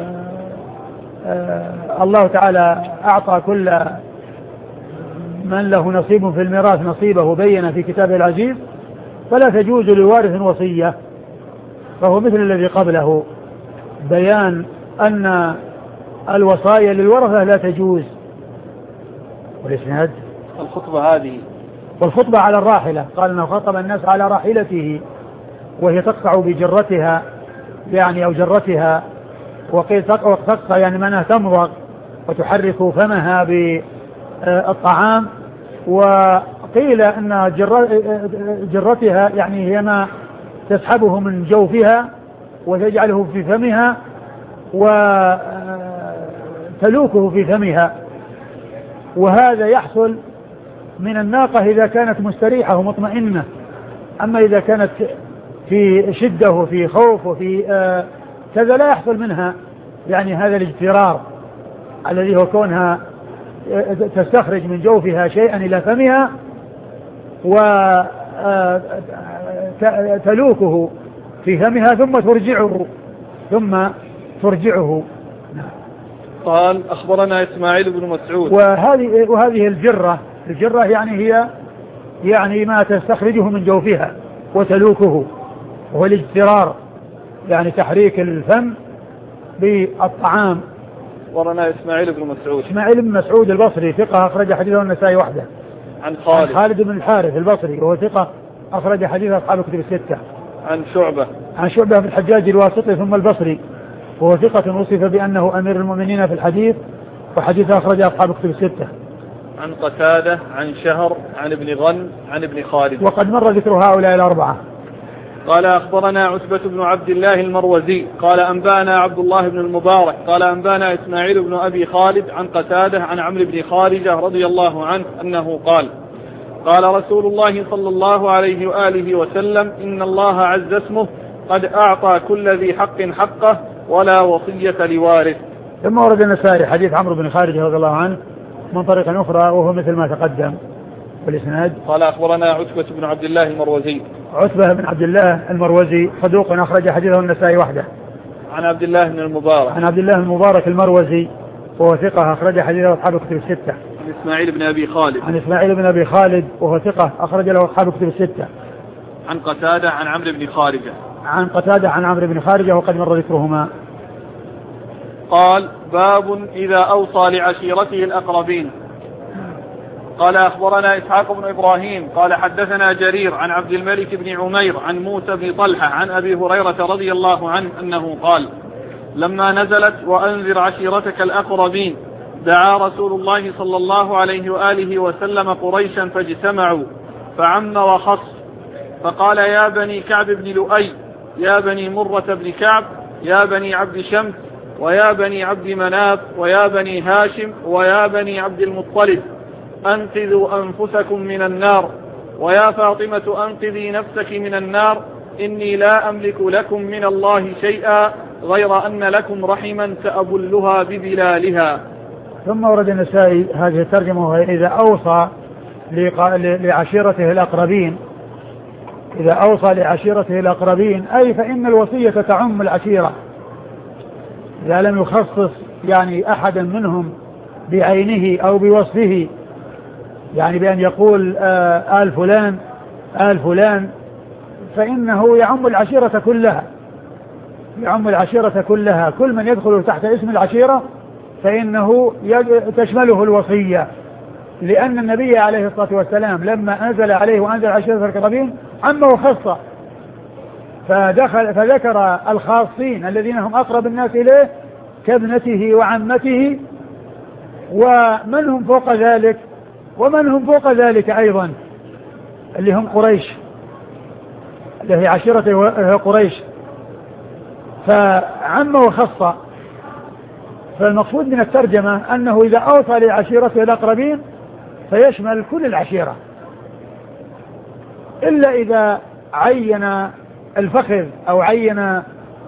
آآ الله تعالى أعطى كل من له نصيب في الميراث نصيبه بين في كتابه العزيز، فلا تجوز لوارث وصية، فهو مثل الذي قبله، بيان أن الوصايا للورثة لا تجوز. والإسناد الخطبة هذه والخطبة على الراحلة، قال أنه خطب الناس على راحلته وهي تقطع بجرتها يعني أو جرتها، وقيل تقطع يعني منها تمضغ وتحرك فمها بالطعام، وقيل أن جرتها يعني هي ما تسحبه من جوفها وتجعله في فمها وتلوكه في فمها، وهذا يحصل من الناقة إذا كانت مستريحة ومطمئنة. أما إذا كانت في شدة وفي خوف وفي آه كذا لا يحصل منها يعني هذا الاجترار الذي هو كونها تستخرج من جوفها شيئا إلى فمها وتلوكه في فمها ثم ترجعه ثم ترجعه. قال أخبرنا إسماعيل بن مسعود. وهذه وهذه الجرة الجرة يعني هي يعني ما تستخرجه من جوفها وتلوكه، وهو الاجترار يعني تحريك الفم بالطعام. ورنا إسماعيل بن مسعود. إسماعيل بن مسعود البصري ثقة أخرج حديثه النسائي وحده. عن خالد. عن خالد بن الحارث البصري وهو ثقة أخرج حديث أصحاب الكتب الستة. عن شعبة. عن شعبة بن الحجاج الواسطي ثم البصري، وهو ثقة وصف بأنه أمير المؤمنين في الحديث، وحديث أخرج أصحاب الكتب الستة. عن قتادة عن شهر عن ابن غن عن ابن خالد. وقد مر ذكر هؤلاء الأربعة. قال أخبرنا عتبة بن عبد الله المروزي قال أنبانا عبد الله بن المبارك قال أنبانا إسماعيل بن أبي خالد عن قتادة عن عمرو بن خارجة رضي الله عنه أنه قال: قال رسول الله صلى الله عليه وآله وسلم: إن الله عز اسمه قد أعطى كل ذي حق حقه ولا وصية لوارث. ثم ورد النسائي حديث عمرو بن خارجة رضي الله عنه من طريق أخرى وهو مثل ما تقدم. والإسناد قال أخبرنا عتبة بن عبد الله المروزي. عتبة بن عبد الله المروزي صدوق أخرج حديثه النسائي وحده. عن عبد الله بن المبارك. عن عبد الله بن المبارك المروزي وهو ثقة أخرج حديثه أصحاب الكتب الستة. عن إسماعيل بن أبي خالد. عن إسماعيل بن أبي خالد وهو ثقة أخرج له أصحاب الكتب الستة. عن قتادة عن عمرو بن خارجة. عن قتادة عن عمرو بن خارجة وقد مر ذكرهما. قال: باب إذا أوصى لعشيرته الأقربين. قال أخبرنا إسحاق بن إبراهيم قال حدثنا جرير عن عبد الملك بن عمير عن موسى بن طلحة عن أبي هريرة رضي الله عنه أنه قال: لما نزلت وأنذر عشيرتك الأقربين دعا رسول الله صلى الله عليه وآله وسلم قريشا فاجتمعوا فعم وخص، فقال: يا بني كعب بن لؤي، يا بني مرة بن كعب، يا بني عبد شمس، ويا بني عبد مناف، ويا بني هاشم، ويا بني عبد المطلب، أنقذوا أنفسكم من النار، ويا فاطمة أنقذي نفسك من النار، إني لا أملك لكم من الله شيئا غير أن لكم رحما سأبلها ببلالها. ثم ورد النسائي هذه الترجمة وهي إذا أوصى لعشيرته الأقربين. إذا أوصى لعشيرته الأقربين أي فإن الوصية تعم العشيرة إذا لم يخصص يعني أحدا منهم بعينه أو بوصفه، يعني بأن يقول آه آل فلان آل فلان، فإنه يعم العشيرة كلها، يعم العشيرة كلها، كل من يدخل تحت اسم العشيرة فإنه تشمله الوصية، لأن النبي عليه الصلاة والسلام لما أنزل عليه وأنزل عشيرة الأقربين عمه وخصه، فدخل فذكر الخاصين الذين هم أقرب الناس إليه كابنته وعمته، ومن هم فوق ذلك ومن هم فوق ذلك أيضا اللي هم قريش، اللي هي عشيرة قريش، فعمه وخصه. فالمقصود من الترجمة أنه إذا أوصى لعشيرته الأقربين فيشمل كل العشيرة، إلا إذا عين الفخذ أو عين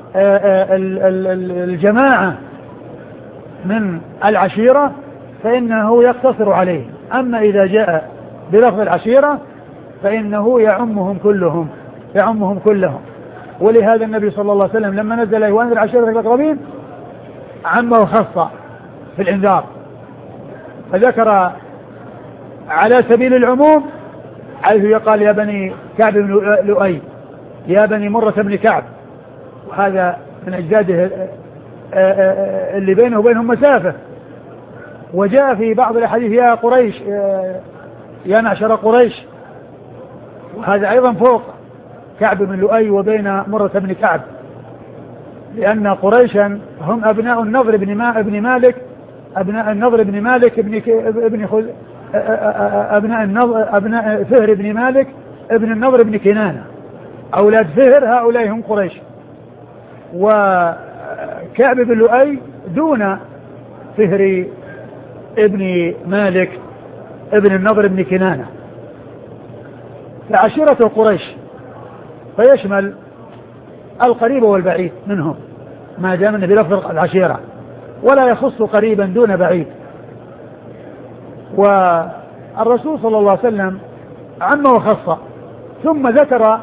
الجماعة من العشيرة فإنه يقتصر عليه. أما إذا جاء بلفظ العشيرة فإنه يعمهم كلهم يعمهم كلهم ولهذا النبي صلى الله عليه وسلم لما نزل وأنزل عشيرة الأقربين عمه خاصة في الإنذار، فذكر على سبيل العموم حيث يقال يا بني كعب بن لؤي، يا بني مرة بن كعب، وهذا من أجداده اللي بينه وبينهم مسافة. وجاء في بعض الأحاديث يا قريش يا معشر قريش، وهذا أيضا فوق كعب بن لؤي وبين مرة بن كعب، لأن قريشا هم أبناء النضر بن ما ابن مالك أبناء النضر بن مالك ابن ابن خز أبناء النضر أبناء فهر بن مالك ابن النضر بن كنانة، أولاد فهر هؤلاء هم قريش. وكعب بن لؤي دون فهر ابن مالك ابن النضر بن كنانة، فعشيرة قريش فيشمل القريب والبعيد منهم ما دام النبي لفظ العشيرة، ولا يخص قريبا دون بعيد. والرسول صلى الله عليه وسلم عمه وخصه، ثم ذكر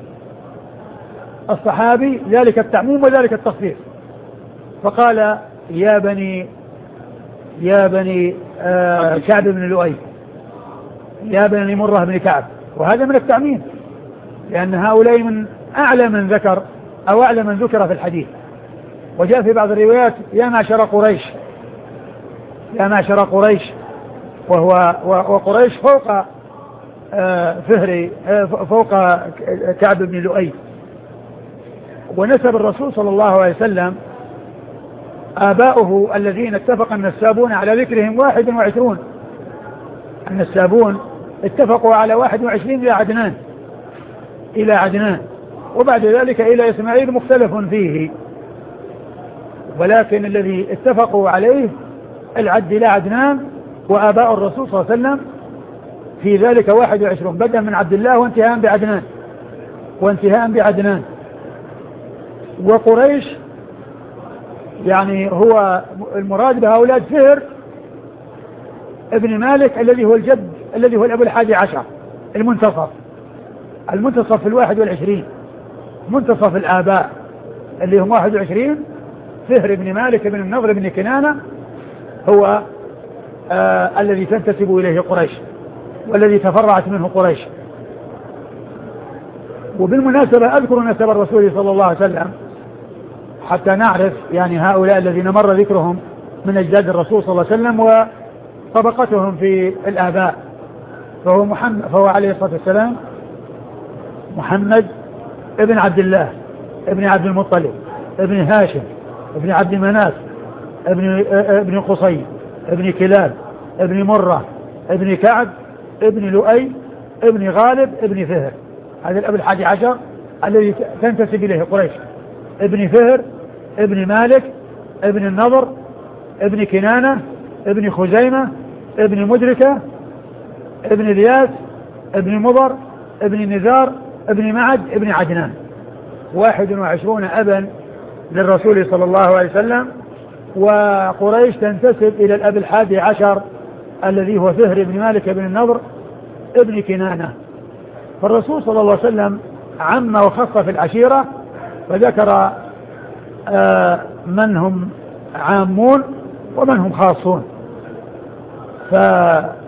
الصحابي ذلك التعميم وذلك التخصيص، فقال يا بني يا بني آه كعب بن لؤي، يا بني مرة بن كعب، وهذا من التعميم، لأن هؤلاء من أعلى من ذكر أو أعلى من ذكر في الحديث. وجاء في بعض الروايات يا معشر قريش يا معشر قريش، وهو وقريش فوق آه فهر آه فوق كعب بن لؤي. ونسب الرسول صلى الله عليه وسلم آباؤه الذين اتفق النسابون على ذكرهم واحد وعشرون، النسابون اتفقوا على واحد وعشرين إلى عدنان إلى عدنان وبعد ذلك إلى إسماعيل مختلف فيه، ولكن الذي اتفقوا عليه العد إلى عدنان، وآباء الرسول صلى الله عليه وسلم في ذلك واحد وعشرون، بدءا من عبد الله وانتهاء بعدنان وانتهاء بعدنان. وقريش يعني هو المراد بهؤلاء فهر ابن مالك الذي هو الجد الذي هو الأب الحادي عشر، المنتصف المنتصف في الواحد والعشرين، منتصف الآباء اللي هم واحد وعشرين. فهر ابن مالك ابن النضر بن كنانة هو آه الذي تنتسب إليه قريش والذي تفرعت منه قريش. وبالمناسبة أذكر نسب الرسول صلى الله عليه وسلم حتى نعرف يعني هؤلاء الذين مر ذكرهم من أجداد الرسول صلى الله عليه وسلم وطبقتهم في الآباء. فهو محمد فهو عليه الصلاة والسلام محمد ابن عبد الله ابن عبد المطلب ابن هاشم ابن عبد مناف ابن ابن قصي ابن كلاب ابن مرة ابن كعب ابن لؤي ابن غالب ابن فهر. هذا الأب الحادي عشر الذي تنتسب إليه قريش، ابن فهر ابن مالك ابن النضر ابن كنانة ابن خزيمة ابن مدركة ابن الياس ابن مضر ابن نزار ابن معد ابن عدنان، واحد وعشرون أبا للرسول صلى الله عليه وسلم. وقريش تنتسب إلى الأب الحادي عشر الذي هو فهر ابن مالك ابن النضر ابن كنانة. فالرسول صلى الله عليه وسلم عم وخص في العشيرة، فذكر آه من هم عامون ومن هم خاصون. فقال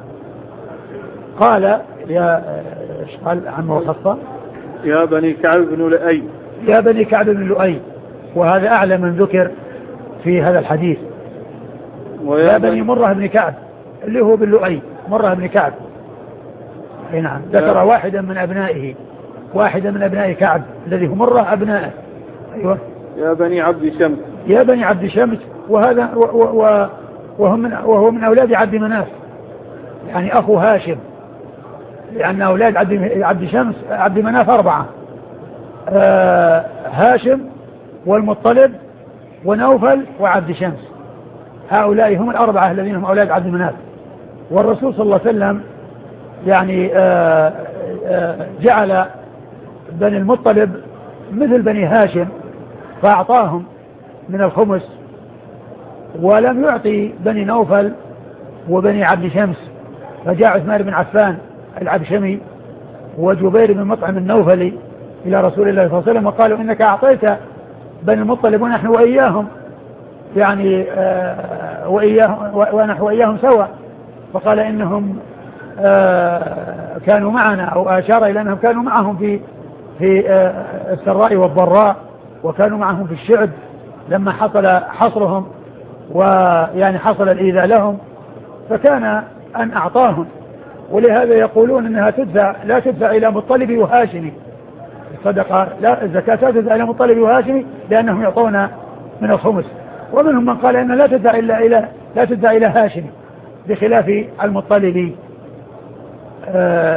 يا ايش قال عمه وخاصة؟ يا بني كعب بن لؤي، يا بني كعب بن لؤي، وهذا أعلى من ذكر في هذا الحديث. ويا بني مرة بن كعب اللي هو بن لؤي، مرة بن كعب. نعم، ذكر واحدا من أبنائه، واحدا من أبناء كعب الذي هو مرة أبنائه. أيوة. يا بني عبد شمس، يا بني عبد شمس، وهذا وهو من وهو من أولاد عبد مناف، يعني أخو هاشم، لأن أولاد عبد عبد شمس عبد مناف أربعة، آه هاشم والمطلب ونوفل وعبد شمس، هؤلاء هم الأربعة الذين هم أولاد عبد مناف. والرسول صلى الله عليه وسلم يعني آه آه جعل بني المطلب مثل بني هاشم فأعطاهم من الخمس، ولم يعطي بني نوفل وبني عبد شمس، فجاء عثمان بن عفان العبشمي وجبير بن مطعم النوفلي إلى رسول الله صلى الله عليه وسلم وقالوا إنك أعطيت بني المطلب ونحن وإياهم يعني آه وإياهم ونحن وإياهم سوا، فقال إنهم آه كانوا معنا، أو أشار إلى أنهم كانوا معهم في في آه السراء والضراء، وكانوا معهم في الشعب لما حصل حصرهم ويعني حصل الإيذاء لهم، فكان أن أعطاهم. ولهذا يقولون أنها تدفع لا تدفع إلى مطلبي وهاشمي الصدقة، لا الزكاة لا تدفع إلى مطلبي وهاشمي لأنهم يعطون من الخمس. ومنهم من قال أن لا تدفع إلا إلى لا تدفع إلى هاشمي بخلاف المطلبي. آه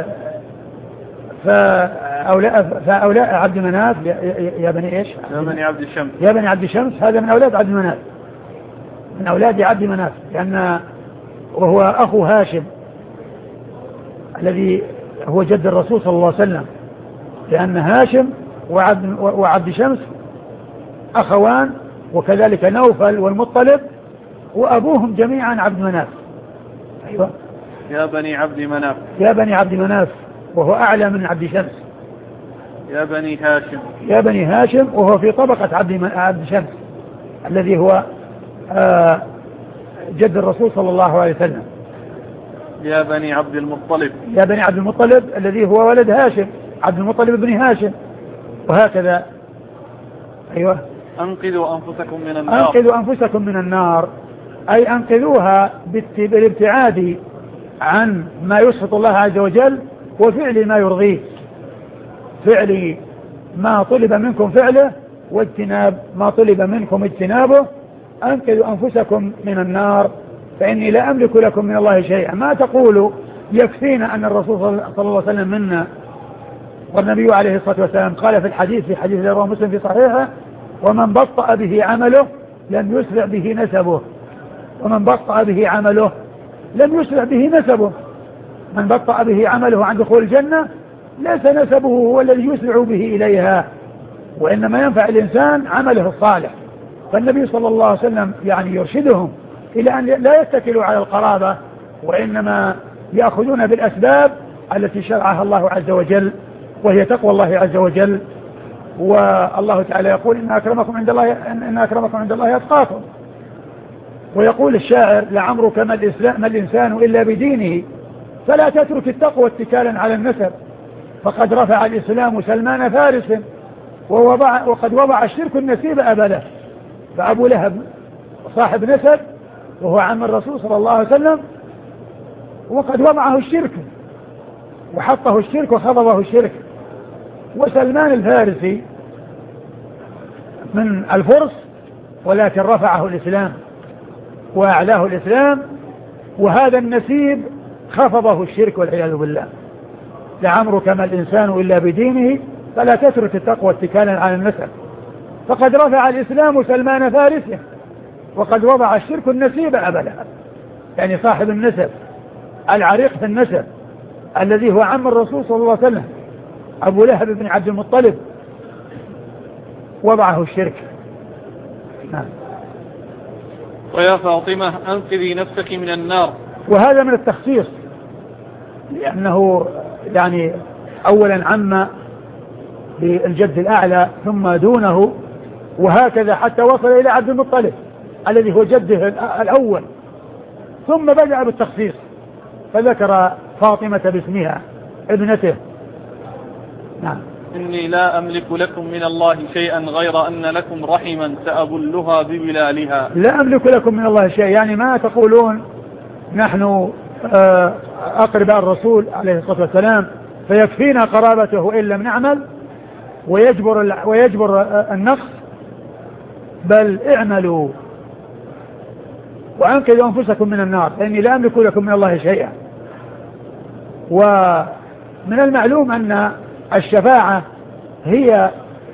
فأولاء فأولاء عبد مناف يا بني إيش؟ يا بني عبد الشمس، يا بني عبد الشمس، هذا من أولاد عبد مناف، من أولاد عبد مناف، لأن وهو أخو هاشم الذي هو جد الرسول صلى الله عليه وسلم، لأن هاشم وعبد, وعبد شمس أخوان، وكذلك نوفل والمطلب، وأبوهم جميعا عبد مناف. أيوة. يا بني عبد مناف، يا بني عبد مناف، وهو أعلى من عبد شمس. يا بني هاشم، يا بني هاشم، وهو في طبقة عبد عبد شمس الذي هو آه جد الرسول صلى الله عليه وسلم. يا بني عبد المطلب، يا بني عبد المطلب الذي هو ولد هاشم، عبد المطلب بن هاشم، وهكذا. أيوة. أنقذوا أنفسكم من النار، أنقذوا أنفسكم من النار، أي أنقذوها بالابتعاد عن ما يسخط الله عز وجل وفعل ما يرضيه، فعل ما طلب منكم فعله واجتناب ما طلب منكم اجتنابه. أنقذوا أنفسكم من النار فإني لا أملك لكم من الله شيئا. ما تقولوا يكفينا أن الرسول صلى الله عليه وسلم منا، والنبي عليه الصلاة والسلام قال في الحديث في حديث رواه مسلم في صحيحه: ومن بطأ به عمله لم يسرع به نسبه. ومن بطأ به عمله لم يسرع به نسبه. من بطأ به عمله عن دخول الجنة ليس نسبه هو الذي يسرع به إليها، وإنما ينفع الإنسان عمله الصالح. فالنبي صلى الله عليه وسلم يعني يرشدهم إلى أن لا يتكلوا على القرابة، وإنما يأخذون بالأسباب التي شرعها الله عز وجل، وهي تقوى الله عز وجل. والله تعالى يقول: إن أكرمكم عند الله إن أكرمكم عند الله أتقاكم. ويقول الشاعر: لعمرك ما الإسلام ما الإنسان إلا بدينه، فلا تترك التقوى اتكالا على النسب، فقد رفع الإسلام سلمان فارس، ووضع وقد وضع الشرك النسيب أبدا. فأبو لهب صاحب نسب وهو عم الرسول صلى الله عليه وسلم، وقد وضعه الشرك وحطه الشرك وخضبه الشرك. وسلمان الفارسي من الفرس، ولكن رفعه الإسلام وأعلاه الإسلام، وهذا النسيب خفضه الشرك والعياذ بالله. لعمرك ما الإنسان إلا بدينه، فلا تترك التقوى اتكالا على النسب، فقد رفع الإسلام سلمان فارسه، وقد وضع الشرك النسيب أبدا. يعني صاحب النسب العريق في النسب الذي هو عم الرسول صلى الله عليه وسلم أبو لهب بن عبد المطلب وضعه الشرك. نعم. ويا فاطمة أنقذي نفسك من النار. وهذا من التخصيص، لأنه يعني أولا عم بالجد الأعلى ثم دونه، وهكذا حتى وصل إلى عبد المطلب الذي هو جده الأول، ثم بدأ بالتخصيص فذكر فاطمة باسمها ابنته. نعم. إني لا أملك لكم من الله شيئا غير أن لكم رحما سأبلها ببلالها. لا أملك لكم من الله شيئا، يعني ما تقولون نحن أقرباء الرسول عليه الصلاة والسلام فيكفينا قرابته إن لم نعمل ويجبر, ويجبر النقص، بل اعملوا وأنقذوا أنفسكم من النار فإني لا أملك لكم من الله شيئا. ومن المعلوم أن الشفاعة هي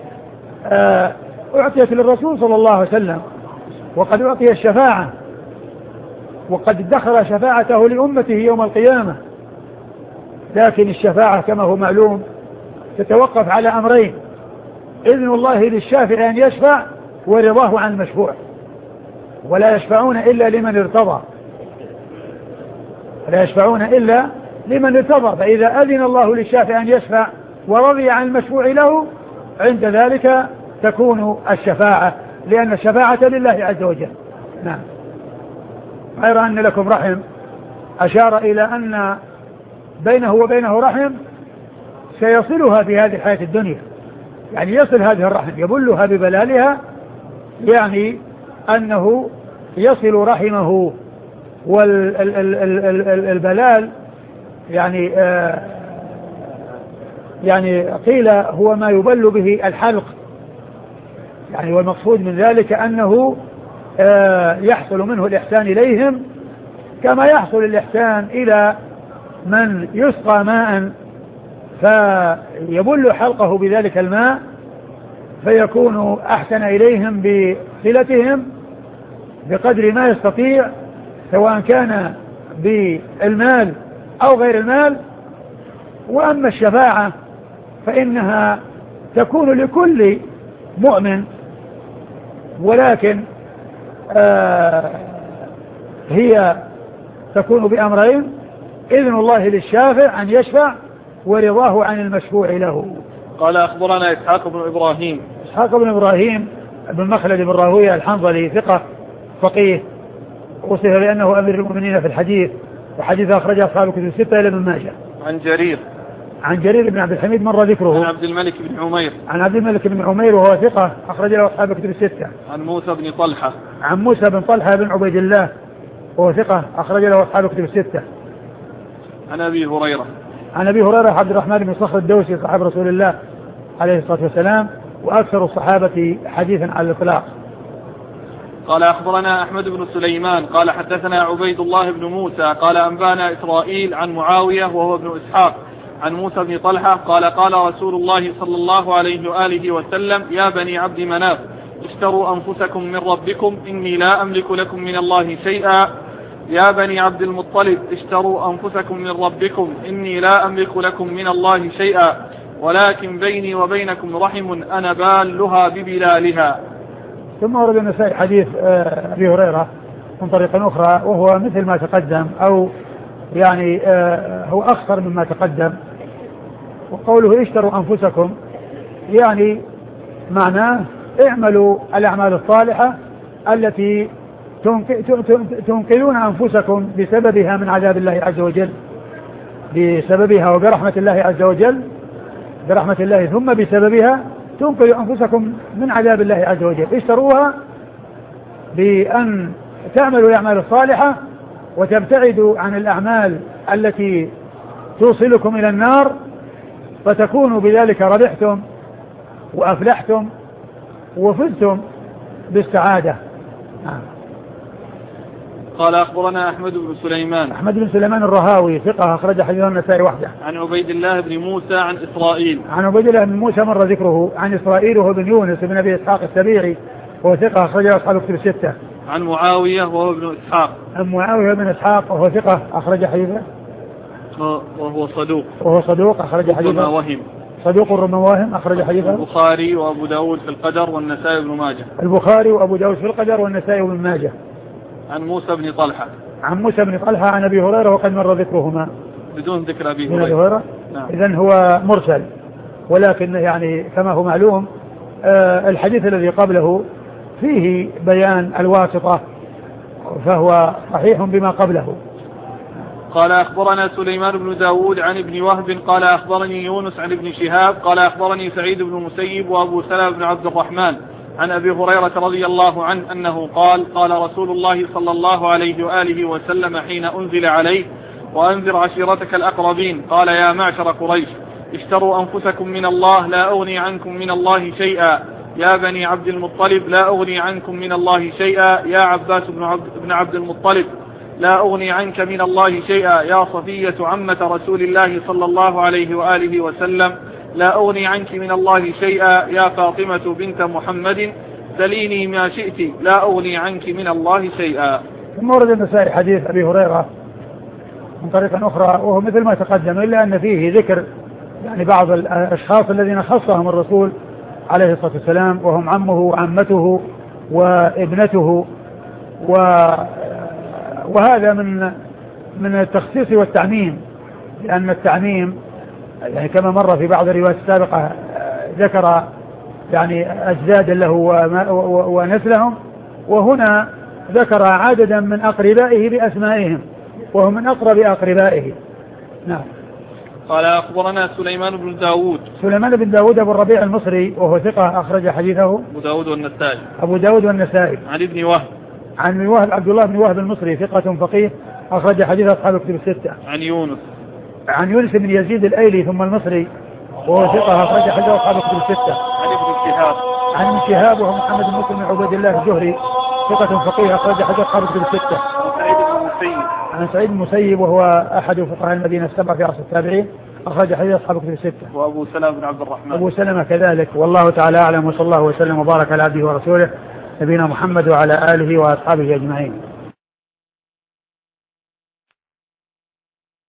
أعطيت للرسول صلى الله عليه وسلم، وقد أعطي الشفاعة وقد ادخر شفاعته لأمته يوم القيامة، لكن الشفاعة كما هو معلوم تتوقف على أمرين: إذن الله للشافع أن يشفع ورضاه عن المشفوع، ولا يشفعون إلا لمن ارتضى لا يشفعون إلا لمن ارتضى فإذا أذن الله للشافع أن يشفع ورضي عن المشفوع له عند ذلك تكون الشفاعة، لأن الشفاعة لله عز وجل. نعم. غير أن لكم رحم أشار إلى أن بينه وبينه رحم سيصلها في هذه الحياة الدنيا، يعني يصل هذه الرحم يبلها ببلالها، يعني أنه يصل رحمه. والبلال يعني آه يعني قيل هو ما يبل به الحلق، يعني والمقصود من ذلك أنه آه يحصل منه الإحسان إليهم كما يحصل الإحسان إلى من يسقى ماء فيبل حلقه بذلك الماء فيكون أحسن إليهم بصلتهم بقدر ما يستطيع، سواء كان بالمال أو غير المال. وأما الشفاعة فإنها تكون لكل مؤمن، ولكن آه هي تكون بأمرين: إذن الله للشافع أن يشفع ورضاه عن المشفوع له. قال أخبرنا إسحاق بن إبراهيم إسحاق بن إبراهيم بن مخلد بن راهويه الحنظلي ثقة فقيه، وصف بأنه أمير المؤمنين في الحديث، وحديث أخرجه أصحاب الكتب الستة إلى ابن ماجه. عن جرير عن جرير بن عبد الحميد مر ذكره. عن عبد الملك بن عمير عن عبد الملك بن عمير وهو ثقة أخرج له أصحاب الكتب الستة. عن موسى بن طلحة عن موسى بن طلحة بن عبيد الله وهو ثقة أخرج له أصحاب الكتب الستة. عن أبي هريرة عن أبي هريرة عبد الرحمن بن صخر الدوسي صاحب رسول الله عليه الصلاة والسلام، وأكثر الصحابة حديثا على الإطلاق. قال أخبرنا أحمد بن سليمان قال حدثنا عبيد الله بن موسى قال أنبانا إسرائيل عن معاوية وهو ابن إسحاق عن موسى بن طلحة قال قال رسول الله صلى الله عليه وآله وسلم: يا بني عبد مناف اشتروا أنفسكم من ربكم إني لا أملك لكم من الله شيئا. يا بني عبد المطلب اشتروا أنفسكم من ربكم إني لا أملك لكم من الله شيئا، ولكن بيني وبينكم رحم أنا بالها ببلالها. ثم ورد النسائي حديث أبي هريرة من طريق أخرى وهو مثل ما تقدم، أو يعني هو أخطر مما تقدم. وقوله اشتروا أنفسكم يعني معناه اعملوا الأعمال الصالحة التي تنقذون أنفسكم بسببها من عذاب الله عز وجل، بسببها وبرحمة الله عز وجل، برحمة الله ثم بسببها تنقذوا أنفسكم من عذاب الله عز وجل. اشتروها بأن تعملوا الأعمال الصالحة وتبتعدوا عن الأعمال التي توصلكم إلى النار، فتكونوا بذلك ربحتم وأفلحتم وفزتم بالسعادة. آه. قال أخبرنا أحمد بن سليمان أحمد بن سليمان الرهاوي ثقة أخرج حديث النسائي وحده. عن عبيد الله بن موسى عن إسرائيل عن عبيد الله بن موسى مر ذكره. عن إسرائيل وهو بن يونس بن أبي إسحاق السبيعي وهو ثقة أخرج أصحاب الكتب الستة. عن معاوية وهو ابن إسحاق عن معاوية بن إسحاق وهو ثقة أخرج حديثه وهو صدوق وهو صدوق أخرج حديثه وهم صدوق رمواهم أخرج حديثه البخاري وأبو داود في القدر والنسائي بن ماجه. البخاري وأبو داود في القدر والنسائي بن ماجه. عن موسى بن طلحة عن موسى بن طلحة عن أبي هريرة وقد مر ذكرهما بدون ذكر أبي هريرة. نعم. إذن هو مرسل، ولكن يعني كما هو معلوم آه الحديث الذي قبله فيه بيان الواسطة فهو صحيح بما قبله. قال أخبرنا سليمان بن داود عن ابن وهب قال أخبرني يونس عن ابن شهاب قال أخبرني سعيد بن المسيب وأبو سلمة بن عبد الرحمن عن أبي هريرة رضي الله عنه أنه قال قال رسول الله صلى الله عليه وآله وسلم حين أنزل عليه وأنذر عشيرتك الأقربين قال يا معشر قريش اشتروا أنفسكم من الله لا أغني عنكم من الله شيئا يا بني عبد المطلب لا أغني عنكم من الله شيئا يا عباس بن عبد, بن عبد المطلب لا أغني عنك من الله شيئا يا صفية عمة رسول الله صلى الله عليه وآله وسلم لا أغني عنك من الله شيئا يا فاطمة بنت محمد سليني ما شئت لا أغني عنك من الله شيئا. ثم ورد النسائي حديث أبي هريرة من طريقة أخرى وهو مثل ما تقدم إلا أن فيه ذكر يعني بعض الأشخاص الذين خصهم الرسول عليه الصلاة والسلام وهم عمه وعمته وابنته و وهذا من من التخصيص والتعميم لأن التعميم يعني كما مر في بعض الروايات السابقة ذكر يعني أجداد له ونسلهم وهنا ذكر عددا من أقربائه بأسمائهم وهم من أقرب أقربائه. نعم. قال أخبرنا سليمان بن داود سليمان بن داود أبو الربيع المصري وهو ثقة أخرج حديثه أبو داود والنسائي أبو داود والنسائي عن ابن وهب عن ابن وهب عبد الله بن وهب المصري ثقة فقيه أخرج حديث أصحاب الكتب الستة. عن يونس عن يونس بن يزيد الأيلي ثم المصري وهو ثقة أخرج حديث أصحاب الكتب الستة. عن ابن شهاب عن ابن شهاب وهو محمد بن مسلم بن عبيد الله الجهري ثقة فقيه أخرج حديث أصحاب الكتب الستة. سعيد بن المسيب عن سعيد بن المسيب وهو أحد فقهاء المدينة السبعة في عصر التابعين أخرج حديث أصحاب الكتب الستة. وأبو سلمة بن عبد الرحمن أبو سلمة كذلك. والله تعالى أعلم وصلى الله وسلم وبارك على عبده ورسوله نبينا محمد وعلى آله وأصحابه أجمعين.